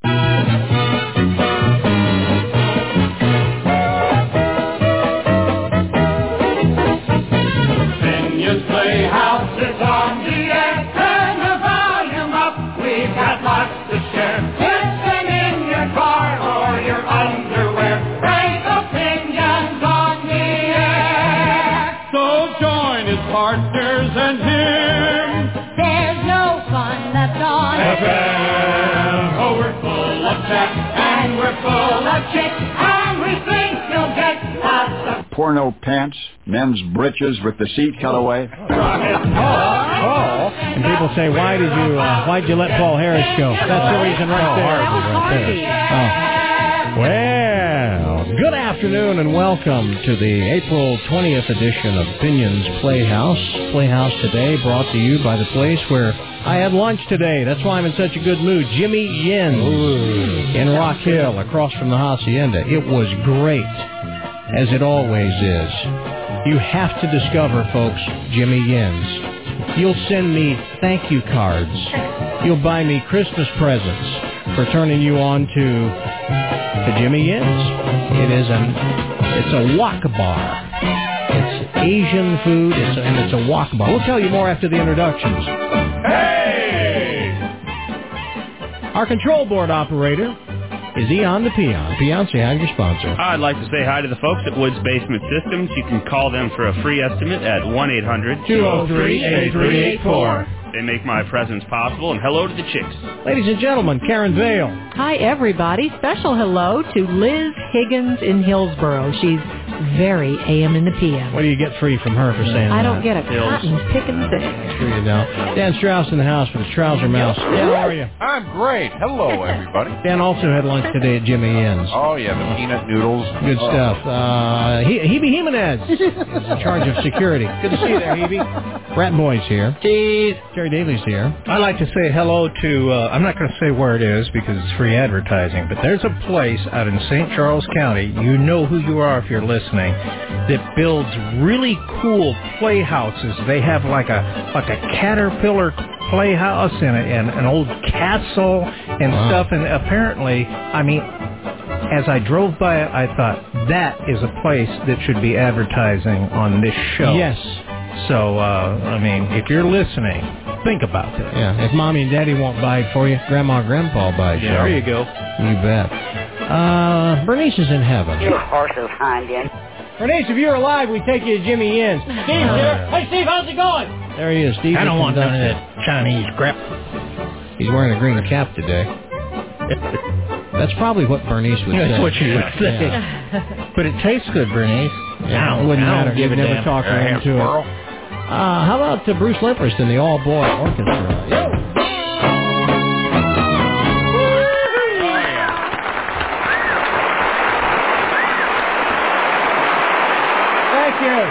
Speaker 2: Playhouse is on the air. Turn the volume up. We've got lots to share. Listen in your car or your underwear. Great opinions on the air. So join his partners and him. There's no fun left on FM. Oh, we're full of chat and we're full of chit, and we think you'll get lots of
Speaker 6: porno pants, men's breeches with the seat cut away.
Speaker 8: And people say, why'd you let Paul Harris go? That's the reason right there. Well, good afternoon and welcome to the April 20th edition of Opinions Playhouse. Playhouse today brought to you by the place where I had lunch today. That's why I'm in such a good mood. Jimmy Yin's in Rock Hill, across from the Hacienda. It was great, as it always is. You have to discover, folks, Jimmy Yin's. You'll send me thank you cards. You'll buy me Christmas presents for turning you on to Jimmy Yin's. It's a wok bar. It's Asian food, and it's a wok bar. We'll tell you more after the introductions. Hey! Our control board operator is Eon the Peon. Peon, say hi to your sponsor.
Speaker 9: I'd like to say hi to the folks at Woods Basement Systems. You can call them for a free estimate at 1-800-203-8384. They make my presence possible, and hello to the chicks.
Speaker 8: Ladies and gentlemen, Karen Vale.
Speaker 13: Hi, everybody. Special hello to Liz Higgins in Hillsboro. She's very AM in the PM.
Speaker 8: What do you get free from her for saying that?
Speaker 13: I don't get a cotton picking thing.
Speaker 8: Sure you don't. Dan Strauss in the house with his trouser mouse. Dan, how are you?
Speaker 14: I'm great. Hello, everybody.
Speaker 8: Dan also had lunch today at Jimmy Yin's.
Speaker 14: Oh, yeah, the peanut noodles.
Speaker 8: Good stuff. Hebe Jimenez is in charge of security. Good to see you there, Hebe. Rat Boy's here.
Speaker 21: Cheese.
Speaker 8: Jerry Daly's here.
Speaker 21: I'd like to say hello to, I'm not going to say where it is because it's free advertising, but there's a place out in St. Charles County, you know who you are if you're listening, that builds really cool playhouses. They have like a caterpillar playhouse and an old castle and stuff, and apparently, I mean, as I drove by it, I thought, that is a place that should be advertising on this show.
Speaker 8: Yes.
Speaker 21: So, I mean, if you're listening, think about that.
Speaker 8: Yeah, if Mommy and Daddy won't buy it for you, Grandma and Grandpa will buy it.
Speaker 21: Yeah, there you go.
Speaker 8: You bet. Bernice is in heaven.
Speaker 23: You horses hind end.
Speaker 8: Bernice, if you're alive, we take you to Jimmy Yin's. Steve's here. Hey, Steve, how's it going? There he is. Steve.
Speaker 21: I don't want none of that Chinese crap.
Speaker 8: He's wearing a green cap today. That's probably what Bernice would say.
Speaker 21: That's what she would say.
Speaker 8: Yeah.
Speaker 21: But it tastes good, Bernice.
Speaker 8: Yeah, it wouldn't matter. You'd never talk her into it. How about Bruce Limpers and the all-boy orchestra? Yo! Thank you.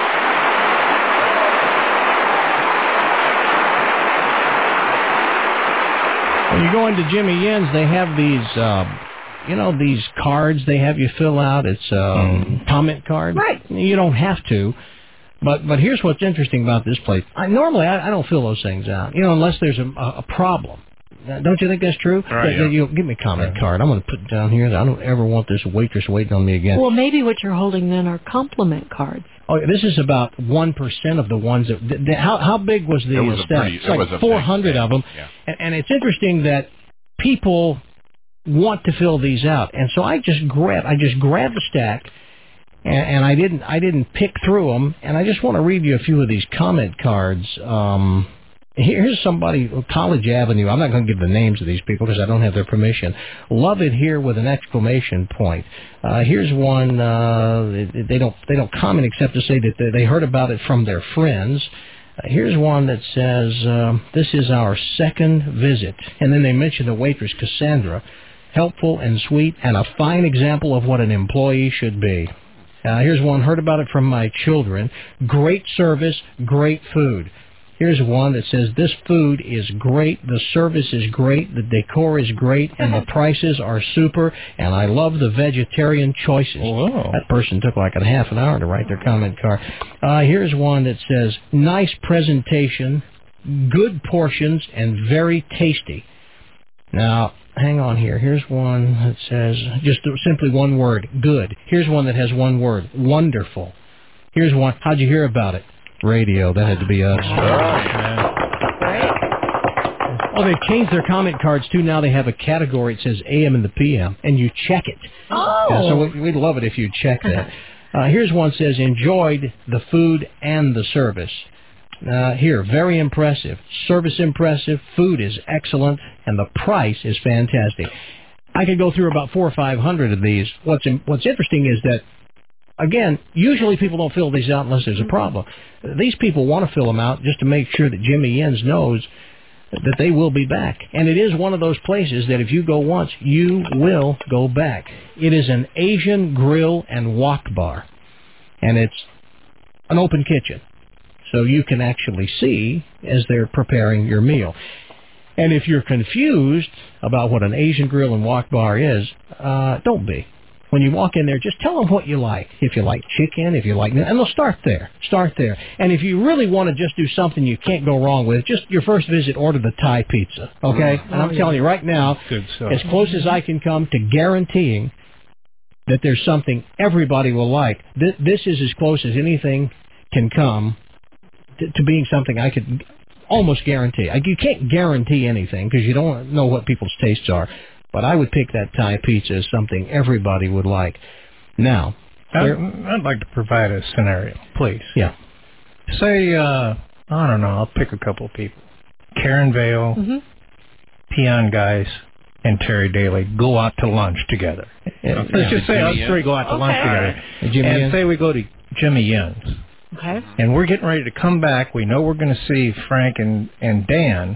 Speaker 8: When you go into Jimmy Yin's, they have these, these cards they have you fill out. It's comment card.
Speaker 3: Right.
Speaker 8: You don't have to. But here's what's interesting about this place. Normally, I don't fill those things out, unless there's a problem. Don't you think that's true?
Speaker 9: Right,
Speaker 8: Give me a comment card. I'm going to put it down here. I don't ever want this waitress waiting on me again.
Speaker 13: Well, maybe what you're holding then are compliment cards.
Speaker 8: Oh, this is about 1% of the ones that how big was the stack? It's like 400 of them.
Speaker 14: Yeah.
Speaker 8: And it's interesting that people want to fill these out. And so I just grabbed a stack, and I didn't pick through them. And I just want to read you a few of these comment cards. Here's somebody, College Avenue. I'm not going to give the names of these people because I don't have their permission. Love it here with an exclamation point. Here's one. They don't comment except to say that they heard about it from their friends. Here's one that says, this is our second visit. And then they mention the waitress, Cassandra. Helpful and sweet and a fine example of what an employee should be. Here's one, heard about it from my children. Great service, great food. Here's one that says, this food is great, the service is great, the decor is great, and the prices are super, and I love the vegetarian choices.
Speaker 21: Whoa.
Speaker 8: That person took like a half an hour to write their comment card. Here's one that says, nice presentation, good portions, and very tasty. Now, hang on here. Here's one that says, just simply one word, good. Here's one that has one word, wonderful. Here's one, how'd you hear about it? Radio. That had to be us. Oh, they've changed their comment cards, too. Now they have a category. It says AM and the PM, and you check it.
Speaker 13: Oh.
Speaker 8: So we'd love it if you check that. Here's one that says, enjoyed the food and the service. Here, very impressive. Service impressive, food is excellent, and the price is fantastic. I could go through about 400 or 500 of these. What's interesting is that, again, usually people don't fill these out unless there's a problem. These people want to fill them out just to make sure that Jimmy Yin's knows that they will be back. And it is one of those places that if you go once, you will go back. It is an Asian grill and wok bar. And it's an open kitchen. So you can actually see as they're preparing your meal. And if you're confused about what an Asian grill and wok bar is, don't be. When you walk in there, just tell them what you like. If you like chicken, if you like... And they'll start there. Start there. And if you really want to just do something you can't go wrong with, just your first visit, order the Thai pizza. Okay? And I'm telling you right now, as close as I can come to guaranteeing that there's something everybody will like. This is as close as anything can come to being something I could almost guarantee. You can't guarantee anything because you don't know what people's tastes are. But I would pick that Thai pizza as something everybody would like. Now,
Speaker 21: I'd like to provide a scenario, please.
Speaker 8: Yeah.
Speaker 21: Say, I don't know, I'll pick a couple of people. Karen Vale, Peon Geis, and Terry Daly go out to lunch together. Let's just say us three go out to lunch together. And say we go to Jimmy Yin's.
Speaker 13: Okay.
Speaker 21: And we're getting ready to come back. We know we're going to see Frank and Dan.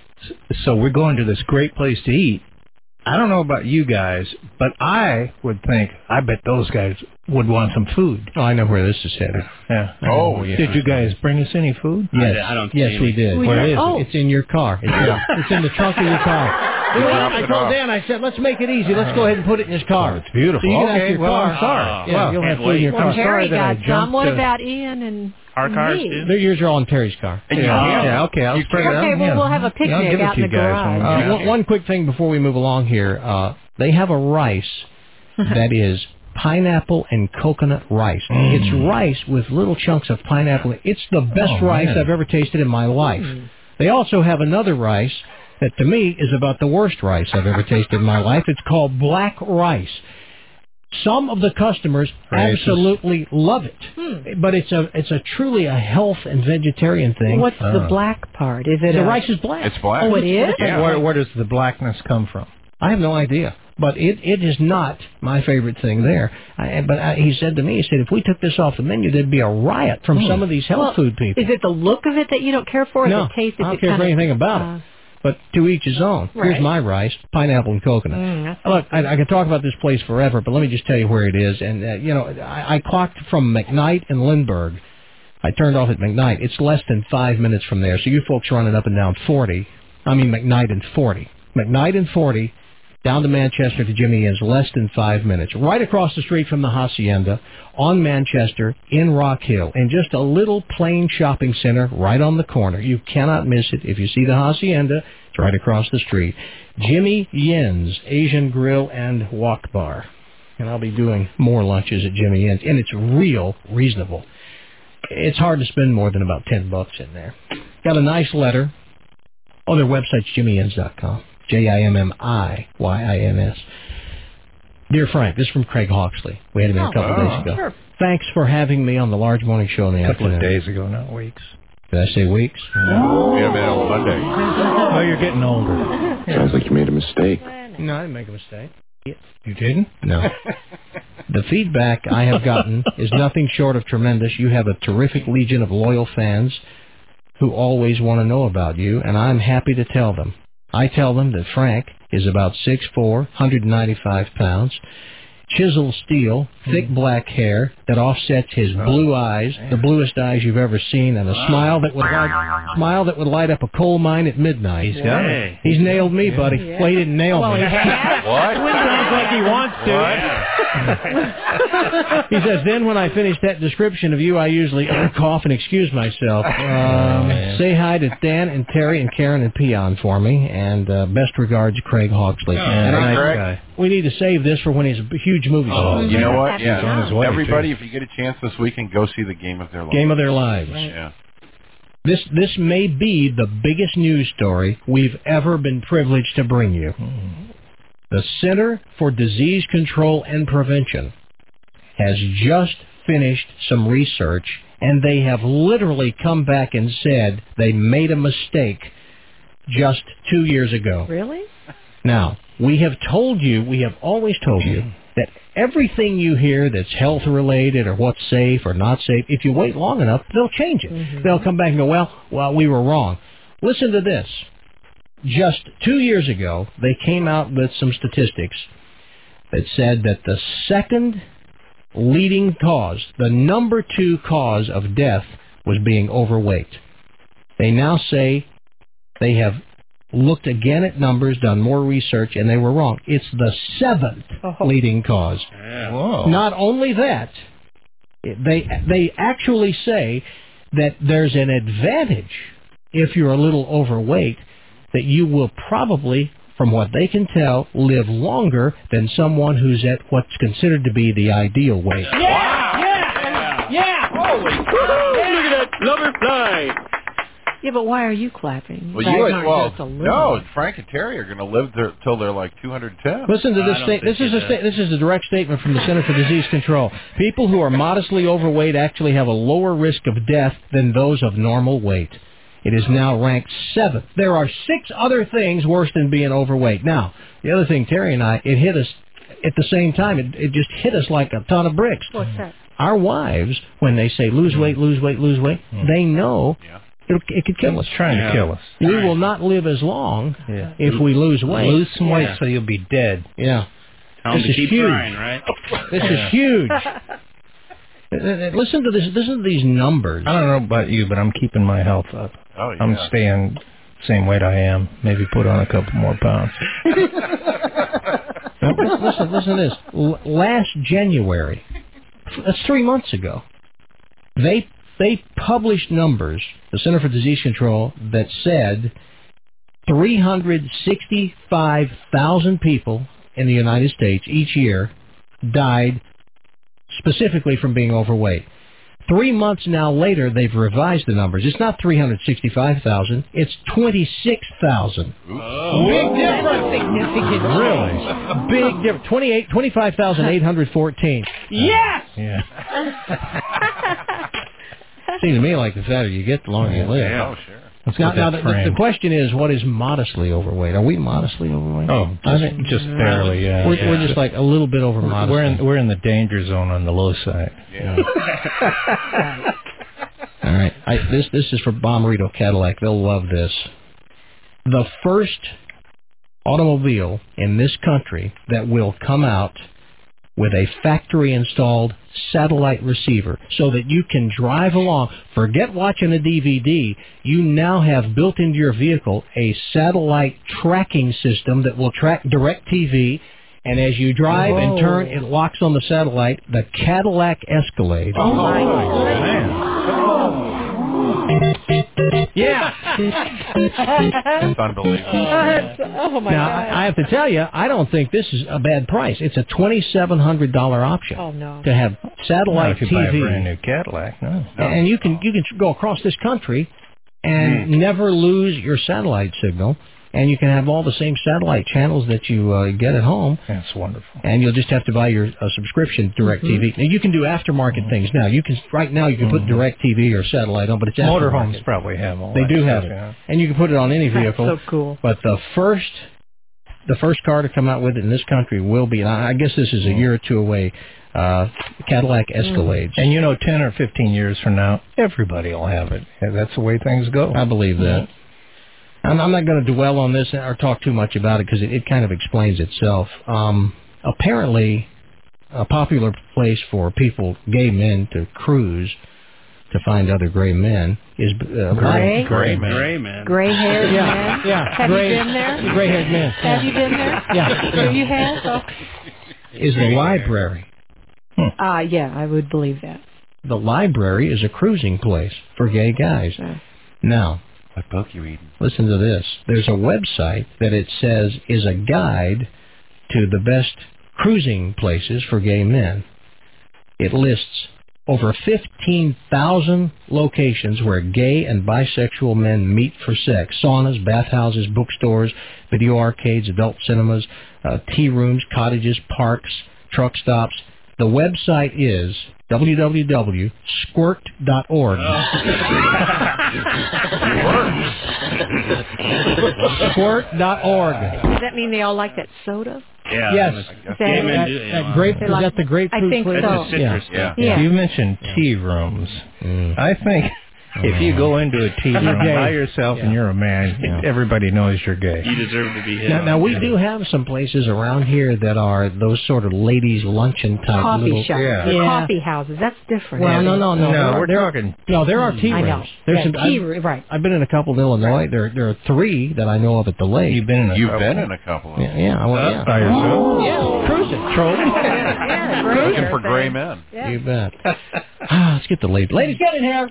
Speaker 21: So we're going to this great place to eat. I don't know about you guys, but I would think, I bet those guys would want some food.
Speaker 8: Oh, I know where this is headed.
Speaker 21: Yeah.
Speaker 14: Oh, yeah.
Speaker 21: Did you guys bring us any food?
Speaker 8: Yes.
Speaker 9: I don't see
Speaker 8: yes, we did.
Speaker 21: Where is it?
Speaker 8: It's in your car. It's in the trunk of your car. I told Dan, I said, let's make it easy. Let's go ahead and put it in his car.
Speaker 21: Oh, it's beautiful.
Speaker 8: So you can have your car.
Speaker 21: I'm sorry.
Speaker 8: Yeah, you'll have food in your car.
Speaker 13: Well, Terry
Speaker 21: that
Speaker 13: got some. What about Ian and
Speaker 9: our cars,
Speaker 13: me?
Speaker 9: too?
Speaker 8: Yours are all in Terry's car.
Speaker 21: Yeah, okay. I'll spread it out.
Speaker 13: Okay, well, we'll have a picnic out in the garage.
Speaker 8: One quick thing before we move along here. They have a rice that is pineapple and coconut rice. It's rice with little chunks of pineapple. It's the best rice I've ever tasted in my life. They also have another rice that to me is about the worst rice I've ever tasted in my life. It's called black rice. Some of the customers absolutely love it, but it's a truly a health and vegetarian thing.
Speaker 13: What's the black part? Is it
Speaker 8: the rice is black?
Speaker 14: It's black.
Speaker 13: Oh, it is?
Speaker 14: Yeah.
Speaker 21: Where does the blackness come from?
Speaker 8: I have no idea. But it is not my favorite thing there. He said to me, he said, if we took this off the menu, there'd be a riot from some of these health food people.
Speaker 13: Is it the look of it that you don't care for?
Speaker 8: No,
Speaker 13: the taste?
Speaker 8: I don't care for anything about it. But to each his own.
Speaker 13: Right.
Speaker 8: Here's my rice, pineapple and coconut. Look, I could talk about this place forever, but let me just tell you where it is. And, I clocked from McKnight and Lindbergh. I turned off at McKnight. It's less than 5 minutes from there. So you folks running up and down McKnight and 40. McKnight and 40, down to Manchester to Jimmy Ian's, less than 5 minutes. Right across the street from the Hacienda, on Manchester, in Rock Hill, and just a little plain shopping center right on the corner. You cannot miss it. If you see the Hacienda, it's right across the street. Jimmy Yin's Asian Grill and Wok Bar. And I'll be doing more lunches at Jimmy Yin's, and it's real reasonable. It's hard to spend more than about $10 in there. Got a nice letter. Oh, their website's jimmyyins.com. JIMMIYINS. Dear Frank, this is from Craig Hawksley. We had him in a couple of days ago.
Speaker 13: Sure.
Speaker 8: Thanks for having me on the Large Morning Show in the afternoon.
Speaker 21: A couple of days ago, not weeks.
Speaker 8: Did I say weeks?
Speaker 14: We had him on Monday.
Speaker 21: Oh, you're getting older.
Speaker 14: Sounds like you made a mistake.
Speaker 8: No, I didn't make a mistake.
Speaker 21: You didn't?
Speaker 8: No. The feedback I have gotten is nothing short of tremendous. You have a terrific legion of loyal fans who always want to know about you, and I'm happy to tell them. I tell them that Frank is about 6'4", 195 pounds, chiseled steel, thick black hair that offsets his blue eyes, the bluest eyes you've ever seen, and a smile that would light up a coal mine at midnight.
Speaker 21: He's got it.
Speaker 8: He's nailed me, buddy.
Speaker 13: Yeah.
Speaker 8: Well, he didn't nail me.
Speaker 13: He has.
Speaker 14: What?
Speaker 21: Sounds like he wants to.
Speaker 8: He says, then when I finish that description of you, I usually cough and excuse myself. Say hi to Dan and Terry and Karen and Peon for me, and best regards, Craig Hawksley.
Speaker 14: Craig.
Speaker 8: We need to save this for when he's a huge movie star.
Speaker 14: You know what?
Speaker 21: He's on his way,
Speaker 14: Everybody,
Speaker 21: too.
Speaker 14: if you get a chance this weekend, go see the Game of Their Lives.
Speaker 8: Game of their lives.
Speaker 13: Right.
Speaker 14: Yeah.
Speaker 8: This may be the biggest news story we've ever been privileged to bring you. The Center for Disease Control and Prevention has just finished some research, and they have literally come back and said they made a mistake just 2 years ago.
Speaker 13: Really?
Speaker 8: Now, we have always told you that everything you hear that's health-related or what's safe or not safe, if you wait long enough, they'll change it.
Speaker 13: Mm-hmm.
Speaker 8: They'll come back and go, well, we were wrong. Listen to this. Just 2 years ago, they came out with some statistics that said that the second leading cause, the number 2 cause of death, was being overweight. They now say they have looked again at numbers, done more research, and they were wrong. It's the 7th leading cause.
Speaker 21: Whoa.
Speaker 8: Not only that, they actually say that there's an advantage if you're a little overweight, that you will probably, from what they can tell, live longer than someone who's at what's considered to be the ideal weight.
Speaker 29: Yeah! Holy Look at that lover fly!
Speaker 13: Yeah, but why are you clapping?
Speaker 14: Well,
Speaker 13: guys aren't just a little.
Speaker 14: no, Frank and Terry are going to live there till they're like 210.
Speaker 8: Listen to this statement. This is a direct statement from the Center for Disease Control. People who are modestly overweight actually have a lower risk of death than those of normal weight. It is now ranked 7th. There are 6 other things worse than being overweight. Now, the other thing, Terry and I, it hit us at the same time. It just hit us like a ton of bricks.
Speaker 13: What's that?
Speaker 8: Our wives, when they say lose weight, they know it could kill us.
Speaker 21: It's trying to kill us.
Speaker 8: We will not live as long if we lose weight.
Speaker 21: Lose some weight so you'll be dead.
Speaker 8: Yeah.
Speaker 9: Tell them
Speaker 8: This
Speaker 9: to
Speaker 8: is
Speaker 9: keep
Speaker 8: huge.
Speaker 9: trying, right?
Speaker 8: This is huge. Listen to this. Listen to these numbers.
Speaker 21: I don't know about you, but I'm keeping my health up.
Speaker 14: Oh, yeah.
Speaker 21: I'm staying same weight I am. Maybe put on a couple more pounds.
Speaker 8: Listen to this. Last January, that's 3 months ago, they published numbers, the Center for Disease Control, that said 365,000 people in the United States each year died specifically from being overweight. 3 months now later, they've revised the numbers. It's not 365,000. It's 26,000.
Speaker 14: Oh.
Speaker 8: Big difference.
Speaker 13: Significant.
Speaker 8: Really? Big difference. 25,814.
Speaker 13: Yes!
Speaker 8: Yeah. Seems to me like the fatter you get, the longer you live.
Speaker 14: Oh, sure.
Speaker 8: Now, the question is, what is modestly overweight? Are we modestly overweight?
Speaker 21: Oh, I think just barely. Yeah,
Speaker 8: we're just like a little bit over modest.
Speaker 21: We're in the danger zone on the low side.
Speaker 14: Yeah.
Speaker 8: All right. This is for Bommarito Cadillac. They'll love this. The first automobile in this country that will come out with a factory-installed satellite receiver so that you can drive along. Forget watching a DVD. You now have built into your vehicle a satellite tracking system that will track DirecTV, and as you drive and turn, it locks on the satellite, the Cadillac Escalade.
Speaker 21: Oh, my man.
Speaker 8: Yeah.
Speaker 14: It's unbelievable.
Speaker 13: Oh, my
Speaker 8: now,
Speaker 13: God.
Speaker 8: I have to tell you, I don't think this is a bad price. It's a $2,700 option to have satellite
Speaker 21: if you
Speaker 8: TV.
Speaker 21: buy a brand new Cadillac, no.
Speaker 8: And you can go across this country and never lose your satellite signal. And you can have all the same satellite channels that you get at home.
Speaker 21: That's wonderful.
Speaker 8: And you'll just have to buy your subscription to DirecTV. Now, you can do aftermarket things now. You can put DirecTV or satellite on, but it's aftermarket.
Speaker 21: Motorhomes probably have all
Speaker 8: They
Speaker 21: that
Speaker 8: do
Speaker 21: stuff,
Speaker 8: have it.
Speaker 21: yeah.
Speaker 8: And you can put it on any vehicle.
Speaker 13: That's so cool.
Speaker 8: But the first car to come out with it in this country will be, and I guess this is a year or two away, Cadillac Escalades.
Speaker 21: And 10 or 15 years from now, everybody will have it. That's the way things go.
Speaker 8: I believe that. I'm not going to dwell on this or talk too much about it because it kind of explains itself. Apparently, a popular place for gay men to cruise to find other gray men is
Speaker 9: gray men.
Speaker 13: Gray-haired men?
Speaker 8: Yeah.
Speaker 13: Have you been there?
Speaker 8: Gray-haired men.
Speaker 13: Have you been there?
Speaker 8: Yeah.
Speaker 13: You have? Oh.
Speaker 8: Is the library.
Speaker 13: Yeah, I would believe that.
Speaker 8: The library is a cruising place for gay guys. Now,
Speaker 14: what book you reading?
Speaker 8: Listen to this. There's a website that it says is a guide to the best cruising places for gay men. It lists over 15,000 locations where gay and bisexual men meet for sex. Saunas, bathhouses, bookstores, video arcades, adult cinemas, tea rooms, cottages, parks, truck stops. The website is www.squirt.org. Squirt.org.
Speaker 13: Does that mean they all like that soda?
Speaker 9: Yeah.
Speaker 8: Yes.
Speaker 9: That
Speaker 8: grape, is that the grapefruit
Speaker 13: I think
Speaker 8: flavor?
Speaker 13: so.
Speaker 9: Citrus,
Speaker 13: Yeah.
Speaker 21: You mentioned tea rooms. I think if you go into a tea room by yourself and you're a man, everybody knows you're gay.
Speaker 9: You deserve to be hit.
Speaker 8: Now we do have some places around here that are those sort of ladies' luncheon type
Speaker 13: Coffee shops.
Speaker 21: Yeah.
Speaker 13: Coffee houses. That's different.
Speaker 8: Well, no.
Speaker 21: We're talking.
Speaker 8: No, there are tea rooms.
Speaker 13: I know.
Speaker 8: There's
Speaker 13: tea room, right.
Speaker 8: I've been in a couple in Illinois. There are 3 that I know of at the lake.
Speaker 21: You've been in a
Speaker 14: couple of them.
Speaker 8: Yeah, I went
Speaker 21: by yourself?
Speaker 8: Yeah, cruising. Trolling.
Speaker 14: Looking for gray men.
Speaker 8: Yeah. You bet. Let's get the ladies. Ladies, get in here.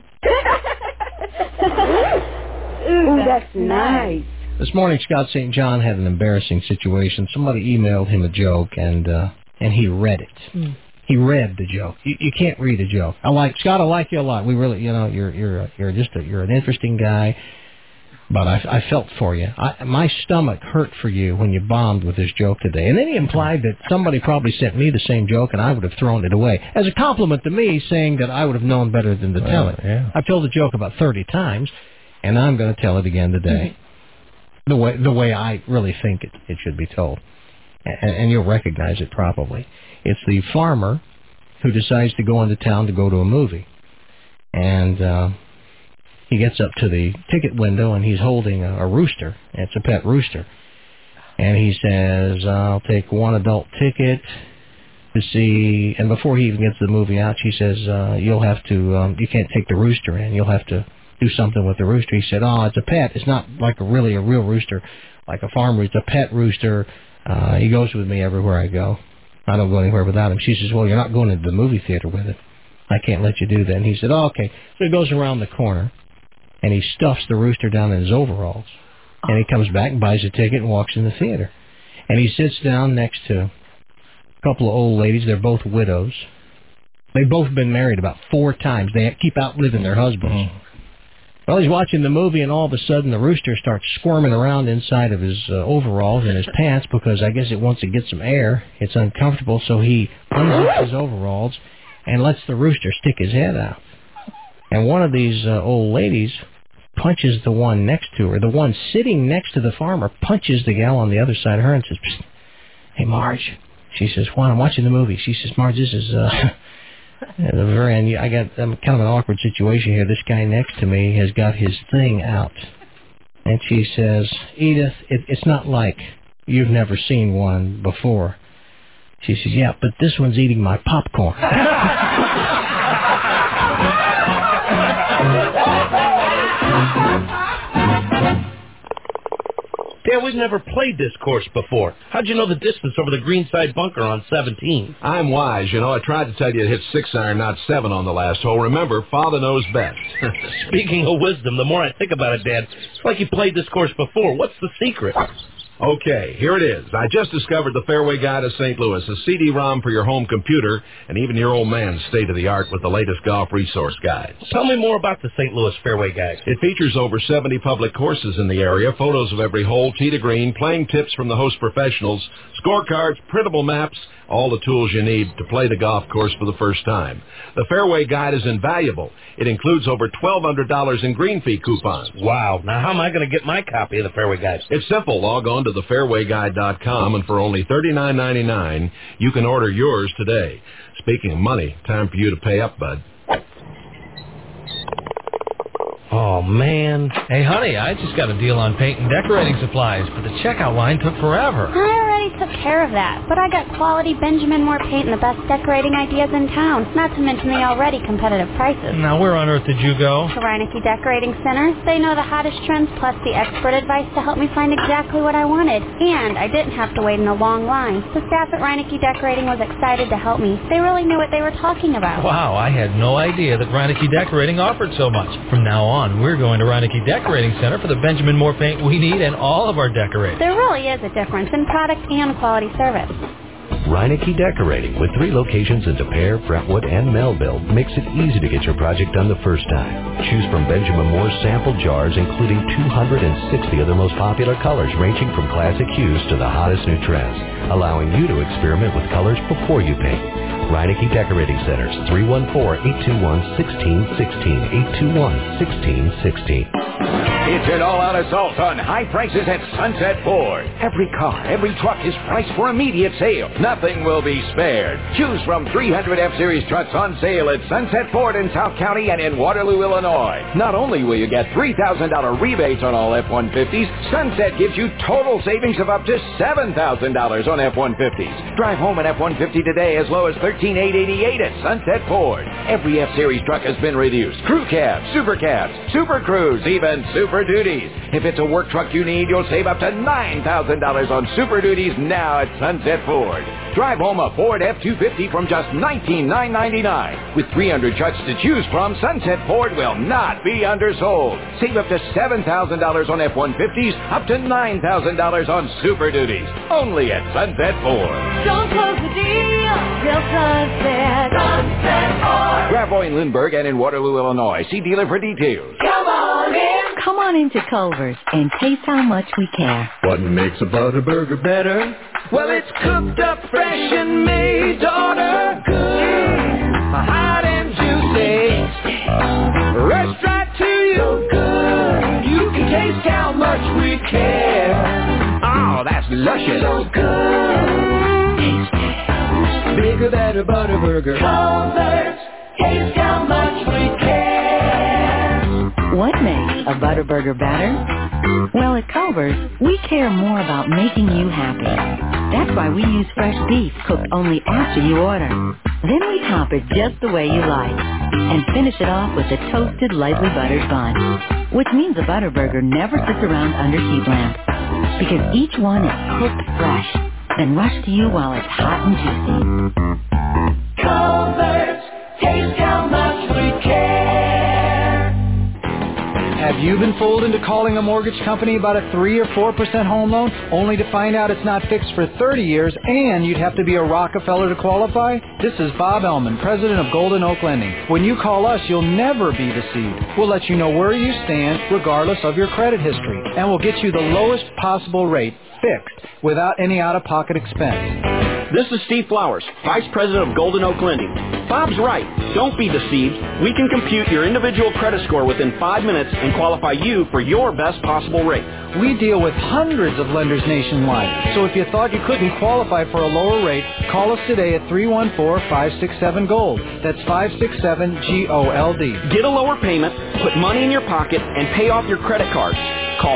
Speaker 3: Ooh, that's nice.
Speaker 8: This morning, Scott St. John had an embarrassing situation. Somebody emailed him a joke, and he read it. He read the joke. You can't read a joke. Scott. I like you a lot. We really, you're an interesting guy. But I felt for you. My stomach hurt for you when you bombed with this joke today. And then he implied that somebody probably sent me the same joke and I would have thrown it away. As a compliment to me, saying that I would have known better than to tell it.
Speaker 21: Yeah.
Speaker 8: I've told the joke about 30 times, and I'm going to tell it again today. The way I really think it should be told. And you'll recognize it probably. It's the farmer who decides to go into town to go to a movie. And he gets up to the ticket window, and he's holding a rooster. It's a pet rooster. And he says, I'll take one adult ticket to see... And before he even gets the movie out, she says, you'll have to... you can't take the rooster in. You'll have to do something with the rooster. He said, it's a pet. It's not like a real rooster, like a farm rooster. It's a pet rooster. He goes with me everywhere I go. I don't go anywhere without him. She says, well, you're not going to the movie theater with it. I can't let you do that. And he said, okay. So he goes around the corner. And he stuffs the rooster down in his overalls. And he comes back and buys a ticket and walks in the theater. And he sits down next to a couple of old ladies. They're both widows. They've both been married about 4 times. They keep outliving their husbands. Well, he's watching the movie, and all of a sudden the rooster starts squirming around inside of his overalls and his pants because I guess it wants to get some air. It's uncomfortable, so he unzips his overalls and lets the rooster stick his head out. And one of these old ladies punches the one next to her. The one sitting next to the farmer punches the gal on the other side of her and says, "Psst, hey, Marge." She says, "Juan, I'm watching the movie." She says, "Marge, this is at the very end. I'm kind of an awkward situation here. This guy next to me has got his thing out." And she says, "Edith, it's not like you've never seen one before." She says, "Yeah, but this one's eating my popcorn."
Speaker 7: Dad, we've never played this course before. How'd you know the distance over the greenside bunker on 17?
Speaker 4: I'm wise. You know, I tried to tell you to hit 6-iron, not 7 on the last hole. Remember, Father knows best.
Speaker 7: Speaking of wisdom, the more I think about it, Dad, it's like you played this course before. What's the secret?
Speaker 4: Okay, here it is. I just discovered the Fairway Guide of St. Louis, a CD-ROM for your home computer, and even your old man's state-of-the-art with the latest golf resource guides.
Speaker 7: Tell me more about the St. Louis Fairway Guide.
Speaker 4: It features over 70 public courses in the area, photos of every hole, tee to green, playing tips from the host professionals, scorecards, printable maps, all the tools you need to play the golf course for the first time. The Fairway Guide is invaluable. It includes over $1,200 in green fee coupons.
Speaker 7: Wow. Now, how am I going to get my copy of the Fairway Guide?
Speaker 4: It's simple. Log on to thefairwayguide.com, and for only $39.99, you can order yours today. Speaking of money, time for you to pay up, bud.
Speaker 7: Oh, man.
Speaker 11: Hey, honey, I just got a deal on paint and decorating supplies, but the checkout line took forever.
Speaker 10: I already took care of that, but I got quality Benjamin Moore paint and the best decorating ideas in town, not to mention the already competitive prices.
Speaker 11: Now, where on earth did you go?
Speaker 10: To Reineke Decorating Center. They know the hottest trends plus the expert advice to help me find exactly what I wanted. And I didn't have to wait in a long line. The staff at Reineke Decorating was excited to help me. They really knew what they were talking about.
Speaker 11: Wow, I had no idea that Reineke Decorating offered so much. From now on, we're going to Reineke Decorating Center for the Benjamin Moore paint we need and all of our decorating.
Speaker 10: There really is a difference in product and quality service.
Speaker 12: Reineke Decorating, with 3 locations in De Pere, Brentwood, and Melville, makes it easy to get your project done the first time. Choose from Benjamin Moore's sample jars, including 260 of the most popular colors, ranging from classic hues to the hottest new trends, allowing you to experiment with colors before you paint. Reineke Decorating Centers, 314-821-1616, 821-1616.
Speaker 15: It's an all-out assault on high prices at Sunset Ford. Every car, every truck is priced for immediate sale. Nothing will be spared. Choose from 300 F-Series trucks on sale at Sunset Ford in South County and in Waterloo, Illinois. Not only will you get $3,000 rebates on all F-150s, Sunset gives you total savings of up to $7,000 on F-150s. Drive home an F-150 today as low as $13,888 at Sunset Ford. Every F-Series truck has been reduced. Crew cabs, super cabs, super crews, even Super Duties. If it's a work truck you need, you'll save up to $9,000 on Super Duties now at Sunset Ford. Drive home a Ford F-250 from just $19,999. With 300 trucks to choose from, Sunset Ford will not be undersold. Save up to $7,000 on F-150s, up to $9,000 on Super Duties. Only at Sunset Ford.
Speaker 2: Don't close the deal till Sunset. Sunset Ford.
Speaker 15: Gravois in Lindbergh and in Waterloo, Illinois. See dealer for details.
Speaker 2: Come on in.
Speaker 16: Come on into Culver's and taste how much we care.
Speaker 18: What makes a Butterburger better?
Speaker 2: Well, it's cooked up fresh and made to order good. Hot and juicy. Rushed right to you. So good. You can taste how much we care.
Speaker 15: Oh, that's luscious.
Speaker 2: So good. Tasty.
Speaker 18: Bigger, better Butterburger.
Speaker 2: Culver's. Taste how much we care.
Speaker 16: What makes a Butterburger better? Well, at Culver's, we care more about making you happy. That's why we use fresh beef cooked only after you order. Then we top it just the way you like and finish it off with a toasted, lightly buttered bun, which means a Butterburger never sits around under heat lamps because each one is cooked fresh, then rushed to you while it's hot and juicy.
Speaker 2: Culver's, taste how much we care.
Speaker 22: Have you been fooled into calling a mortgage company about a 3 or 4% home loan only to find out it's not fixed for 30 years and you'd have to be a Rockefeller to qualify? This is Bob Ellman, president of Golden Oak Lending. When you call us, you'll never be deceived. We'll let you know where you stand regardless of your credit history, and we'll get you the lowest possible rate fixed without any out-of-pocket expense.
Speaker 1: This is Steve Flowers, Vice President of Golden Oak Lending. Bob's right. Don't be deceived. We can compute your individual credit score within 5 minutes and qualify you for your best possible rate.
Speaker 22: We deal with hundreds of lenders nationwide. So if you thought you couldn't qualify for a lower rate, call us today at 314-567-GOLD. That's 567-GOLD.
Speaker 1: Get a lower payment, put money in your pocket, and pay off your credit cards. Call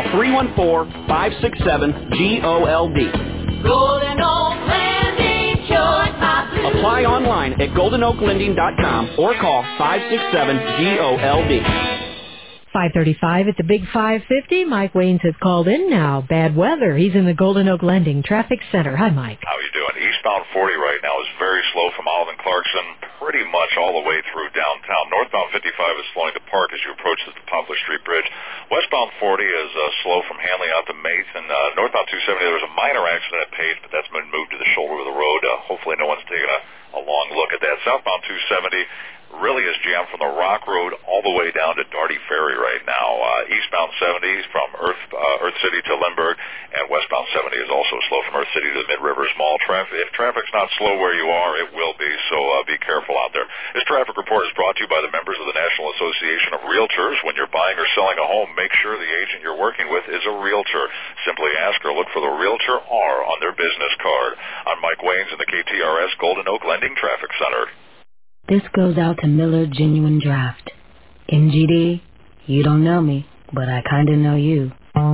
Speaker 1: 314-567-GOLD.
Speaker 2: Golden Oak Lending, yours my blue.
Speaker 1: Apply online at goldenoaklending.com or call 567-GOLD.
Speaker 13: 5:35 at the Big 550. Mike Waynes has called in now. Bad weather. He's in the Golden Oak Lending Traffic Center. Hi, Mike.
Speaker 17: How are you doing? Eastbound 40 right now is very slow from Olive and Clarkson, pretty much all the way through downtown. Northbound 55 is slowing to Park as you approach the Poplar Street Bridge. Westbound 40 is slow from Hanley out to Mates, and northbound 270 there was a minor accident at Page, but that's been moved to the shoulder of the road. Hopefully no one's taken a long look at that. Southbound 270 really is jammed from the Rock Road all the way down to Darty Ferry right now. Eastbound 70 from Earth City to Lindbergh, and westbound 70 is also slow from Earth City to the Mid-Rivers Mall. If traffic's not slow where you are, it will be, so be careful out there. This traffic report is brought to you by the members of the National Association of Realtors. When you're buying or selling a home, make sure the agent you're working with is a realtor. Simply ask or look for the Realtor R on their business card. I'm Mike Waynes in the KTRS Golden Oak Lending Traffic Center.
Speaker 19: This goes out to Miller Genuine Draft. MGD, you don't know me, but I kinda know you.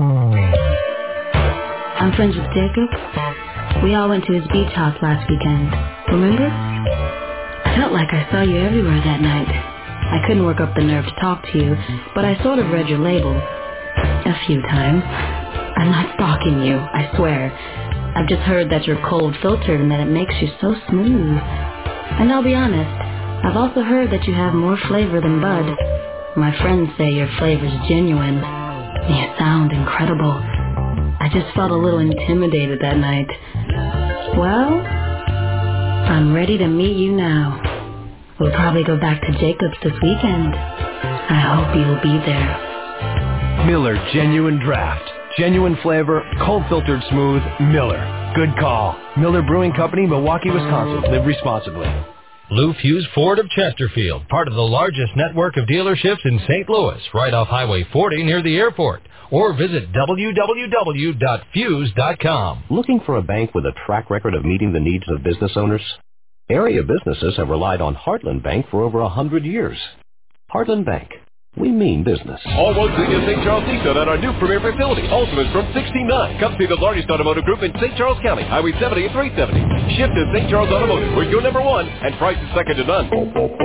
Speaker 19: I'm friends with Jacob. We all went to his beach house last weekend. Remember? I felt like I saw you everywhere that night. I couldn't work up the nerve to talk to you, but I sort of read your label. A few times. I'm not stalking you, I swear. I've just heard that you're cold filtered and that it makes you so smooth. And I'll be honest, I've also heard that you have more flavor than Bud. My friends say your flavor's genuine. You sound incredible. I just felt a little intimidated that night. Well, I'm ready to meet you now. We'll probably go back to Jacob's this weekend. I hope you'll be there.
Speaker 20: Miller Genuine Draft. Genuine flavor, cold filtered smooth, Miller. Good call. Miller Brewing Company, Milwaukee, Wisconsin. Live responsibly.
Speaker 11: Lou Fuse Ford of Chesterfield, part of the largest network of dealerships in St. Louis, right off Highway 40 near the airport. Or visit www.fuse.com.
Speaker 24: Looking for a bank with a track record of meeting the needs of business owners? Area businesses have relied on Heartland Bank for over 100 years. Heartland Bank. We mean business.
Speaker 25: All roads lead to St. Charles Nissan at our new premier facility. Ultimates from 69. Come see the largest automotive group in St. Charles County, Highway 70 and 370. Ship to St. Charles Automotive, where you're number one and price is second to none.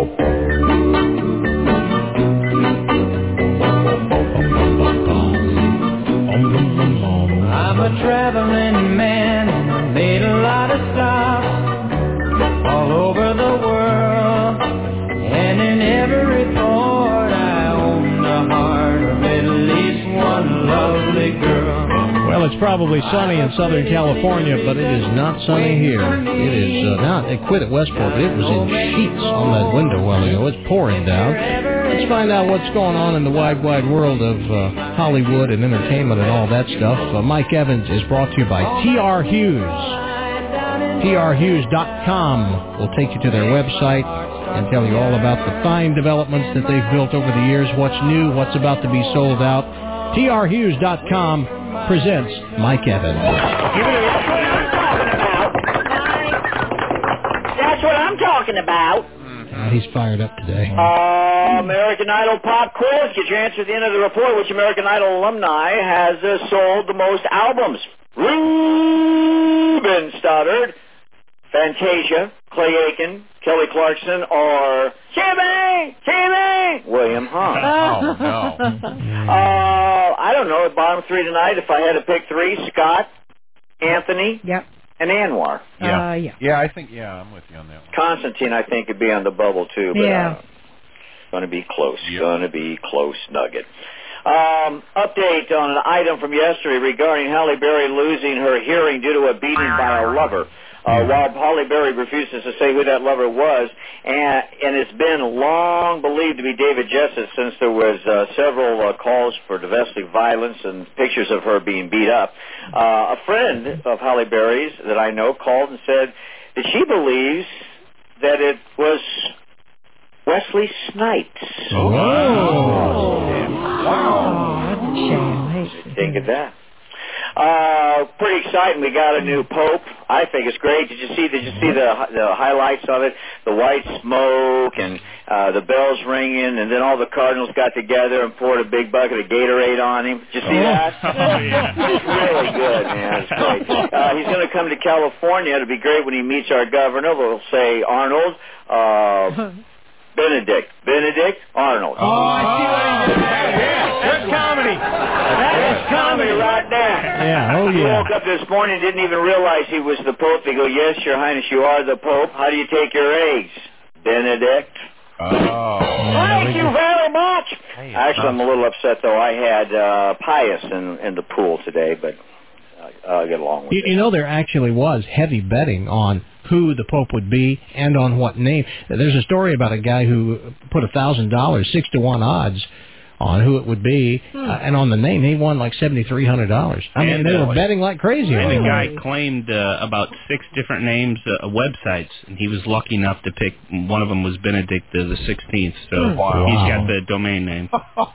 Speaker 2: I'm a traveling man and I made a lot of stops all over the world, and in every port I owned a heart of at least one lovely girl.
Speaker 8: Well, it's probably sunny in Southern California, but it is not sunny here. It is not. It quit at Westport, but it was in sheets on that window a while ago. It's pouring down. Let's find out what's going on in the wide, wide world of Hollywood and entertainment and all that stuff. Mike Evans is brought to you by T.R. Hughes. TRHughes.com will take you to their website and tell you all about the fine developments that they've built over the years, what's new, what's about to be sold out. TRHughes.com presents Mike Evans.
Speaker 26: That's what I'm talking about.
Speaker 8: He's fired up today.
Speaker 26: American Idol pop quiz. Get your answer at the end of the report. Which American Idol alumni has sold the most albums? Ruben Studdard, Fantasia, Clay Aiken, Kelly Clarkson, or Jimmy William Hahn.
Speaker 14: Oh, no.
Speaker 26: I don't know. Bottom three tonight, if I had to pick three, Scott, Anthony, and Anwar.
Speaker 14: Yeah, I think, I'm with you on that one.
Speaker 26: Constantine, I think, could be on the bubble, too. But, going to be close. Going to be close nugget. Update on an item from yesterday regarding Halle Berry losing her hearing due to a beating by a lover. While Halle Berry refuses to say who that lover was, and it's been long believed to be David Jessup since there was several calls for domestic violence and pictures of her being beat up. A friend of Halle Berry's that I know called and said that she believes that it was Wesley Snipes.
Speaker 8: Oh.
Speaker 26: Wow.
Speaker 13: That's a shame.
Speaker 26: Think of that. Pretty exciting. We got a new pope. I think it's great. Did you see the highlights of it? The white smoke and the bells ringing, and then all the cardinals got together and poured a big bucket of Gatorade on him. Did you see that?
Speaker 2: Oh, yeah.
Speaker 26: It's really good, man. It's great. He's going to come to California. It'll be great when he meets our governor. We'll say Arnold. Benedict Arnold.
Speaker 2: Oh, I see what he did there. That's comedy. That's comedy right there.
Speaker 8: Yeah, oh
Speaker 26: He
Speaker 8: yeah.
Speaker 26: woke up this morning and didn't even realize he was the Pope. They go, yes, Your Highness, you are the Pope. How do you take your eggs? Benedict.
Speaker 14: Oh.
Speaker 26: Thank you very much. Actually, I'm a little upset, though. I had Pius in the pool today, but I'll get along with it.
Speaker 8: You know, there actually was heavy betting on who the Pope would be and on what name. There's a story about a guy who put $1,000, 6-1 odds, on who it would be, and on the name, he won like $7,300. I mean, they were betting like crazy.
Speaker 3: And
Speaker 8: on
Speaker 3: the
Speaker 8: it.
Speaker 3: guy claimed about 6 different names, websites, and he was lucky enough to pick, one of them was Benedict the 16th, so he's got the domain name.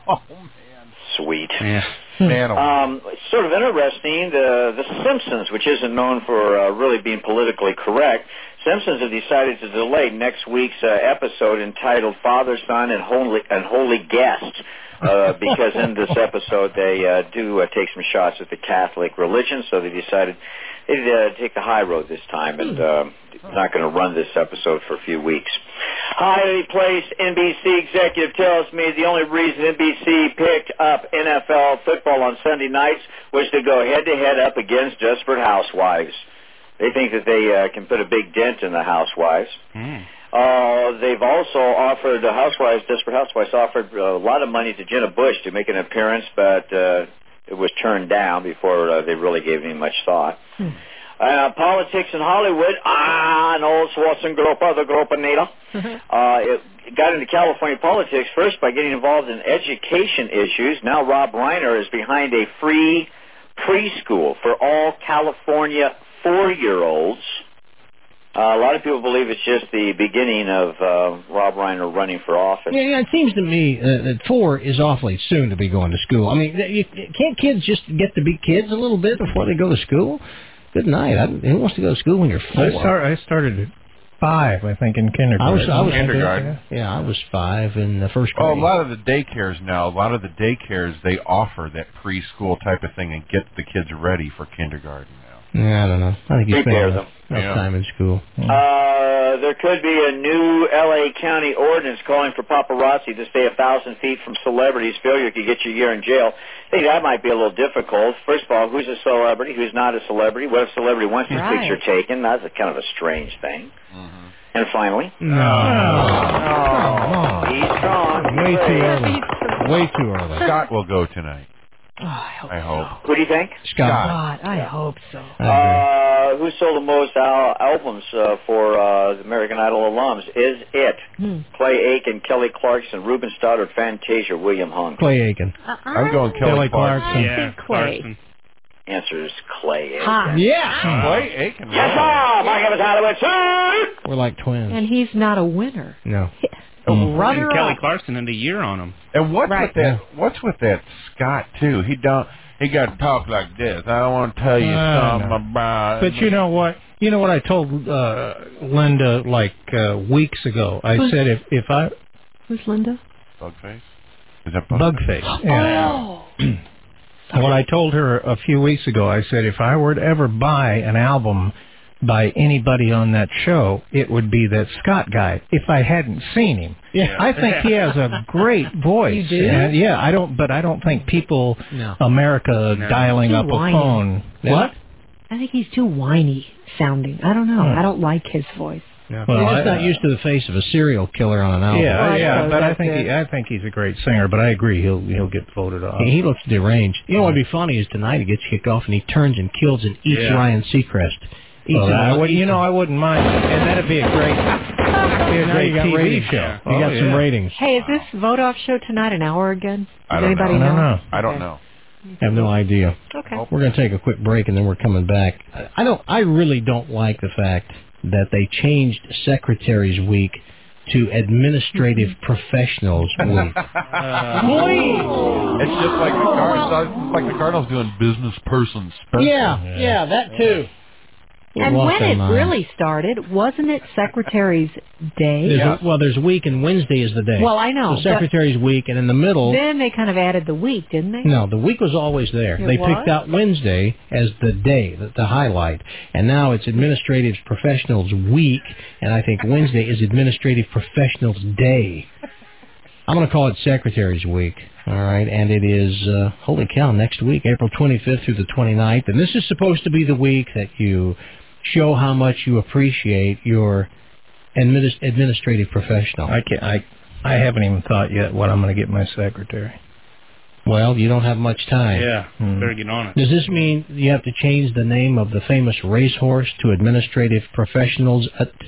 Speaker 26: Sweet.
Speaker 3: Yeah.
Speaker 26: It's sort of interesting, the Simpsons, which isn't known for really being politically correct, Simpsons have decided to delay next week's episode entitled Father, Son, and Holy Guest, because in this episode they do take some shots at the Catholic religion, so they decided they'd take the high road this time and not going to run this episode for a few weeks. Highly placed NBC executive tells me the only reason NBC picked up NFL football on Sunday nights was to go head-to-head up against Desperate Housewives. They think that they can put a big dent in the Housewives. They've also offered, Desperate Housewives offered a lot of money to Jenna Bush to make an appearance, but it was turned down before they really gave any much thought. Politics in Hollywood, an old Schwarzenegger, the Gropanita. It got into California politics first by getting involved in education issues. Now Rob Reiner is behind a free preschool for all California 4-year-olds. A lot of people believe it's just the beginning of Rob Reiner running for office.
Speaker 8: Yeah, it seems to me that 4 is awfully soon to be going to school. I mean, can't kids just get to be kids a little bit before they go to school? Good night. Who wants to go to school when you're 4?
Speaker 5: I started at 5, I think, in kindergarten.
Speaker 8: I was
Speaker 14: kindergarten.
Speaker 8: Yeah, I was 5 in the first grade.
Speaker 14: Oh, a lot of the daycares now, they offer that preschool type of thing and get the kids ready for kindergarten now.
Speaker 8: Yeah, I don't know. I think you spend enough time in school.
Speaker 26: There could be a new L.A. County ordinance calling for paparazzi to stay 1,000 feet from celebrities. Failure could get you a year in jail. I think that might be a little difficult. First of all, who's a celebrity? Who's not a celebrity? What if a celebrity wants his picture taken? That's kind of a strange thing. And finally... He's strong.
Speaker 8: Way too early. Way too early.
Speaker 14: Scott will go tonight.
Speaker 13: Oh, I
Speaker 26: hope. Who do you think?
Speaker 13: God, I hope so.
Speaker 26: Who sold the most albums for the American Idol alums? Is it Clay Aiken, Kelly Clarkson, Ruben Studdard, Fantasia, William Hung?
Speaker 8: Clay Aiken.
Speaker 14: I'm going Kelly Clarkson.
Speaker 26: Yeah,
Speaker 13: Clay.
Speaker 26: Answer is Clay Aiken.
Speaker 14: Clay Aiken.
Speaker 26: Yes, sir! Mike Evans Hollywood, sir!
Speaker 8: We're like twins.
Speaker 13: And he's not a winner.
Speaker 8: No.
Speaker 3: And Kelly Clarkson had a year on him.
Speaker 14: And what's with that Scott too? He got to talk like this. I want to tell you something about.
Speaker 5: But you know what? You know what I told Linda like weeks ago. I said if I
Speaker 13: who's Linda?
Speaker 14: Bugface. Is that
Speaker 5: Bugface? Yeah. What I told her a few weeks ago, I said if I were to ever buy an album by anybody on that show, it would be that Scott guy. If I hadn't seen him, I think he has a great voice.
Speaker 13: You do?
Speaker 5: And I don't think people, America, dialing up a phone. What?
Speaker 13: I think he's too whiny sounding. I don't know. I don't like his voice.
Speaker 8: Yeah. Well, you're just not used to the face of a serial killer on an album.
Speaker 5: Yeah, but I think he's a great singer. But I agree, he'll get voted off.
Speaker 8: He looks deranged. You know what'd be funny is tonight he gets kicked off and he turns and kills and eats Ryan Seacrest.
Speaker 5: I wouldn't mind, and that'd be a great TV show.
Speaker 8: You got some ratings.
Speaker 13: Hey, is this vote-off show tonight an hour again? Does anybody
Speaker 5: know?
Speaker 14: I don't know.
Speaker 8: I have no idea.
Speaker 13: Okay.
Speaker 8: We're going to take a quick break and then we're coming back. I really don't like the fact that they changed Secretary's Week to Administrative Professionals Week.
Speaker 14: It's just like the Cardinals. It's like the Cardinals doing business persons.
Speaker 8: Yeah, that too.
Speaker 13: And when it really started, wasn't it Secretary's Day?
Speaker 8: There's week, and Wednesday is the day.
Speaker 13: Well, I know.
Speaker 8: So Secretary's Week, and in the middle...
Speaker 13: Then they kind of added the week, didn't they?
Speaker 8: No, the week was always there. They picked out Wednesday as the day, the highlight. And now it's Administrative Professionals Week, and I think Wednesday is Administrative Professionals Day. I'm going to call it Secretary's Week. All right, and it is, holy cow, next week, April 25th through the 29th. And this is supposed to be the week that you show how much you appreciate your administrative professional.
Speaker 5: I haven't even thought yet what I'm going to get my secretary.
Speaker 8: Well, you don't have much time.
Speaker 3: Yeah, better get on it.
Speaker 8: Does this mean you have to change the name of the famous racehorse to Administrative Professionals?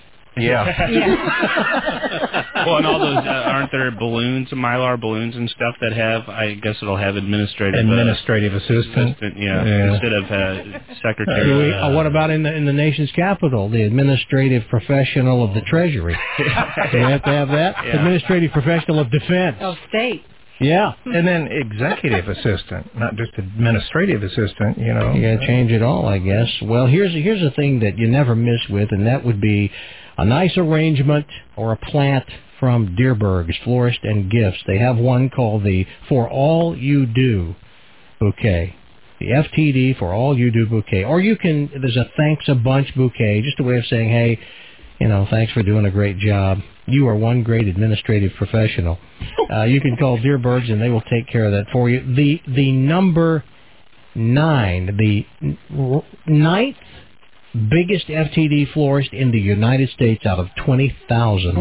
Speaker 3: Well, and all those, aren't there balloons, Mylar balloons and stuff that have, I guess it'll have administrative
Speaker 5: assistant.
Speaker 3: Instead of secretary.
Speaker 8: What about in the nation's capital, the Administrative Professional of the Treasury? Do you have to have that?
Speaker 3: Yeah.
Speaker 8: Administrative Professional of Defense.
Speaker 13: Of State.
Speaker 8: Yeah.
Speaker 5: And then executive assistant, not just administrative assistant, You got
Speaker 8: to change it all, I guess. Well, here's a thing that you never miss with, and that would be a nice arrangement or a plant from Dierberg's Florist and Gifts. They have one called the For All You Do bouquet. The FTD For All You Do bouquet. Or there's a Thanks a Bunch bouquet, just a way of saying, hey, thanks for doing a great job. You are one great administrative professional. You can call Dierberg's and they will take care of that for you. The number 9, the 9th biggest FTD florist in the United States out of 20,000.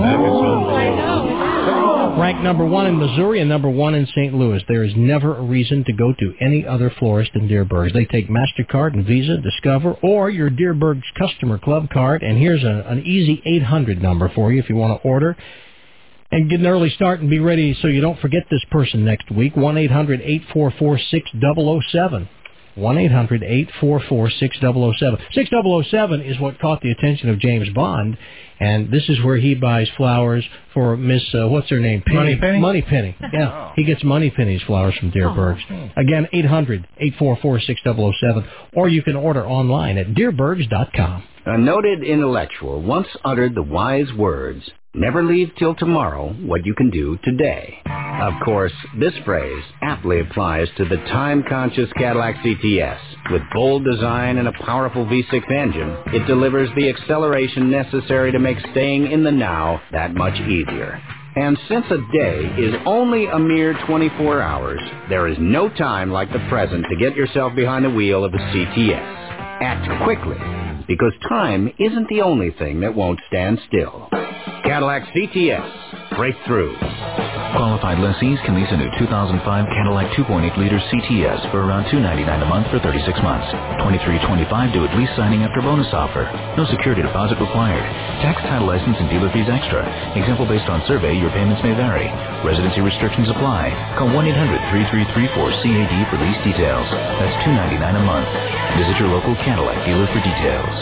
Speaker 8: Ranked number 1 in Missouri and number 1 in St. Louis. There is never a reason to go to any other florist than Dierberg's. They take MasterCard and Visa, Discover, or your Dierberg's Customer Club card. And here's an easy 800 number for you if you want to order. And get an early start and be ready so you don't forget this person next week. 1-800-844-6007. 1-800-844-6007. 6007 is what caught the attention of James Bond, and this is where he buys flowers for Miss, what's her name?
Speaker 5: Moneypenny?
Speaker 8: Moneypenny, yeah. He gets Moneypenny's flowers from Dierberg's. Again, 800-844-6007, or you can order online at Dierbergs.com.
Speaker 4: A noted intellectual once uttered the wise words, never leave till tomorrow what you can do today. Of course, this phrase aptly applies to the time-conscious Cadillac CTS. With bold design and a powerful V6 engine, it delivers the acceleration necessary to make staying in the now that much easier. And since a day is only a mere 24 hours, there is no time like the present to get yourself behind the wheel of a CTS. Act quickly, because time isn't the only thing that won't stand still. Cadillac CTS. Breakthrough.
Speaker 6: Qualified lessees can lease a new 2005 Cadillac 2.8-liter CTS for around $299 a month for 36 months. $23.25 due at lease signing after bonus offer. No security deposit required. Tax, title, license, and dealer fees extra. Example based on survey, your payments may vary. Residency restrictions apply. Call 1-800-3334-CAD for lease details. That's $299 a month. Visit your local Cadillac dealer for details.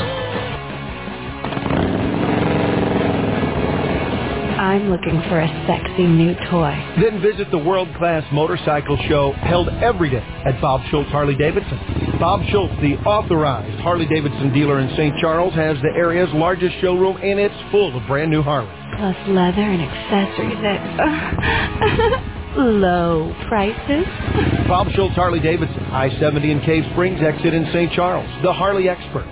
Speaker 13: I'm looking for a sexy new toy.
Speaker 7: Then visit the world-class motorcycle show held every day at Bob Schultz Harley-Davidson. Bob Schultz, the authorized Harley-Davidson dealer in St. Charles, has the area's largest showroom, and it's full of brand new Harleys.
Speaker 13: Plus leather and accessories at low prices.
Speaker 7: Bob Schultz Harley-Davidson, I-70 in Cave Springs, exit in St. Charles. The Harley experts.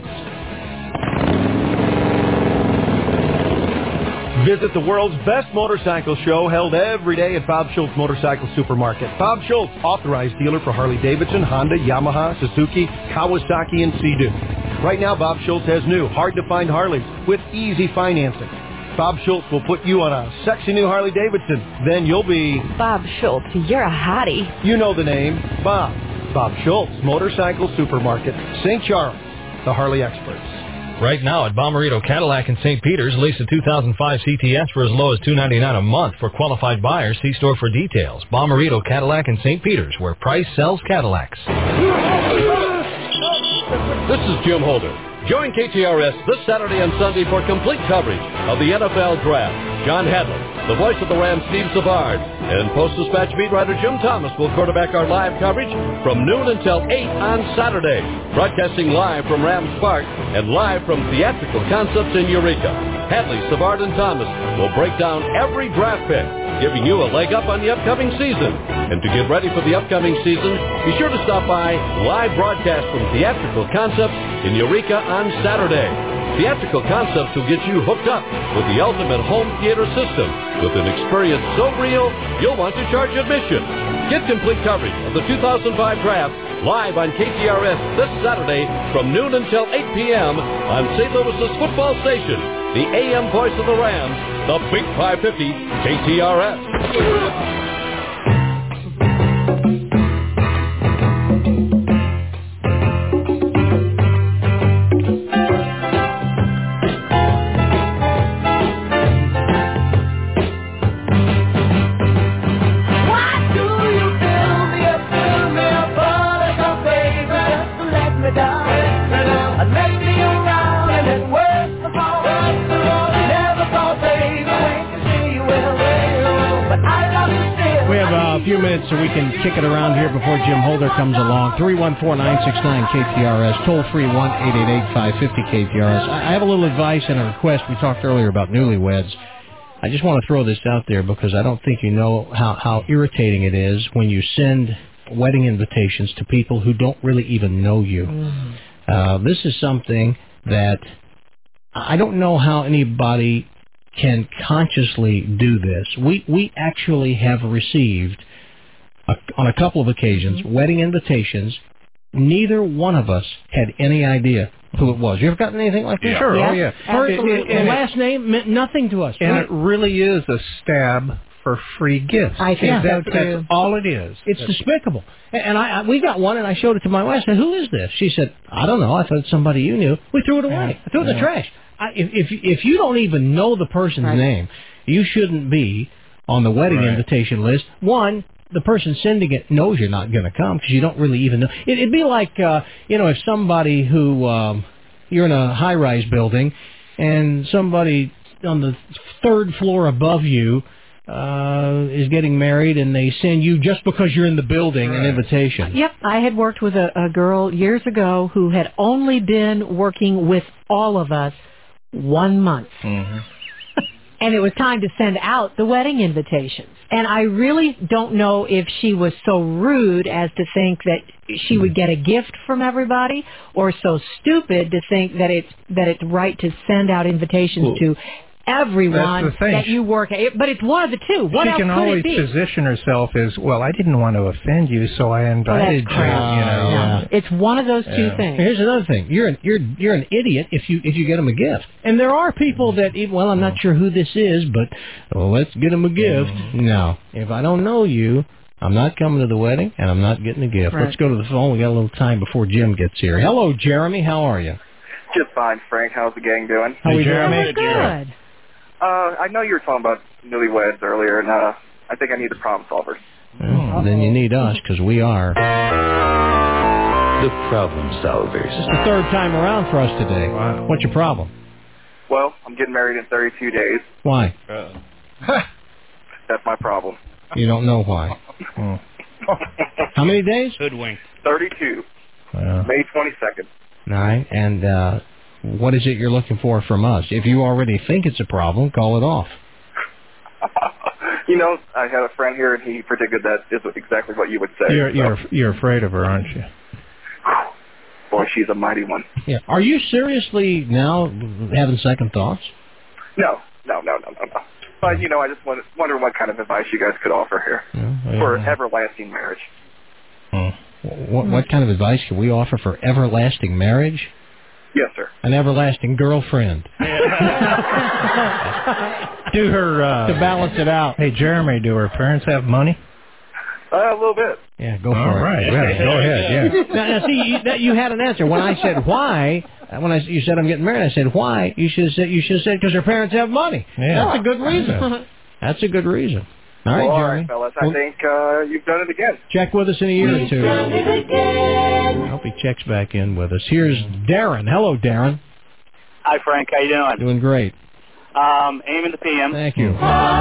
Speaker 7: Visit the world's best motorcycle show held every day at Bob Schultz Motorcycle Supermarket. Bob Schultz, authorized dealer for Harley-Davidson, Honda, Yamaha, Suzuki, Kawasaki, and Sea-Doo. Right now, Bob Schultz has new, hard-to-find Harleys with easy financing. Bob Schultz will put you on a sexy new Harley-Davidson. Then you'll be...
Speaker 13: Bob Schultz, you're a hottie.
Speaker 7: You know the name, Bob. Bob Schultz Motorcycle Supermarket, St. Charles, the Harley experts.
Speaker 11: Right now at Bomarito Cadillac in St. Peter's, lease a 2005 CTS for as low as $299 a month. For qualified buyers, see store for details. Bomarito Cadillac in St. Peter's, where price sells Cadillacs.
Speaker 9: This is Jim Holder. Join KTRS this Saturday and Sunday for complete coverage of the NFL Draft. John Hadley, the voice of the Rams, Steve Savard, and Post-Dispatch beat writer Jim Thomas will quarterback our live coverage from noon until 8 on Saturday. Broadcasting live from Rams Park and live from Theatrical Concepts in Eureka. Hadley, Savard, and Thomas will break down every draft pick, giving you a leg up on the upcoming season. And to get ready for the upcoming season, be sure to stop by live broadcast from Theatrical Concepts in Eureka on Saturday. Theatrical Concepts will get you hooked up with the ultimate home theater system with an experience so real, you'll want to charge admission. Get complete coverage of the 2005 draft live on KTRS this Saturday from noon until 8 p.m. on St. Louis's football station, the AM voice of the Rams, the Big 550 KTRS.
Speaker 8: So we can kick it around here before Jim Holder comes along. 314-969-KTRS, toll free 1-888-550-KTRS. I have a little advice and a request. We talked earlier about newlyweds. I just want to throw this out there because I don't think you know how irritating it is when you send wedding invitations to people who don't really even know you. This is something that I don't know how anybody can consciously do this. We actually have received on a couple of occasions, wedding invitations. Neither one of us had any idea who it was. You ever gotten anything like this?
Speaker 5: Yeah. Sure.
Speaker 8: Yeah.
Speaker 5: Oh, yeah.
Speaker 8: The last name meant nothing to us.
Speaker 5: And it really is a stab for free gifts.
Speaker 13: I think so, too.
Speaker 5: That's all it is.
Speaker 8: It's despicable. And we got one, and I showed it to my wife. I said, "Who is this?" She said, "I don't know. I thought somebody you knew." We threw it away. I threw it in the trash. If you don't even know the person's name, you shouldn't be on the wedding invitation list. One, the person sending it knows you're not going to come because you don't really even know. It'd be like, if somebody who, you're in a high-rise building and somebody on the third floor above you is getting married and they send you, just because you're in the building, an invitation.
Speaker 13: Yep. I had worked with a girl years ago who had only been working with all of us 1 month. Mm-hmm. And it was time to send out the wedding invitations. And I really don't know if she was so rude as to think that she would get a gift from everybody, or so stupid to think that it's right to send out invitations to everyone that you work at. But it's one of the two. What else
Speaker 5: could it be? She can always position herself as, well, I didn't want to offend you, so I invited you.
Speaker 13: No. It's one of those two things.
Speaker 8: Here's another thing. You're an idiot if you get them a gift. And there are people that, I'm not sure who this is, but let's get them a gift. No. If I don't know you, I'm not coming to the wedding, and I'm not getting a gift. Let's go to the phone. We got a little time before Jim gets here. Hello, Jeremy. How are you?
Speaker 10: Just fine, Frank. How's the gang doing?
Speaker 8: How are we, Jeremy?
Speaker 13: Good.
Speaker 10: I know you were talking about newlyweds earlier, and I think I need the problem solvers.
Speaker 8: Then you need us, because we are
Speaker 6: the problem solvers.
Speaker 8: This is the third time around for us today.
Speaker 10: Wow.
Speaker 8: What's your problem?
Speaker 10: Well, I'm getting married in 32 days.
Speaker 8: Why?
Speaker 10: That's my problem.
Speaker 8: You don't know why. How many days?
Speaker 3: Hoodwinked.
Speaker 10: 32. May 22nd.
Speaker 8: All right, and what is it you're looking for from us? If you already think it's a problem, call it off.
Speaker 10: I had a friend here, and he predicted that is exactly what you would say.
Speaker 5: You're afraid of her, aren't you?
Speaker 10: Boy, she's a mighty one.
Speaker 8: Yeah. Are you seriously now having second thoughts?
Speaker 10: No. But, I just wonder what kind of advice you guys could offer here for everlasting marriage.
Speaker 8: What kind of advice can we offer for everlasting marriage?
Speaker 10: Yes, sir.
Speaker 8: An everlasting girlfriend.
Speaker 5: Do her...
Speaker 8: to balance it out.
Speaker 5: Hey, Jeremy, do her parents have money?
Speaker 10: A little bit.
Speaker 8: Yeah, go for it.
Speaker 5: All right. Yeah, go ahead. Yeah.
Speaker 8: Now, see, you had an answer. When I said why, you said I'm getting married, I said why. You should have said because her parents have money.
Speaker 5: Yeah.
Speaker 8: That's a good reason. That's a good reason. All right,
Speaker 10: Well, all
Speaker 8: Jeremy.
Speaker 10: right, fellas. I think you've done it again.
Speaker 8: Check with us in a year or two. I hope he checks back in with us. Here's Darren. Hello, Darren.
Speaker 12: Hi, Frank. How you doing?
Speaker 8: Doing great.
Speaker 12: AM in the PM.
Speaker 8: Thank you.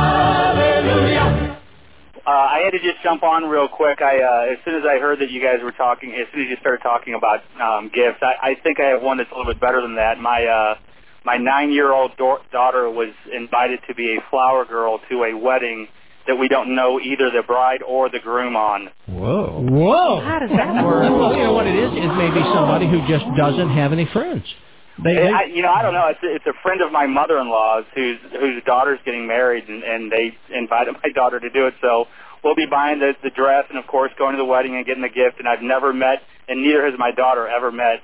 Speaker 12: I had to just jump on real quick. As soon as I heard that you guys were talking, as soon as you started talking about gifts, I think I have one that's a little bit better than that. My 9-year-old daughter was invited to be a flower girl to a wedding that we don't know either the bride or the groom on.
Speaker 8: Whoa. Whoa.
Speaker 13: How does that work?
Speaker 8: Well, you know what it is? It may be somebody who just doesn't have any friends.
Speaker 12: I don't know. It's a friend of my mother-in-law's whose daughter's getting married, and they invited my daughter to do it. So we'll be buying the dress and, of course, going to the wedding and getting the gift. And I've never met, and neither has my daughter ever met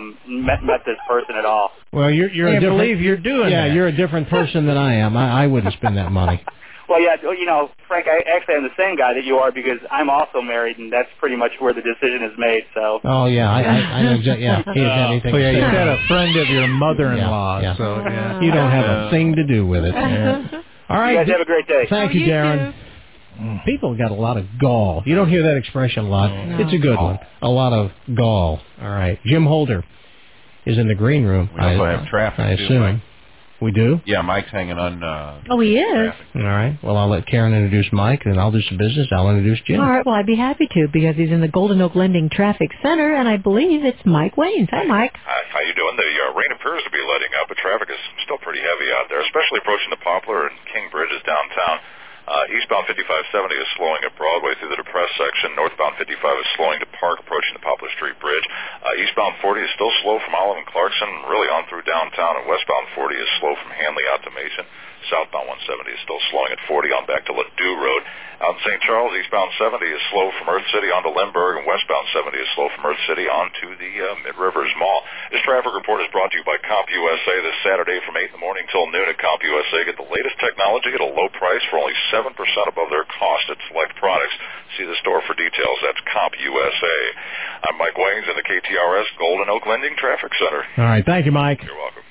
Speaker 12: this person at all.
Speaker 8: Well, you're a different.
Speaker 5: Believe you're doing that.
Speaker 8: Yeah, you're a different person than I am. I wouldn't spend that money.
Speaker 12: Well, yeah, Frank, I actually am the same guy that you are because I'm also married, and that's pretty much where the decision is made. So.
Speaker 8: Oh yeah, I know exactly. Yeah, he has anything.
Speaker 5: Yeah,
Speaker 8: to
Speaker 5: you
Speaker 8: say.
Speaker 5: said a friend of your mother-in-law,
Speaker 8: Yeah.
Speaker 5: so yeah.
Speaker 8: You don't have a thing to do with it.
Speaker 12: Yeah.
Speaker 8: All right.
Speaker 12: You guys have a great day.
Speaker 8: Thank you, Darren. People got a lot of gall. You don't hear that expression a lot.
Speaker 12: No.
Speaker 8: It's a good one. A lot of gall. All right. Jim Holder is in the green room.
Speaker 14: We also have traffic,
Speaker 8: I
Speaker 14: too,
Speaker 8: assume.
Speaker 14: Mike.
Speaker 8: We do?
Speaker 14: Yeah, Mike's hanging on.
Speaker 13: Oh, he is?
Speaker 8: All right. Well, I'll let Karen introduce Mike, and I'll do some business. I'll introduce Jim.
Speaker 13: All right, well, I'd be happy to because he's in the Golden Oak Lending Traffic Center, and I believe it's Mike Waynes. Hi, Mike.
Speaker 17: Hi, how you doing? The rain appears to be letting up, but traffic is still pretty heavy out there, especially approaching the Poplar and King Bridges downtown. Eastbound 5570 is slowing at Broadway through the depressed section. Northbound 55 is slowing to Park, approaching the Poplar Street Bridge. Eastbound 40 is still slow from Olive and Clarkson, really on through downtown. And westbound 40 is slow from Hanley out to Mason. Southbound 170 is still slowing at 40 on back to Ladue Road. Out in St. Charles, eastbound 70 is slow from Earth City onto Lindbergh, and westbound 70 is slow from Earth City onto the Mid-Rivers Mall. This traffic report is brought to you by CompUSA this Saturday from 8 in the morning till noon at CompUSA. Get the latest technology at a low price for only 7% above their cost at select products. See the store for details. That's CompUSA. I'm Mike Waynes in the KTRS Golden Oak Lending Traffic Center.
Speaker 8: All right. Thank you, Mike.
Speaker 17: You're welcome.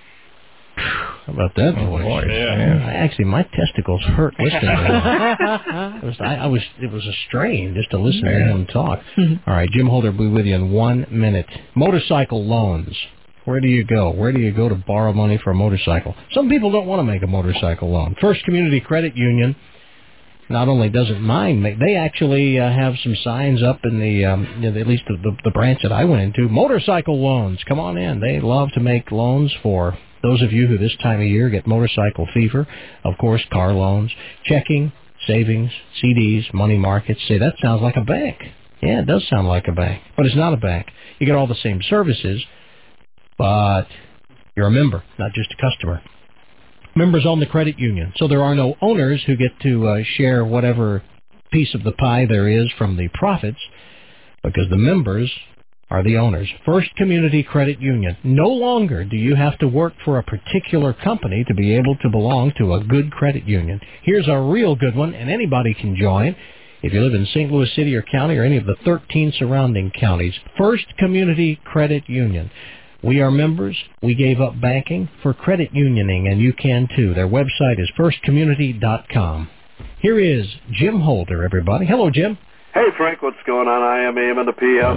Speaker 8: How about that voice?
Speaker 14: Yeah.
Speaker 8: Actually, my testicles hurt listening to him. It was a strain just to listen to him talk. All right, Jim Holder will be with you in 1 minute. Motorcycle loans. Where do you go? Where do you go to borrow money for a motorcycle? Some people don't want to make a motorcycle loan. First Community Credit Union not only doesn't mind, they actually have some signs up in the, at least the branch that I went into, motorcycle loans. Come on in. They love to make loans for those of you who this time of year get motorcycle fever. Of course, car loans, checking, savings, CDs, money markets. Say, that sounds like a bank. Yeah, it does sound like a bank, but it's not a bank. You get all the same services, but you're a member, not just a customer. Members own the credit union, so there are no owners who get to share whatever piece of the pie there is from the profits, because the members are the owners. First Community Credit Union. No longer do you have to work for a particular company to be able to belong to a good credit union. Here's a real good one, and anybody can join. If you live in St. Louis City or County or any of the 13 surrounding counties, First Community Credit Union. We are members. We gave up banking for credit unioning, and you can too. Their website is firstcommunity.com. Here is Jim Holder, everybody. Hello, Jim.
Speaker 15: Hey, Frank, what's going on? I am AM in the PM.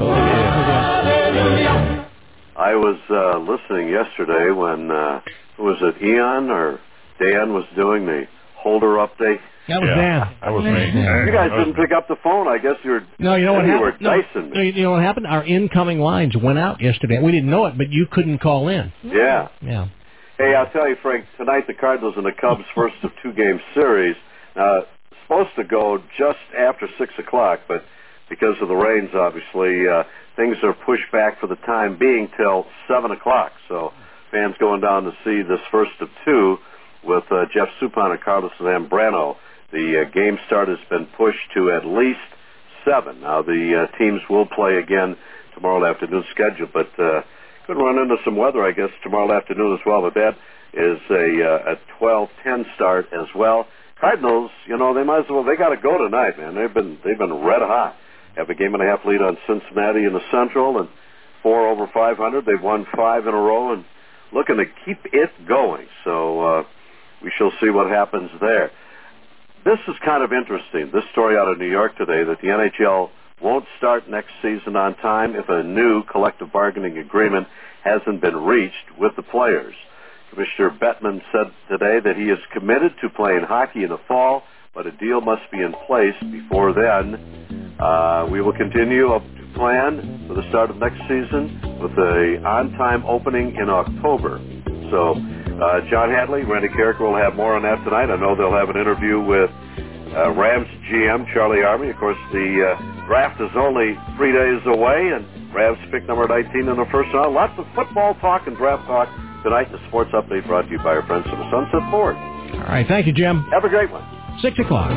Speaker 15: I was listening yesterday when, was it Eon or Dan was doing the Holder update?
Speaker 8: That was Dan.
Speaker 14: That was me.
Speaker 15: You guys didn't pick up the phone. I guess you were.
Speaker 8: No, you know what happened?
Speaker 15: You were dicing me.
Speaker 8: You know what happened? Our incoming lines went out yesterday. We didn't know it, but you couldn't call in.
Speaker 15: Yeah.
Speaker 8: Yeah.
Speaker 15: Hey, I'll tell you, Frank, tonight the Cardinals and the Cubs' first of two-game series. Supposed to go just after 6 o'clock, but because of the rains, obviously, things are pushed back for the time being till 7 o'clock. So fans going down to see this first of two with Jeff Suppan and Carlos Zambrano. The game start has been pushed to at least 7. Now, the teams will play again tomorrow afternoon schedule, but could run into some weather, I guess, tomorrow afternoon as well. But that is a 12:10 start as well. Cardinals, they might as well. They got to go tonight, man. They've been red hot. Have a game and a half lead on Cincinnati in the Central, and 4 over 500. They've won 5 in a row, and looking to keep it going. So we shall see what happens there. this is kind of interesting. This story out of New York today that the NHL won't start next season on time if a new collective bargaining agreement hasn't been reached with the players. Commissioner Bettman said today that he is committed to playing hockey in the fall, but a deal must be in place before then. We will continue to plan for the start of next season with a on-time opening in October. So, John Hadley, Randy Carricker will have more on that tonight. I know they'll have an interview with Rams GM Charlie Army. Of course, the draft is only 3 days away, and Rams pick number 19 in the first round. Lots of football talk and draft talk tonight. The sports update brought to you by our friends from the Sunset Ford.
Speaker 8: All right, thank you, Jim.
Speaker 15: Have a great one.
Speaker 8: 6 o'clock.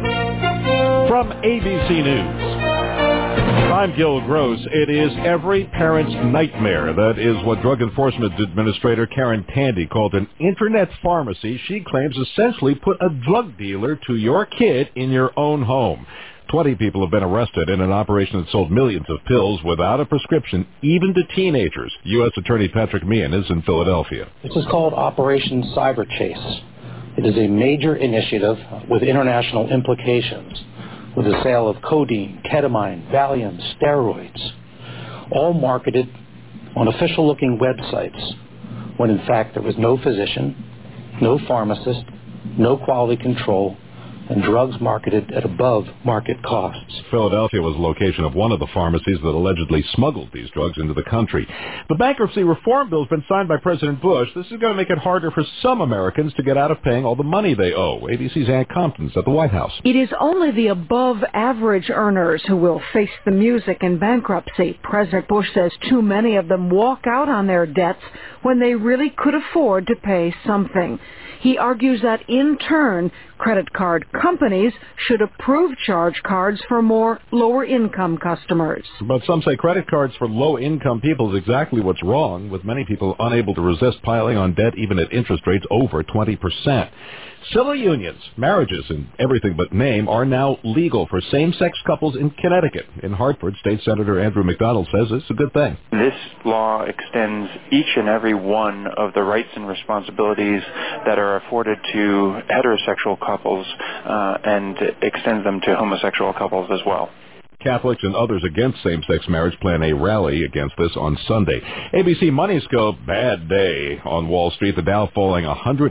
Speaker 1: From ABC News, I'm Gil Gross. It is every parent's nightmare. That is what Drug Enforcement Administrator Karen Tandy called an internet pharmacy she claims essentially put a drug dealer to your kid in your own home. 20 people have been arrested in an operation that sold millions of pills without a prescription, even to teenagers. U.S. Attorney Patrick Meehan is in Philadelphia.
Speaker 16: This is called Operation Cyber Chase. It is a major initiative with international implications, with the sale of codeine, ketamine, Valium, steroids, all marketed on official-looking websites, when in fact there was no physician, no pharmacist, no quality control, and drugs marketed at above market costs.
Speaker 1: Philadelphia was the location of one of the pharmacies that allegedly smuggled these drugs into the country. The bankruptcy reform bill has been signed by President Bush. This is going to make it harder for some Americans to get out of paying all the money they owe. ABC's Ann Compton's at the White House.
Speaker 18: It is only the above-average earners who will face the music in bankruptcy. President Bush says too many of them walk out on their debts when they really could afford to pay something. He argues that, in turn, credit card companies should approve charge cards for more lower-income customers.
Speaker 1: But some say credit cards for low-income people is exactly what's wrong, with many people unable to resist piling on debt even at interest rates over 20%. Civil unions, marriages in everything but name, are now legal for same-sex couples in Connecticut. In Hartford, State Senator Andrew McDonald says it's a good thing.
Speaker 21: This law extends each and every one of the rights and responsibilities that are afforded to heterosexual couples and extends them to homosexual couples as well.
Speaker 1: Catholics and others against same-sex marriage plan a rally against this on Sunday. ABC Money Scope, bad day on Wall Street. The Dow falling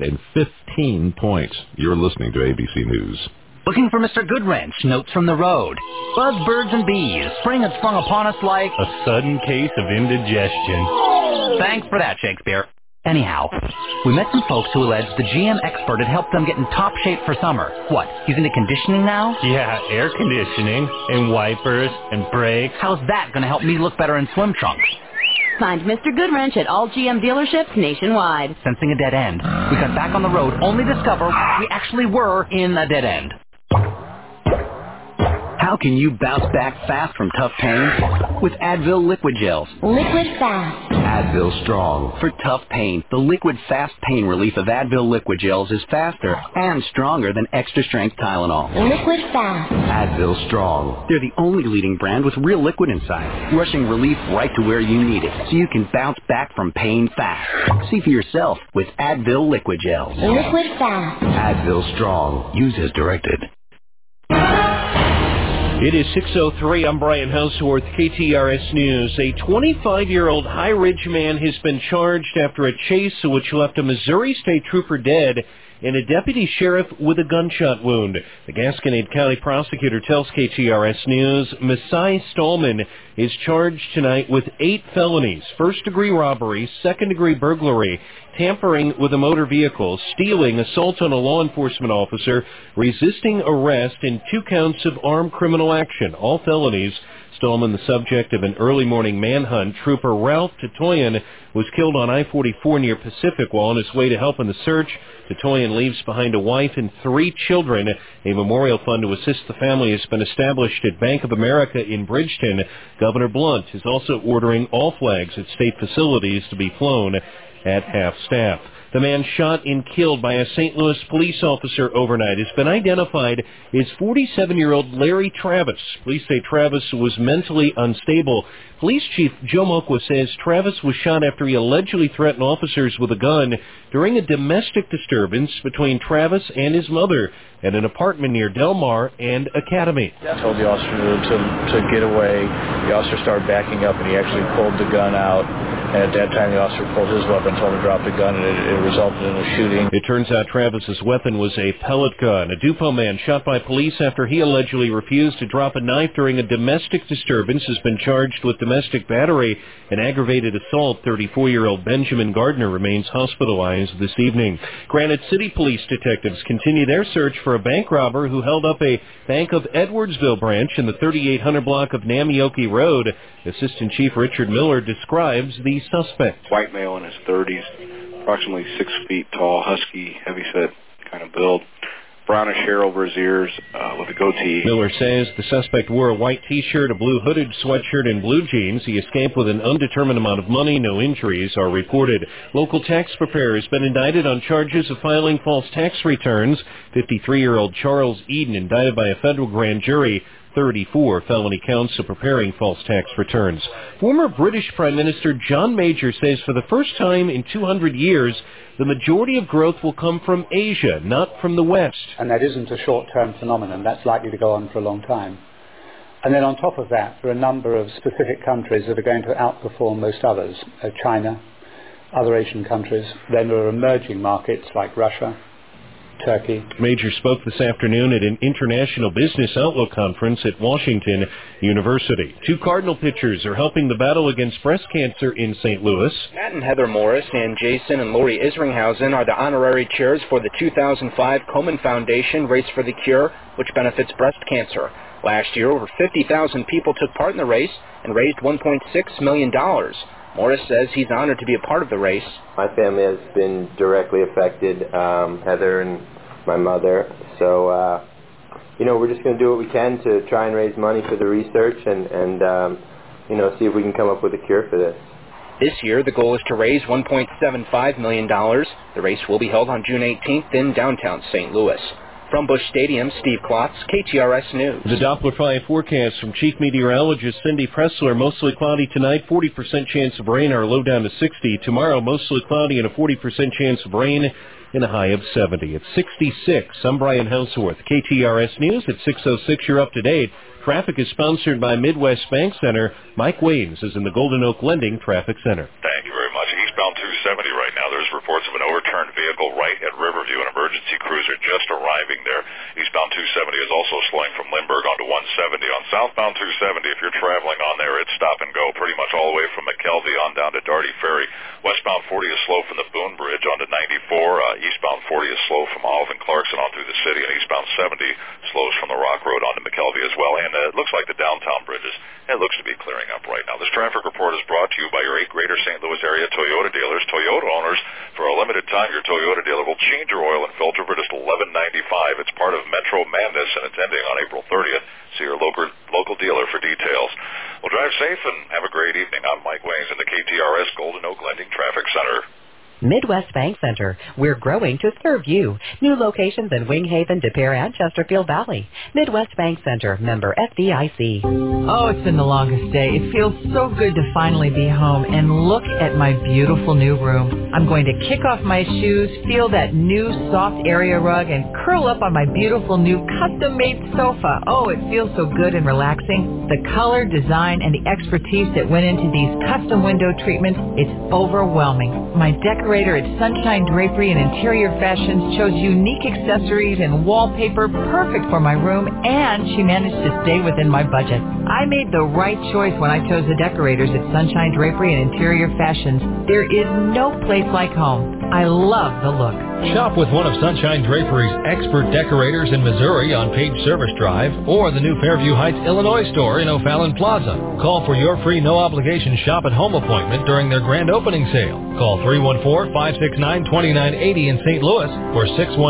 Speaker 1: 115 points. You're listening to ABC News.
Speaker 22: Looking for Mr. Goodwrench, notes from the road. Buzz, birds, and bees. Spring had sprung upon us like
Speaker 3: a sudden case of indigestion.
Speaker 22: Thanks for that, Shakespeare. Anyhow, we met some folks who alleged the GM expert had helped them get in top shape for summer. What, he's into conditioning now?
Speaker 3: Yeah, air conditioning and wipers and brakes.
Speaker 22: How's that going to help me look better in swim trunks?
Speaker 23: Find Mr. Goodwrench at all GM dealerships nationwide.
Speaker 22: Sensing a dead end, we got back on the road only to discover we actually were in a dead end. How can you bounce back fast from tough pain? With Advil Liquid Gels.
Speaker 23: Liquid Fast.
Speaker 22: Advil Strong. For tough pain, the liquid fast pain relief of Advil Liquid Gels is faster and stronger than extra-strength Tylenol.
Speaker 23: Liquid Fast.
Speaker 22: Advil Strong. They're the only leading brand with real liquid inside, rushing relief right to where you need it, so you can bounce back from pain fast. See for yourself with Advil Liquid Gels.
Speaker 23: Liquid Fast.
Speaker 22: Advil Strong. Use as directed.
Speaker 27: It is 6:03. I'm Brian Houseworth, KTRS News. A 25-year-old High Ridge man has been charged after a chase which left a Missouri State Trooper dead and a deputy sheriff with a gunshot wound. The Gasconade County prosecutor tells KTRS News Messiah Stallman is charged tonight with 8 felonies: first-degree robbery, second-degree burglary, tampering with a motor vehicle, stealing, assault on a law enforcement officer, resisting arrest, and 2 counts of armed criminal action, all felonies. Stallman, the subject of an early morning manhunt. Trooper Ralph Tatoyan was killed on I-44 near Pacific while on his way to help in the search. Tatoyan leaves behind a wife and 3 children. A memorial fund to assist the family has been established at Bank of America in Bridgeton. Governor Blunt is also ordering all flags at state facilities to be flown at half-staff. The man shot and killed by a St. Louis police officer overnight has been identified as 47-year-old Larry Travis. Police say Travis was mentally unstable. Police Chief Joe Moqua says Travis was shot after he allegedly threatened officers with a gun during a domestic disturbance between Travis and his mother at an apartment near Del Mar and Academy.
Speaker 2: I told the officer to get away. The officer started backing up, and he actually pulled the gun out. And at that time, the officer pulled his weapon, told him to drop the gun, and it resulted in a shooting.
Speaker 27: It turns out Travis's weapon was a pellet gun. A Dupo man shot by police after he allegedly refused to drop a knife during a domestic disturbance has been charged with domestic battery and aggravated assault. 34-year-old Benjamin Gardner remains hospitalized this evening. Granite City police detectives continue their search for a bank robber who held up a Bank of Edwardsville branch in the 3800 block of Namioki Road. Assistant Chief Richard Miller describes the suspect.
Speaker 4: White male in his 30s, approximately 6 feet tall, husky, heavy-set kind of build. Brownish hair over his ears with a goatee.
Speaker 27: Miller says the suspect wore a white T-shirt, a blue hooded sweatshirt, and blue jeans. He escaped with an undetermined amount of money. No injuries are reported. Local tax preparer has been indicted on charges of filing false tax returns. 53-year-old Charles Eden indicted by a federal grand jury. 34 felony counts of preparing false tax returns. Former British Prime Minister John Major says for the first time in 200 years, the majority of growth will come from Asia, not from the West.
Speaker 19: And that isn't a short-term phenomenon. That's likely to go on for a long time. And then on top of that, there are a number of specific countries that are going to outperform most others. China, other Asian countries. Then there are emerging markets like Russia, Turkey.
Speaker 27: Major spoke this afternoon at an International Business Outlook conference at Washington University. 2 Cardinal pitchers are helping the battle against breast cancer in St. Louis.
Speaker 20: Matt and Heather Morris and Jason and Lori Isringhausen are the honorary chairs for the 2005 Komen Foundation Race for the Cure, which benefits breast cancer. Last year, over 50,000 people took part in the race and raised $1.6 million. Morris says he's honored to be a part of the race.
Speaker 24: My family has been directly affected, Heather and my mother. So, we're just going to do what we can to try and raise money for the research and see if we can come up with a cure for this.
Speaker 20: This year, the goal is to raise $1.75 million. The race will be held on June 18th in downtown St. Louis. From Busch Stadium, Steve Klotz, KTRS News.
Speaker 27: The Doppler 5 forecast from Chief Meteorologist Cindy Pressler. Mostly cloudy tonight, 40% chance of rain, our low down to 60. Tomorrow, mostly cloudy and a 40% chance of rain and a high of 70. It's 66. I'm Brian Houseworth. KTRS News at 6:06. You're up to date. Traffic is sponsored by Midwest Bank Center. Mike Waynes is in the Golden Oak Lending Traffic Center.
Speaker 17: Thank you very much. Eastbound 270 right now. There's reports of an overturned vehicle right at Riverview. An emergency cruiser just arriving there. Eastbound 270 is also slowing from Lindbergh onto 170. On southbound 270, if you're traveling on there, it's stop and go pretty much all the way from McKelvey on down to Darty Ferry. Westbound 40 is slow from the Boone Bridge onto 94. Eastbound 40 is slow from Olive and Clarkson on through the city. And eastbound 70 slows from the Rock Road onto McKelvey as well. And it looks like the downtown bridges, it looks to be clearing up right now. This traffic report is brought to you by your 8 Greater St. Louis area Toyota dealers. Toyota owners, for a limited time, your Toyota dealer will change your oil and filter for just $11.95. It's part of Metro Madness, and it's ending on April 30th. See your local dealer for details. Well, drive safe and have a great evening. I'm Mike Waynes in the KTRS Golden Oak Lending Traffic Center.
Speaker 25: Midwest Bank Center. We're growing to serve you. New locations in Wing Haven, De Pere, and Chesterfield Valley. Midwest Bank Center, member FDIC.
Speaker 26: Oh, it's been the longest day. It feels so good to finally be home and look at my beautiful new room. I'm going to kick off my shoes, feel that new soft area rug, and curl up on my beautiful new custom-made sofa. Oh, it feels so good and relaxing. The color, design, and the expertise that went into these custom window treatments, it's overwhelming. My decorator at Sunshine Drapery and Interior Fashions chose unique accessories and wallpaper perfect for my room, and she managed to stay within my budget. I made the right choice when I chose the decorators at Sunshine Drapery and Interior Fashions. There is no place like home. I love the look.
Speaker 11: Shop with one of Sunshine Drapery's expert decorators in Missouri on Page Service Drive or the new Fairview Heights, Illinois store in O'Fallon Plaza. Call for your free no-obligation shop-at-home appointment during their grand opening sale. Call 314-569-2980 in St. Louis or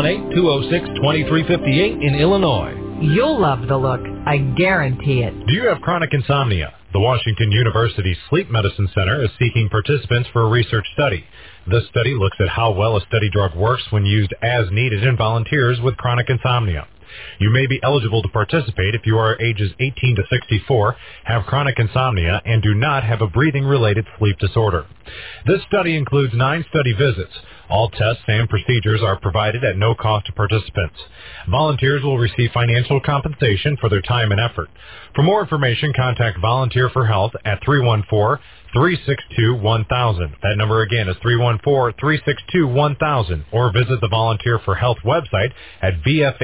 Speaker 11: 618-206-2358 in Illinois.
Speaker 26: You'll love the look. I guarantee it.
Speaker 28: Do you have chronic insomnia? The Washington University Sleep Medicine Center is seeking participants for a research study.
Speaker 5: This study looks at how well a study drug works when used as needed in volunteers with chronic insomnia. You may be eligible to participate if you are ages 18 to 64, have chronic insomnia, and do not have a breathing-related sleep disorder. This study includes 9 study visits. All tests and procedures are provided at no cost to participants. Volunteers will receive financial compensation for their time and effort. For more information, contact Volunteer for Health at 314-362-1000. That number again is 314-362-1000. Or visit the Volunteer for Health website at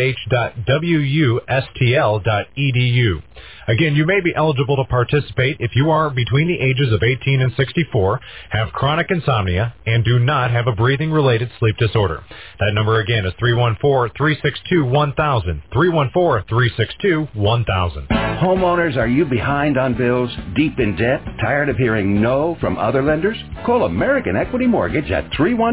Speaker 5: vfh.wustl.edu. Again, you may be eligible to participate if you are between the ages of 18 and 64, have chronic insomnia, and do not have a breathing-related sleep disorder. That number again is 314-362-1000. 314-362-1000.
Speaker 6: Homeowners, are you behind on bills, deep in debt, tired of hearing no from other lenders? Call American Equity Mortgage at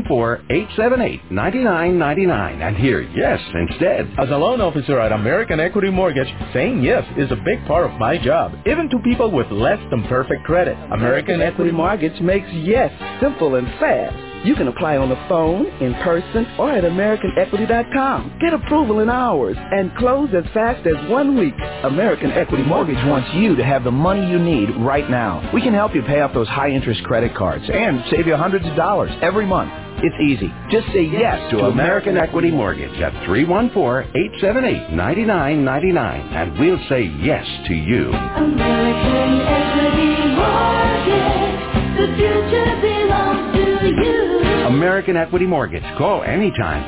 Speaker 6: 314-878-9999 and hear yes instead.
Speaker 7: As a loan officer at American Equity Mortgage, saying yes is a big part of my job, even to people with less than perfect credit. American Equity Mortgage makes yes simple and fast. You can apply on the phone, in person, or at AmericanEquity.com. Get approval in hours and close as fast as 1 week. American Equity Mortgage wants you to have the money you need right now. We can help you pay off those high-interest credit cards and save you hundreds of dollars every month. It's easy. Just say yes to
Speaker 6: American Equity Mortgage at 314-878-9999 and we'll say yes to you.
Speaker 9: American Equity Mortgage. The future belongs to you.
Speaker 6: American Equity Mortgage. Call anytime,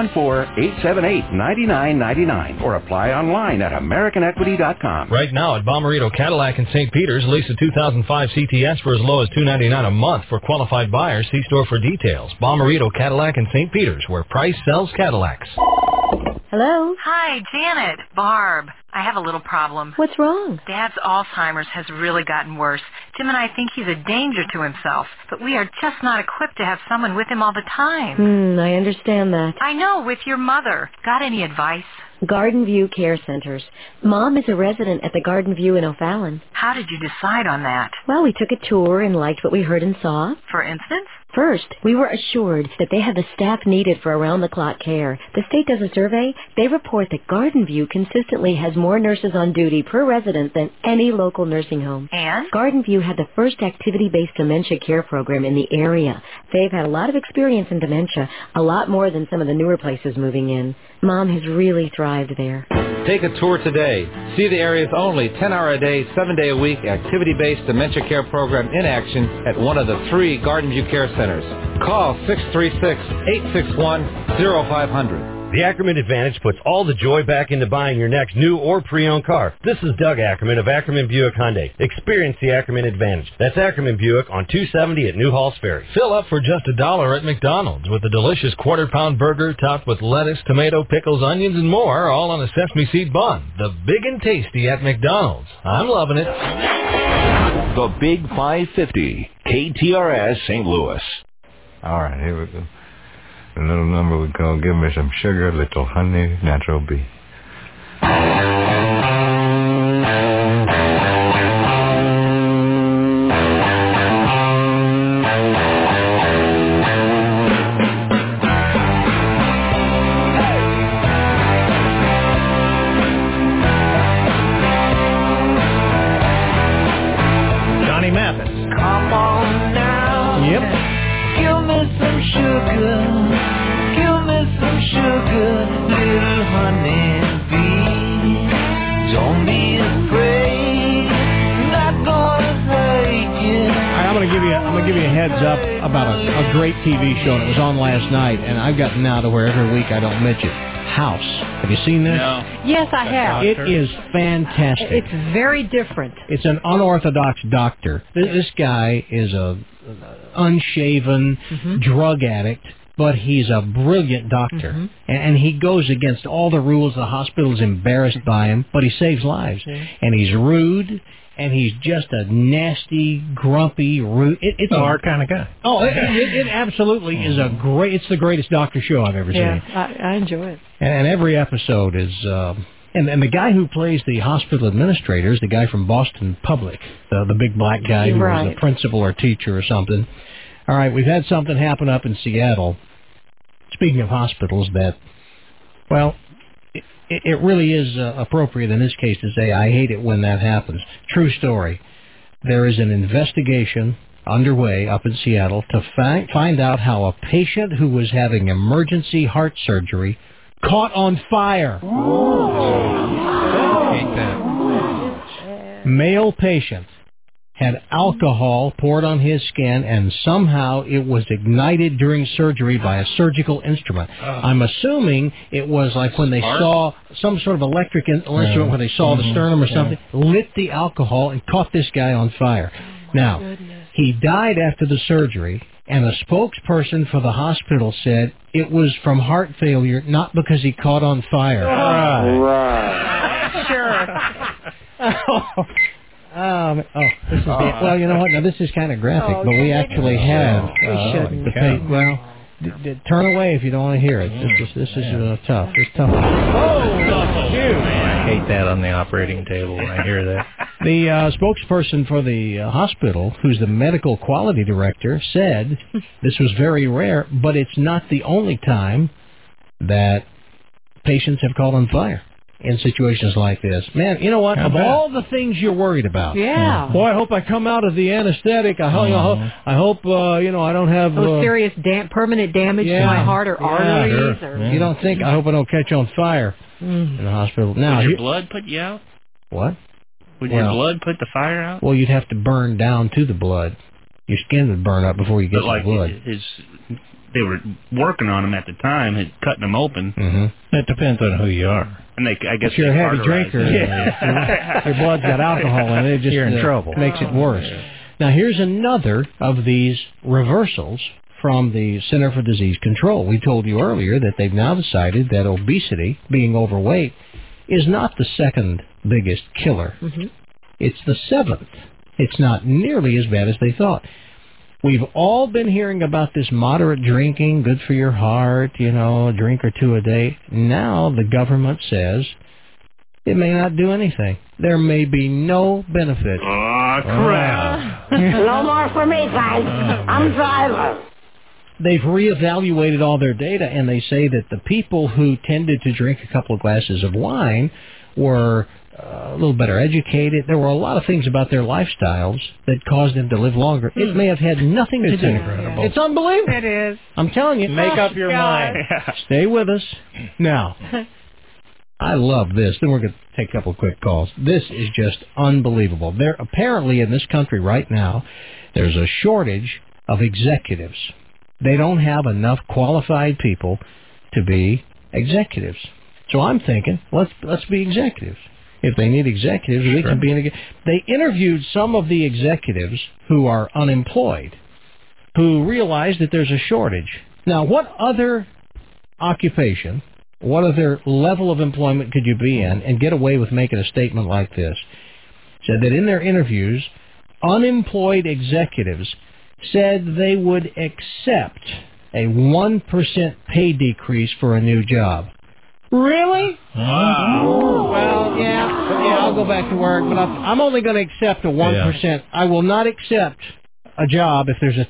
Speaker 6: 314-878-9999 or apply online at AmericanEquity.com.
Speaker 11: Right now at Bomarito Cadillac in St. Peter's, lease a 2005 CTS for as low as $299 a month. For qualified buyers, see store for details. Bomarito Cadillac in St. Peter's, where Price sells Cadillacs.
Speaker 10: Hello?
Speaker 26: Hi, Janet. Barb. I have a little problem.
Speaker 10: What's wrong?
Speaker 26: Dad's Alzheimer's has really gotten worse. Tim and I think he's a danger to himself, but we are just not equipped to have someone with him all the time.
Speaker 10: I understand that.
Speaker 26: I know, with your mother. Got any advice?
Speaker 10: Garden View Care Centers. Mom is a resident at the Garden View in O'Fallon.
Speaker 26: How did you decide on that?
Speaker 10: Well, we took a tour and liked what we heard and saw.
Speaker 26: For instance?
Speaker 10: First, we were assured that they have the staff needed for around-the-clock care. The state does a survey. They report that Garden View consistently has more nurses on duty per resident than any local nursing home.
Speaker 26: And?
Speaker 10: Garden View had the first activity-based dementia care program in the area. They've had a lot of experience in dementia, a lot more than some of the newer places moving in. Mom has really thrived there.
Speaker 12: Take a tour today. See the area's only 10-hour-a-day, 7-day-a-week activity-based dementia care program in action at one of the 3 Garden View Care Centers. Call 636-861-0500.
Speaker 13: The Ackerman Advantage puts all the joy back into buying your next new or pre-owned car. This is Doug Ackerman of Ackerman Buick Hyundai. Experience the Ackerman Advantage. That's Ackerman Buick on 270 at New Halls Ferry.
Speaker 11: Fill up for just $1 at McDonald's with a delicious quarter-pound burger topped with lettuce, tomato, pickles, onions, and more, all on a sesame seed bun. The big and tasty at McDonald's. I'm loving it.
Speaker 28: The Big 550, KTRS St. Louis.
Speaker 29: All right, here we go. A little number we call Give Me Some Sugar, Little Honey, Natural Bee.
Speaker 8: Johnny Mathis.
Speaker 9: Come on now.
Speaker 8: Yep.
Speaker 9: Give me some sugar. Give me some sugar, little honey bee. Don't be afraid. Not gonna hurt you.
Speaker 8: I'm gonna give you a heads up about a great TV show, and it was on last night, and I've gotten now to where every week I don't mention it. House. Have you seen this?
Speaker 30: No.
Speaker 10: Yes, I have.
Speaker 8: It is fantastic.
Speaker 10: It's very different.
Speaker 8: It's an unorthodox doctor. This guy is a unshaven drug addict, but he's a brilliant doctor. And he goes against all the rules. The hospital is embarrassed by him, but he saves lives. And he's rude, and he's just a nasty, grumpy, rude. It's
Speaker 30: our kind of guy.
Speaker 8: Oh, it absolutely is it's the greatest doctor show I've ever seen.
Speaker 10: I enjoy it.
Speaker 8: And every episode is... And the guy who plays the hospital administrator is the guy from Boston Public, the big black guy who was the principal or teacher or something. All right, we've had something happen up in Seattle. Speaking of hospitals, that, well, it really is appropriate in this case to say I hate it when that happens. True story. There is an investigation underway up in Seattle to find out how a patient who was having emergency heart surgery caught on fire.
Speaker 1: Hate that.
Speaker 8: Male patient had alcohol poured on his skin, and somehow it was ignited during surgery by a surgical instrument. I'm assuming it was like when they saw some sort of electric instrument, when they saw the sternum or something, lit the alcohol and caught this guy on fire. Now, he died after the surgery, and a spokesperson for the hospital said it was from heart failure, not because he caught on fire.
Speaker 1: Right.
Speaker 8: Sure. This is well, you know what? Now this is kind of graphic, but we actually have. Turn away if you don't want to hear it. This is tough. It's tough.
Speaker 1: I hate that on the operating table when I hear that.
Speaker 8: The spokesperson for the hospital, who's the medical quality director, said this was very rare, but it's not the only time that patients have caught on fire in situations like this. Man, you know what? Of all the things you're worried about, boy, I hope I come out of the anesthetic. I hope I don't have
Speaker 3: serious permanent damage to my heart or arteries.
Speaker 8: Sure. You don't think? I hope I don't catch on fire in the hospital. Now,
Speaker 14: would your blood put you out?
Speaker 8: What?
Speaker 14: Would your blood put the fire out?
Speaker 8: Well, you'd have to burn down to the blood. Your skin would burn up before you get to the blood.
Speaker 14: They were working on him at the time, cutting him open.
Speaker 8: Mm-hmm.
Speaker 1: It depends on who you are.
Speaker 14: And I guess
Speaker 8: if you're a heavy drinker, your blood's got alcohol in it. It just
Speaker 1: you're in trouble.
Speaker 8: Makes it worse. Now, here's another of these reversals from the Center for Disease Control. We told you earlier that they've now decided that obesity, being overweight, is not the second biggest killer. It's the seventh. It's not nearly as bad as they thought. We've all been hearing about this moderate drinking, good for your heart, a drink or two a day. Now the government says it may not do anything. There may be no benefit.
Speaker 14: Oh, crap.
Speaker 15: No more for me, thanks. I'm driver.
Speaker 8: They've reevaluated all their data, and they say that the people who tended to drink a couple of glasses of wine were a little better educated. There were a lot of things about their lifestyles that caused them to live longer. It may have had nothing to do.
Speaker 1: Incredible.
Speaker 8: It's unbelievable.
Speaker 3: It is.
Speaker 8: I'm telling you.
Speaker 1: Make up your mind.
Speaker 8: Stay with us. Now, I love this. Then we're going to take a couple of quick calls. This is just unbelievable. There apparently in this country right now, there's a shortage of executives. They don't have enough qualified people to be executives. So I'm thinking, let's be executives. If they need executives, we can be They interviewed some of the executives who are unemployed, who realized that there's a shortage. Now, what other occupation, what other level of employment could you be in and get away with making a statement like this? Said that in their interviews, unemployed executives said they would accept a 1% pay decrease for a new job. Really?
Speaker 1: Wow.
Speaker 8: Well, yeah, I'll go back to work, but I'm only going to accept a 1%. Yeah. I will not accept a job if there's a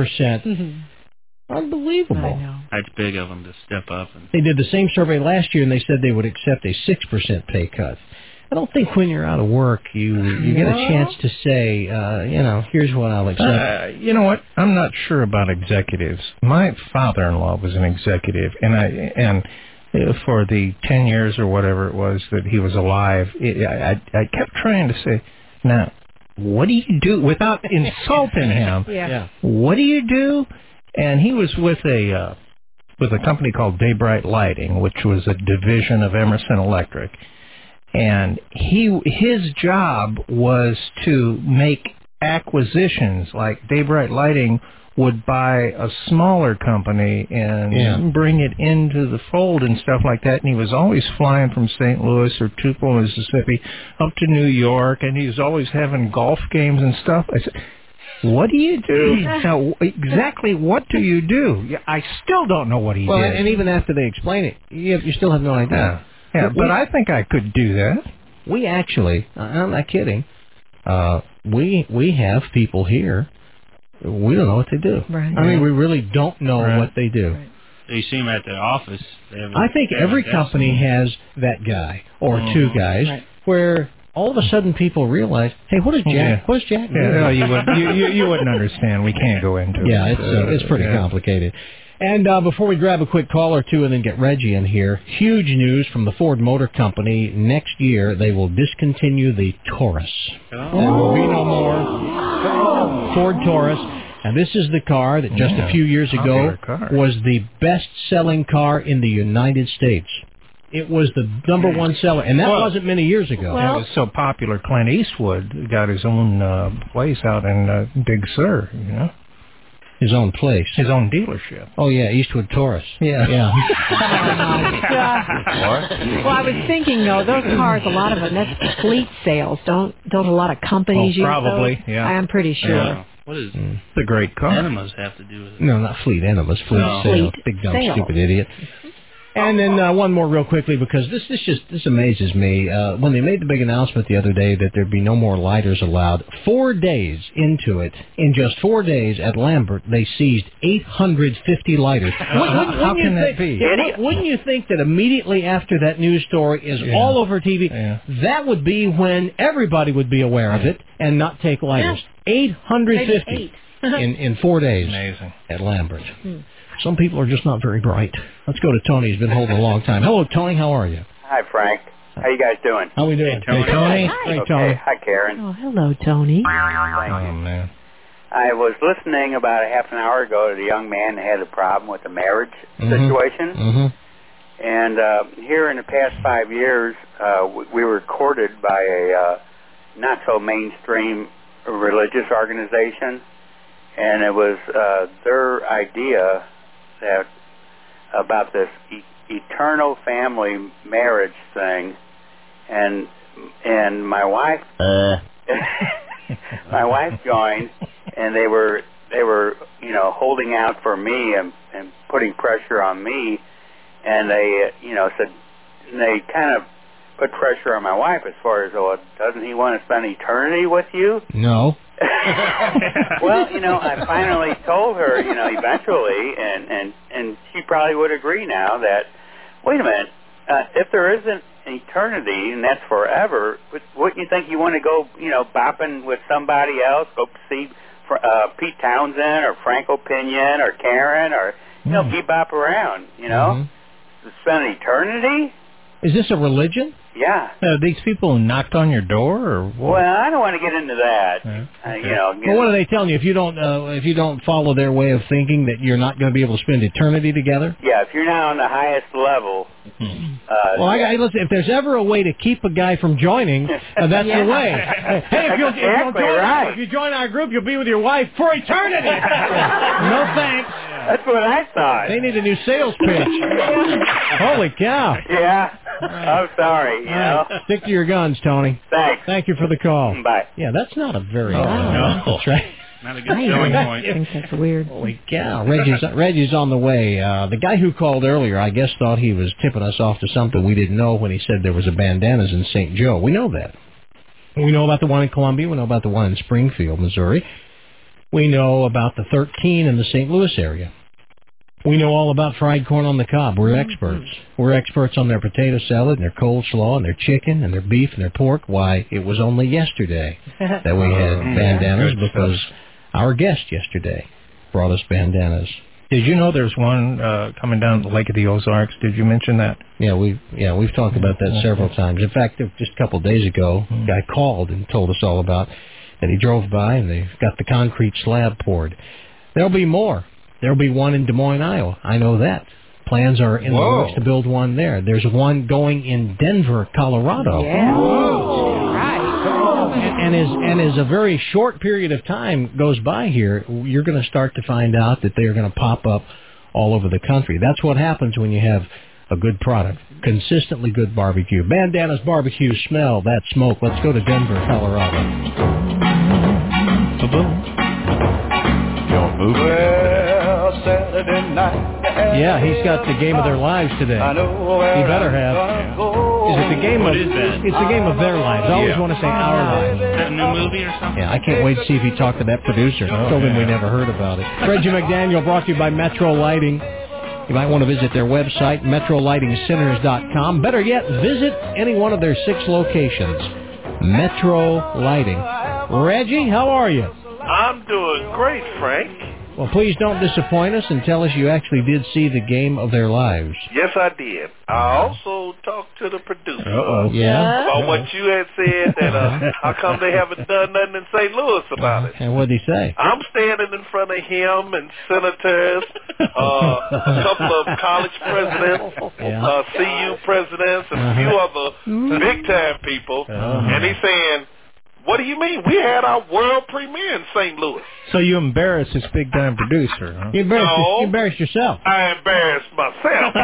Speaker 8: 2%. Unbelievable.
Speaker 3: I know.
Speaker 14: That's big of them to step up.
Speaker 8: They did the same survey last year, and they said they would accept a 6% pay cut. I don't think when you're out of work, you get a chance to say, here's what I'll accept.
Speaker 1: You know what? I'm not sure about executives. My father-in-law was an executive, and for the 10 years or whatever it was that he was alive, I kept trying to say, now, what do you do without insulting him?
Speaker 3: Yeah.
Speaker 1: What do you do? And he was with a company called Daybright Lighting, which was a division of Emerson Electric. And his job was to make acquisitions, like Daybright Lighting would buy a smaller company and bring it into the fold and stuff like that. And he was always flying from St. Louis or Tupelo, Mississippi, up to New York, and he was always having golf games and stuff. I said, what do you do? Now, exactly what do you do? I still don't know what he did.
Speaker 8: Well, and even after they explain it, you still have no idea.
Speaker 1: Yeah, but I think I could do that.
Speaker 8: We actually, I'm not kidding, we have people here we don't know what they do.
Speaker 3: Right.
Speaker 8: I mean, we really don't know what they do.
Speaker 3: Right.
Speaker 14: You see them at the office.
Speaker 8: I think every company has that guy or two guys where all of a sudden people realize, hey, what is Jack? What is Jack doing?
Speaker 1: Yeah, you wouldn't understand. We can't go into it.
Speaker 8: Yeah, it's pretty complicated. And before we grab a quick call or two and then get Reggie in here, huge news from the Ford Motor Company. Next year, they will discontinue the Taurus. There will be no more Ford Taurus. And this is the car that just a few years ago was the best-selling car in the United States. It was the number one seller, and that wasn't many years ago.
Speaker 1: It was so popular, Clint Eastwood got his own place out in Big Sur, you know.
Speaker 8: His own place.
Speaker 1: His own dealership.
Speaker 8: Oh, yeah, Eastwood Taurus.
Speaker 1: Yeah.
Speaker 3: Well, I was thinking, though, those cars, a lot of them, that's fleet sales. Don't a lot of companies use
Speaker 1: probably,
Speaker 3: those?
Speaker 1: yeah.
Speaker 3: I'm pretty sure.
Speaker 14: Yeah. What does
Speaker 1: the great car
Speaker 14: enemas have to do with it?
Speaker 8: No, not fleet enemas. Fleet sales. Big dumb stupid idiot. And then one more real quickly, because this amazes me. When they made the big announcement the other day that there'd be no more lighters allowed, 4 days into it, in just 4 days at Lambert, they seized 850 lighters.
Speaker 1: How can that be?
Speaker 8: Wouldn't you think that immediately after that news story is all over TV, that would be when everybody would be aware of it and not take lighters? 850 in 4 days.
Speaker 1: Amazing.
Speaker 8: At Lambert. Some people are just not very bright. Let's go to Tony. He's been holding a long time. Hello, Tony. How are you?
Speaker 2: Hi, Frank. How you guys doing?
Speaker 8: How we doing?
Speaker 2: Hey, Tony.
Speaker 8: Hey,
Speaker 2: Okay.
Speaker 8: Tony.
Speaker 2: Hi, Karen.
Speaker 3: Oh, hello, Tony.
Speaker 2: Oh,
Speaker 1: man.
Speaker 2: I was listening about a half an hour ago to the young man that had a problem with the marriage situation.
Speaker 8: Mm-hmm.
Speaker 2: And here in the past 5 years, we were courted by a not-so-mainstream religious organization. And it was their idea that about this eternal family marriage thing, and my wife my wife joined, and they were holding out for me and putting pressure on me, and they said they kind of put pressure on my wife as far as, doesn't he want to spend eternity with you?
Speaker 8: No.
Speaker 2: Well, I finally told her, eventually, and she probably would agree now that, wait a minute, if there isn't an eternity and that's forever, wouldn't you think you want to go, bopping with somebody else, go see Pete Townsend or Franco Pinion or Karen or, bebop around, to spend eternity?
Speaker 8: Is this a religion?
Speaker 2: Yeah.
Speaker 1: These people knocked on your door, or what?
Speaker 2: Well, I don't want to get into that.
Speaker 8: Well, what are they telling you? If you don't follow their way of thinking, that you're not going to be able to spend eternity together?
Speaker 2: Yeah, if you're not on the highest level.
Speaker 8: Listen. If there's ever a way to keep a guy from joining, that's the way. Hey, if you join our group, you'll be with your wife for eternity. No thanks.
Speaker 2: That's what I thought.
Speaker 8: They need a new sales pitch. Holy cow.
Speaker 2: Yeah. I'm sorry,
Speaker 8: Stick to your guns, Tony.
Speaker 2: Thanks.
Speaker 8: Thank you for the call.
Speaker 2: Bye.
Speaker 8: Yeah, that's not a very...
Speaker 2: No.
Speaker 8: That's right.
Speaker 14: Not a good selling point.
Speaker 3: I think that's weird.
Speaker 8: Holy cow. Reggie's on the way. The guy who called earlier, I guess, thought he was tipping us off to something we didn't know when he said there was a bandanas in St. Joe. We know that. We know about the one in Columbia. We know about the one in Springfield, Missouri. We know about the 13 in the St. Louis area. We know all about fried corn on the cob. We're experts. We're experts on their potato salad and their coleslaw and their chicken and their beef and their pork. Why, it was only yesterday that we had bandanas because our guest yesterday brought us bandanas.
Speaker 1: Did you know there's one coming down the Lake of the Ozarks? Did you mention that?
Speaker 8: Yeah, we've talked about that several times. In fact, just a couple of days ago, a guy called and told us all about that. He drove by and they've got the concrete slab poured. There'll be more. There'll be one in Des Moines, Iowa. I know that. Plans are in the works to build one there. There's one going in Denver, Colorado.
Speaker 3: Yeah. Whoa. Right.
Speaker 8: And as a very short period of time goes by here, you're going to start to find out that they're going to pop up all over the country. That's what happens when you have a good product. Consistently good barbecue. Bandanas Barbecue, smell that smoke. Let's go to Denver, Colorado.
Speaker 9: Don't move. Saturday night.
Speaker 8: Yeah, he's got the game of their lives today. He better have. Is it a game
Speaker 14: What
Speaker 8: of
Speaker 14: is that?
Speaker 8: it's a game of their lives. I always want to say our lives.
Speaker 14: Is that a new movie or something?
Speaker 8: Yeah, I can't wait to see if he talked to that producer. Told him we never heard about it. Reggie McDaniel brought to you by Metro Lighting. You might want to visit their website, metrolightingcenters.com. Better yet, visit any one of their 6 locations. Metro Lighting. Reggie, how are you?
Speaker 4: I'm doing great, Frank.
Speaker 8: Well, please don't disappoint us and tell us you actually did see the game of their lives.
Speaker 4: Yes, I did. I also talked to the producer
Speaker 8: Yeah?
Speaker 4: about what you had said, that how come they haven't done nothing in St. Louis about it.
Speaker 8: And what did he say?
Speaker 4: I'm standing in front of him and senators, a couple of college presidents, CU presidents, and a few other big-time people, and he's saying, what do you mean? We had our world premiere in St. Louis.
Speaker 1: So you embarrassed this big-time producer, huh?
Speaker 8: You embarrassed yourself.
Speaker 4: I embarrassed myself.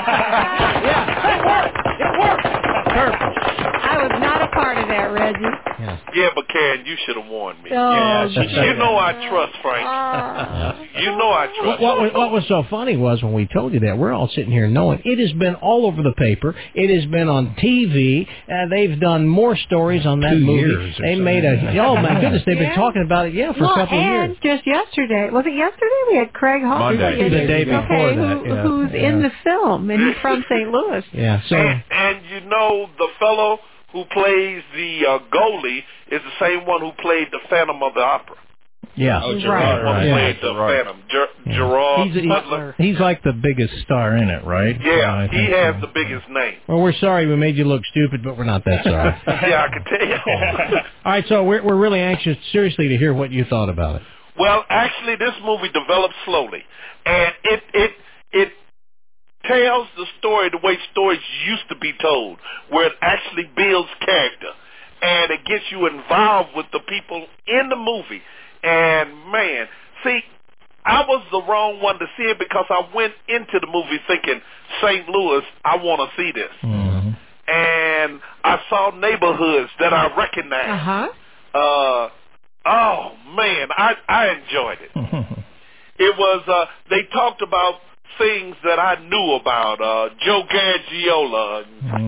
Speaker 3: It worked. Perfect. I was not a part of that, Reggie.
Speaker 4: Yeah, but Karen, you should have warned me.
Speaker 3: Oh,
Speaker 4: you know I trust Frank. You know I trust.
Speaker 8: What was so funny was when we told you that, we're all sitting here knowing it has been all over the paper. It has been on TV. They've done more stories on that
Speaker 1: 2
Speaker 8: movie.
Speaker 1: years
Speaker 8: They made oh my goodness, they've been talking about it, for a couple of years.
Speaker 3: And just yesterday, was it yesterday? We had Craig Hall.
Speaker 1: Monday. The day before that.
Speaker 3: Who's in the film, and he's from St. Louis.
Speaker 8: Yeah. So.
Speaker 4: And you know the fellow who plays the goalie is the same one who played the Phantom of the Opera.
Speaker 1: Yeah.
Speaker 4: Oh, Gerard. Played the Phantom. Gerard.
Speaker 1: He's like the biggest star in it, right?
Speaker 4: Yeah, he has the biggest name.
Speaker 8: Well, we're sorry we made you look stupid, but we're not that sorry.
Speaker 4: Yeah, I can tell you.
Speaker 8: All right, so we're really anxious, seriously, to hear what you thought about it.
Speaker 4: Well, actually, this movie developed slowly, and it tells the story the way stories used to be told, where it actually builds character, and it gets you involved with the people in the movie. And, man, see, I was the wrong one to see it because I went into the movie thinking, St. Louis, I want to see this.
Speaker 1: Mm-hmm.
Speaker 4: And I saw neighborhoods that I recognized. Oh, man, I enjoyed it. It was, they talked about things that I knew about, Joe Garagiola.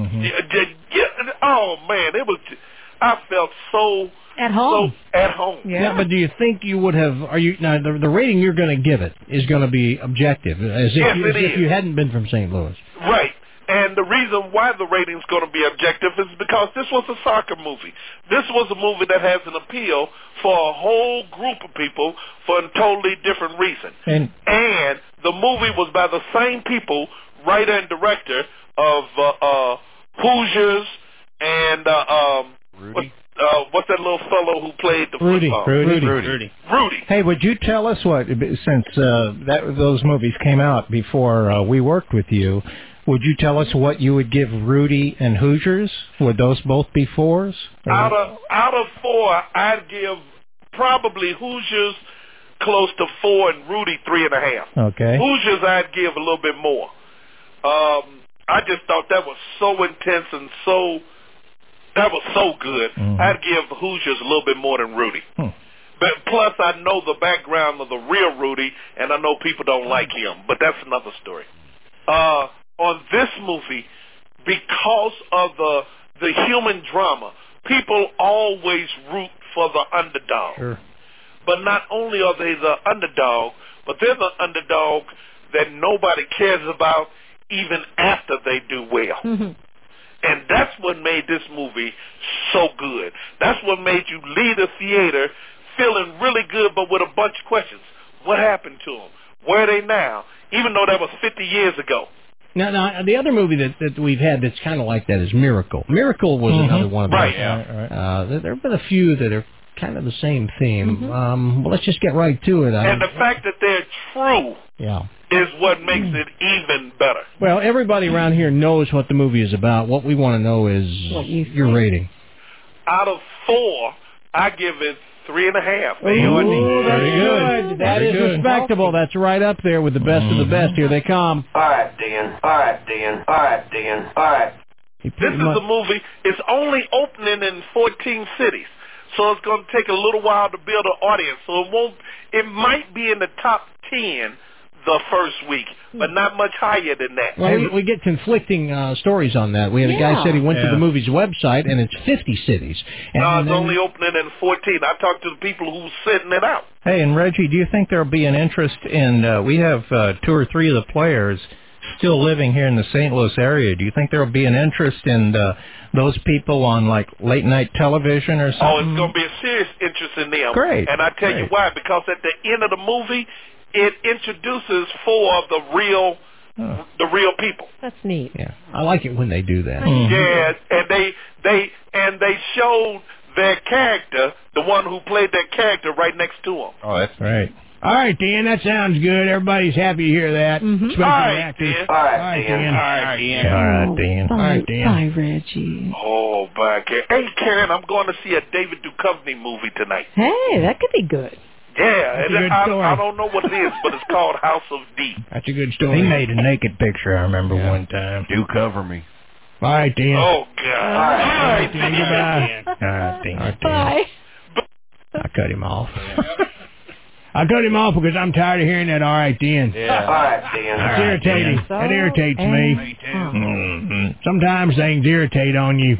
Speaker 4: Oh, man, it was, I felt so
Speaker 3: at home.
Speaker 8: Yeah, but do you think you would have? Now the rating you're going to give it is going to be objective, as if you hadn't been from St. Louis,
Speaker 4: right? And the reason why the rating's going to be objective is because this was a soccer movie. This was a movie that has an appeal for a whole group of people for a totally different reason. And the movie was by the same people, writer and director of Hoosiers and
Speaker 14: Rudy.
Speaker 4: What's that little fellow who played the football?
Speaker 1: Rudy. Hey, would you tell us since those movies came out before we worked with you, would you tell us what you would give Rudy and Hoosiers? Would those both be 4s?
Speaker 4: Out of 4, I'd give probably Hoosiers close to 4 and Rudy 3.5.
Speaker 1: Okay.
Speaker 4: Hoosiers I'd give a little bit more. I just thought that was so intense and that was so good.
Speaker 1: Mm-hmm.
Speaker 4: I'd give Hoosiers a little bit more than Rudy. But plus, I know the background of the real Rudy, and I know people don't like him. But that's another story. On this movie, because of the human drama, people always root for the underdog.
Speaker 1: Sure.
Speaker 4: But not only are they the underdog, but they're the underdog that nobody cares about even after they do well.
Speaker 3: Mm-hmm.
Speaker 4: And that's what made this movie so good. That's what made you leave the theater feeling really good, but with a bunch of questions. What happened to them? Where are they now? Even though that was 50 years ago.
Speaker 8: Now, the other movie that we've had that's kind of like that is Miracle. Miracle was another one of those.
Speaker 4: Right, yeah.
Speaker 8: There have been a few that are kind of the same theme. Well, let's just get right to it.
Speaker 4: And the fact that they're true is what makes it even better.
Speaker 8: Well, everybody around here knows what the movie is about. What we want to know is your rating.
Speaker 4: Out of 4, I give it 3.5.
Speaker 8: Very good. That is respectable. That's right up there with the best of the best. Here they come.
Speaker 15: All right, Dan. All right.
Speaker 4: This is a movie. It's only opening in 14 cities. So it's going to take a little while to build an audience. So it might be in the top 10 the first week, but not much higher than that.
Speaker 8: Well, we get conflicting stories on that. We had a guy said he went to the movie's website, and it's 50 cities. And
Speaker 4: no, it's only opening in 14. I talked to the people who's setting it out.
Speaker 1: Hey, and Reggie, do you think there'll be an interest in, we have 2 or 3 of the players still living here in the St. Louis area. Do you think there'll be an interest in those people on, like, late-night television or something?
Speaker 4: Oh, it's going to be a serious interest in them.
Speaker 1: Great.
Speaker 4: And I tell you why, because at the end of the movie, it introduces 4 of the real people.
Speaker 3: That's neat.
Speaker 8: Yeah, I like it when they do that.
Speaker 4: Yeah, and they showed their character, the one who played that character, right next to him.
Speaker 8: Oh, that's right. All right, Dan, that sounds good. Everybody's happy to hear that. Especially
Speaker 4: All right,
Speaker 8: actors.
Speaker 4: Dan.
Speaker 8: All right, Dan.
Speaker 4: All right, Dan.
Speaker 1: All right, Dan.
Speaker 8: All right, Dan.
Speaker 3: Bye, Reggie.
Speaker 4: Oh, bye, Karen. Hey, Karen, I'm going to see a David Duchovny movie tonight.
Speaker 3: Hey, that could be good.
Speaker 4: Yeah,
Speaker 8: That's a good story.
Speaker 4: I don't know what it is, but it's called House of D.
Speaker 8: That's a good story.
Speaker 1: He made a naked picture, I remember one time.
Speaker 16: Do cover me.
Speaker 8: All right, Dan.
Speaker 4: Oh, God.
Speaker 8: All right, Dan. Goodbye.
Speaker 1: All right, Dan.
Speaker 8: All right, Dan.
Speaker 3: Bye.
Speaker 8: I cut him off. I cut him off because I'm tired of hearing that. All right, Dan.
Speaker 15: Yeah. All right, Dan.
Speaker 8: That's irritating.
Speaker 3: So
Speaker 8: That irritates me. Sometimes things irritate on you.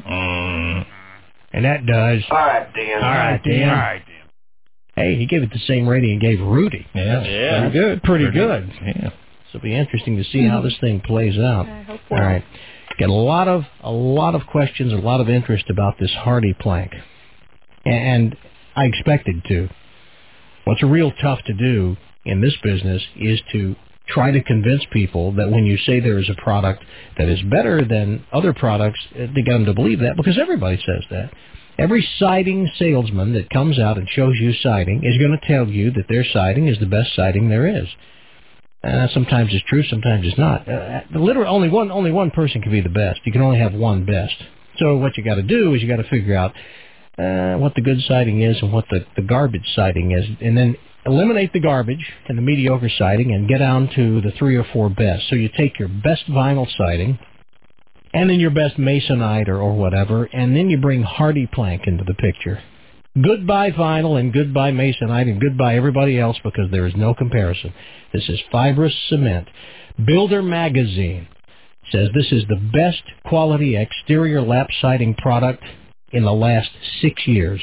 Speaker 8: And that does.
Speaker 15: All right, Dan.
Speaker 8: All right, Dan.
Speaker 16: All right, Dan.
Speaker 8: Hey, he gave it the same rating he gave Rudy.
Speaker 1: Yeah.
Speaker 8: Pretty good. Pretty good.
Speaker 1: Yeah.
Speaker 8: So it'll be interesting to see how this thing plays out.
Speaker 3: I hope so.
Speaker 8: All right. Get a lot of questions, a lot of interest about this Hardy plank. And I expected to. What's real tough to do in this business is to try to convince people that when you say there is a product that is better than other products, to get them to believe that, because everybody says that. Every siding salesman that comes out and shows you siding is going to tell you that their siding is the best siding there is. Sometimes it's true, sometimes it's not. Literally, only one person can be the best. You can only have one best. So what you got to do is you got to figure out what the good siding is and what the garbage siding is, and then eliminate the garbage and the mediocre siding and get down to the 3 or 4 best. So you take your best vinyl siding and then your best masonite or whatever, and then you bring Hardy plank into the picture. Goodbye vinyl and goodbye masonite and goodbye everybody else, because there is no comparison. This is fibrous cement. Builder Magazine says this is the best quality exterior lap siding product in the last 6 years.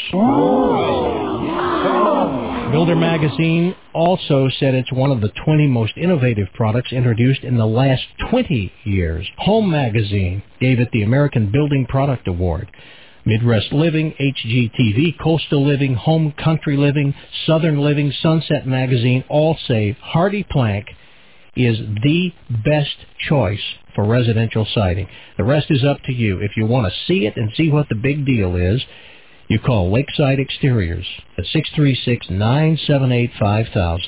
Speaker 8: Builder Magazine also said it's one of the 20 most innovative products introduced in the last 20 years. Home Magazine gave it the American Building Product Award. Midwest Living, HGTV, Coastal Living, Home Country Living, Southern Living, Sunset Magazine all say Hardy Plank is the best choice for residential siding. The rest is up to you. If you want to see it and see what the big deal is, you call Lakeside Exteriors at 636-978-5000.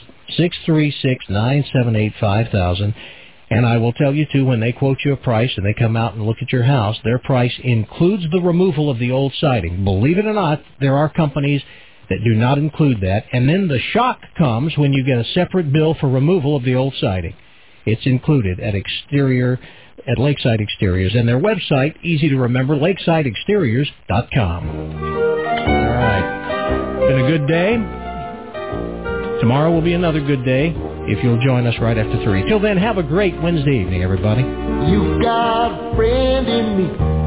Speaker 8: 636-978-5000. And I will tell you, too, when they quote you a price and they come out and look at your house, their price includes the removal of the old siding. Believe it or not, there are companies that do not include that. And then the shock comes when you get a separate bill for removal of the old siding. It's included at Lakeside Exteriors. And their website, easy to remember, lakesideexteriors.com. All right. Been a good day. Tomorrow will be another good day if you'll join us right after 3. Till then, have a great Wednesday evening, everybody.
Speaker 9: You've got a friend in me.